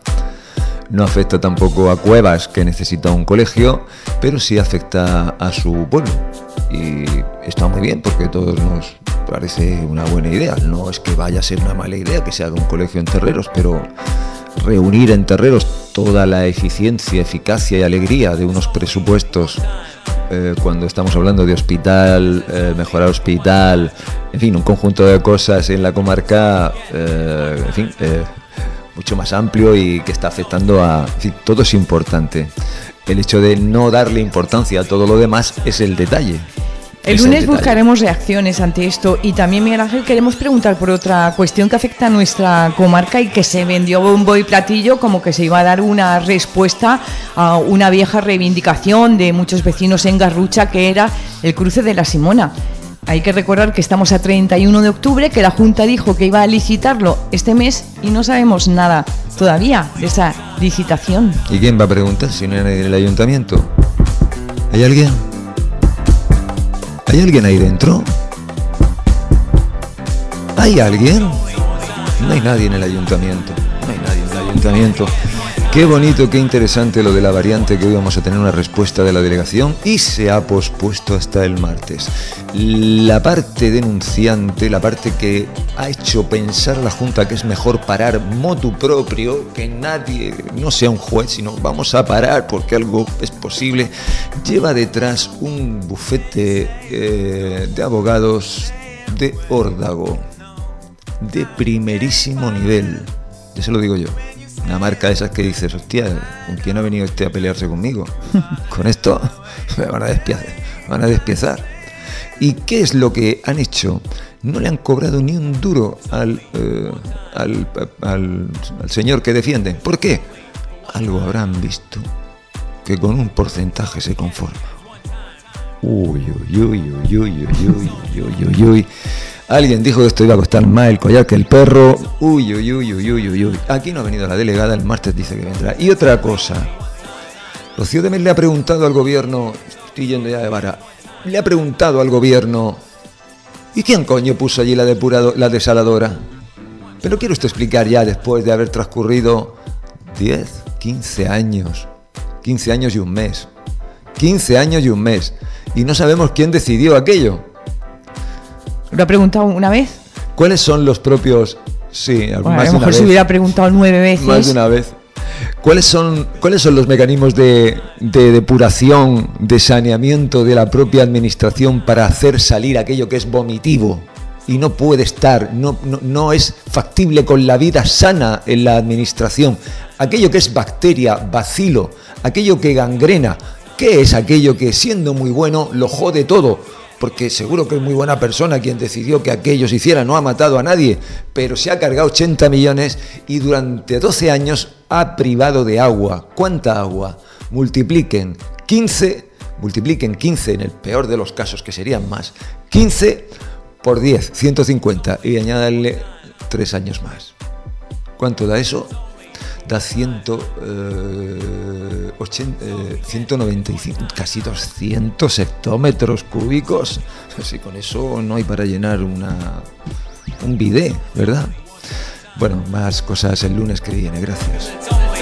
Cuevas, que necesita un colegio, pero sí afecta a su pueblo. Y está muy bien, porque a todos nos parece una buena idea. No es que vaya a ser una mala idea que se haga un colegio en Terreros, pero reunir en Terreros toda la eficiencia, eficacia y alegría de unos presupuestos, cuando estamos hablando de hospital, mejorar hospital, en fin, un conjunto de cosas en la comarca, mucho más amplio y que está afectando a... En fin, todo es importante. El hecho de no darle importancia a todo lo demás es el detalle. El lunes buscaremos reacciones ante esto y también, Miguel Ángel, queremos preguntar por otra cuestión que afecta a nuestra comarca y que se vendió bombo y platillo como que se iba a dar una respuesta a una vieja reivindicación de muchos vecinos en Garrucha, que era el cruce de la Simona. Hay que recordar que estamos a 31 de octubre, que la Junta dijo que iba a licitarlo este mes y no sabemos nada todavía de esa licitación. ¿Y quién va a preguntar si no hay nadie en el ayuntamiento? ¿Hay alguien? ¿Hay alguien ahí dentro? ¿Hay alguien? No hay nadie en el ayuntamiento. No hay nadie en el ayuntamiento. Qué bonito, qué interesante lo de la variante, que hoy vamos a tener una respuesta de la delegación y se ha pospuesto hasta el martes. La parte denunciante, la parte que ha hecho pensar a la Junta que es mejor parar motu proprio, que nadie, no sea un juez, sino vamos a parar porque algo es posible, lleva detrás un bufete de abogados de órdago, de primerísimo nivel, ya se lo digo yo. Una marca de esas que dices, hostia, ¿con quién ha venido a pelearse conmigo? Con esto me van a despiezar. ¿Y qué es lo que han hecho? No le han cobrado ni un duro al señor que defienden. ¿Por qué? Algo habrán visto que con un porcentaje se conforma. Uy. Alguien dijo que esto iba a costar más el collar que el perro. Uy. Aquí no ha venido la delegada, el martes dice que vendrá. Y otra cosa, Rocío de Mel le ha preguntado al gobierno, estoy yendo ya de vara, le ha preguntado al gobierno, ¿y quién coño puso allí la desaladora? Pero quiero usted explicar ya, después de haber transcurrido 15 años y un mes. 15 años y un mes. Y no sabemos quién decidió aquello. ¿Lo ha preguntado una vez? ¿Cuáles son los propios...? Sí, bueno, a lo mejor se hubiera preguntado 9 veces. Más de una vez. ¿Cuáles son los mecanismos de depuración, de saneamiento de la propia administración para hacer salir aquello que es vomitivo y no puede estar, no es factible con la vida sana en la administración? Aquello que es bacteria, bacilo, aquello que gangrena. ¿Qué es aquello que, siendo muy bueno, lo jode todo? Porque seguro que es muy buena persona quien decidió que aquello se hiciera, no ha matado a nadie, pero se ha cargado 80 millones y durante 12 años ha privado de agua. ¿Cuánta agua? Multipliquen 15 en el peor de los casos, que serían más, 15 por 10, 150, y añádale 3 años más. ¿Cuánto da eso? Da 195, casi 200 hectómetros cúbicos. Así, con eso no hay para llenar un bidé, ¿verdad? Bueno, más cosas el lunes que viene. Gracias.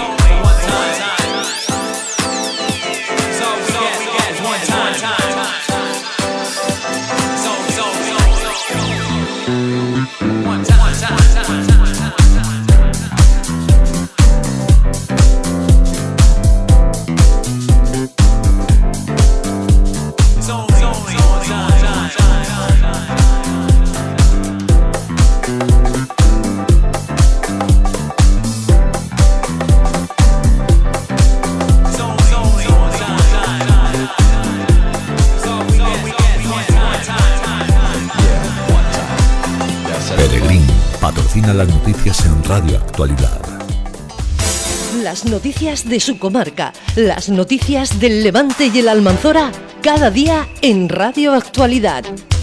Patrocina las noticias en Radio Actualidad. Las noticias de su comarca, las noticias del Levante y el Almanzora, cada día en Radio Actualidad.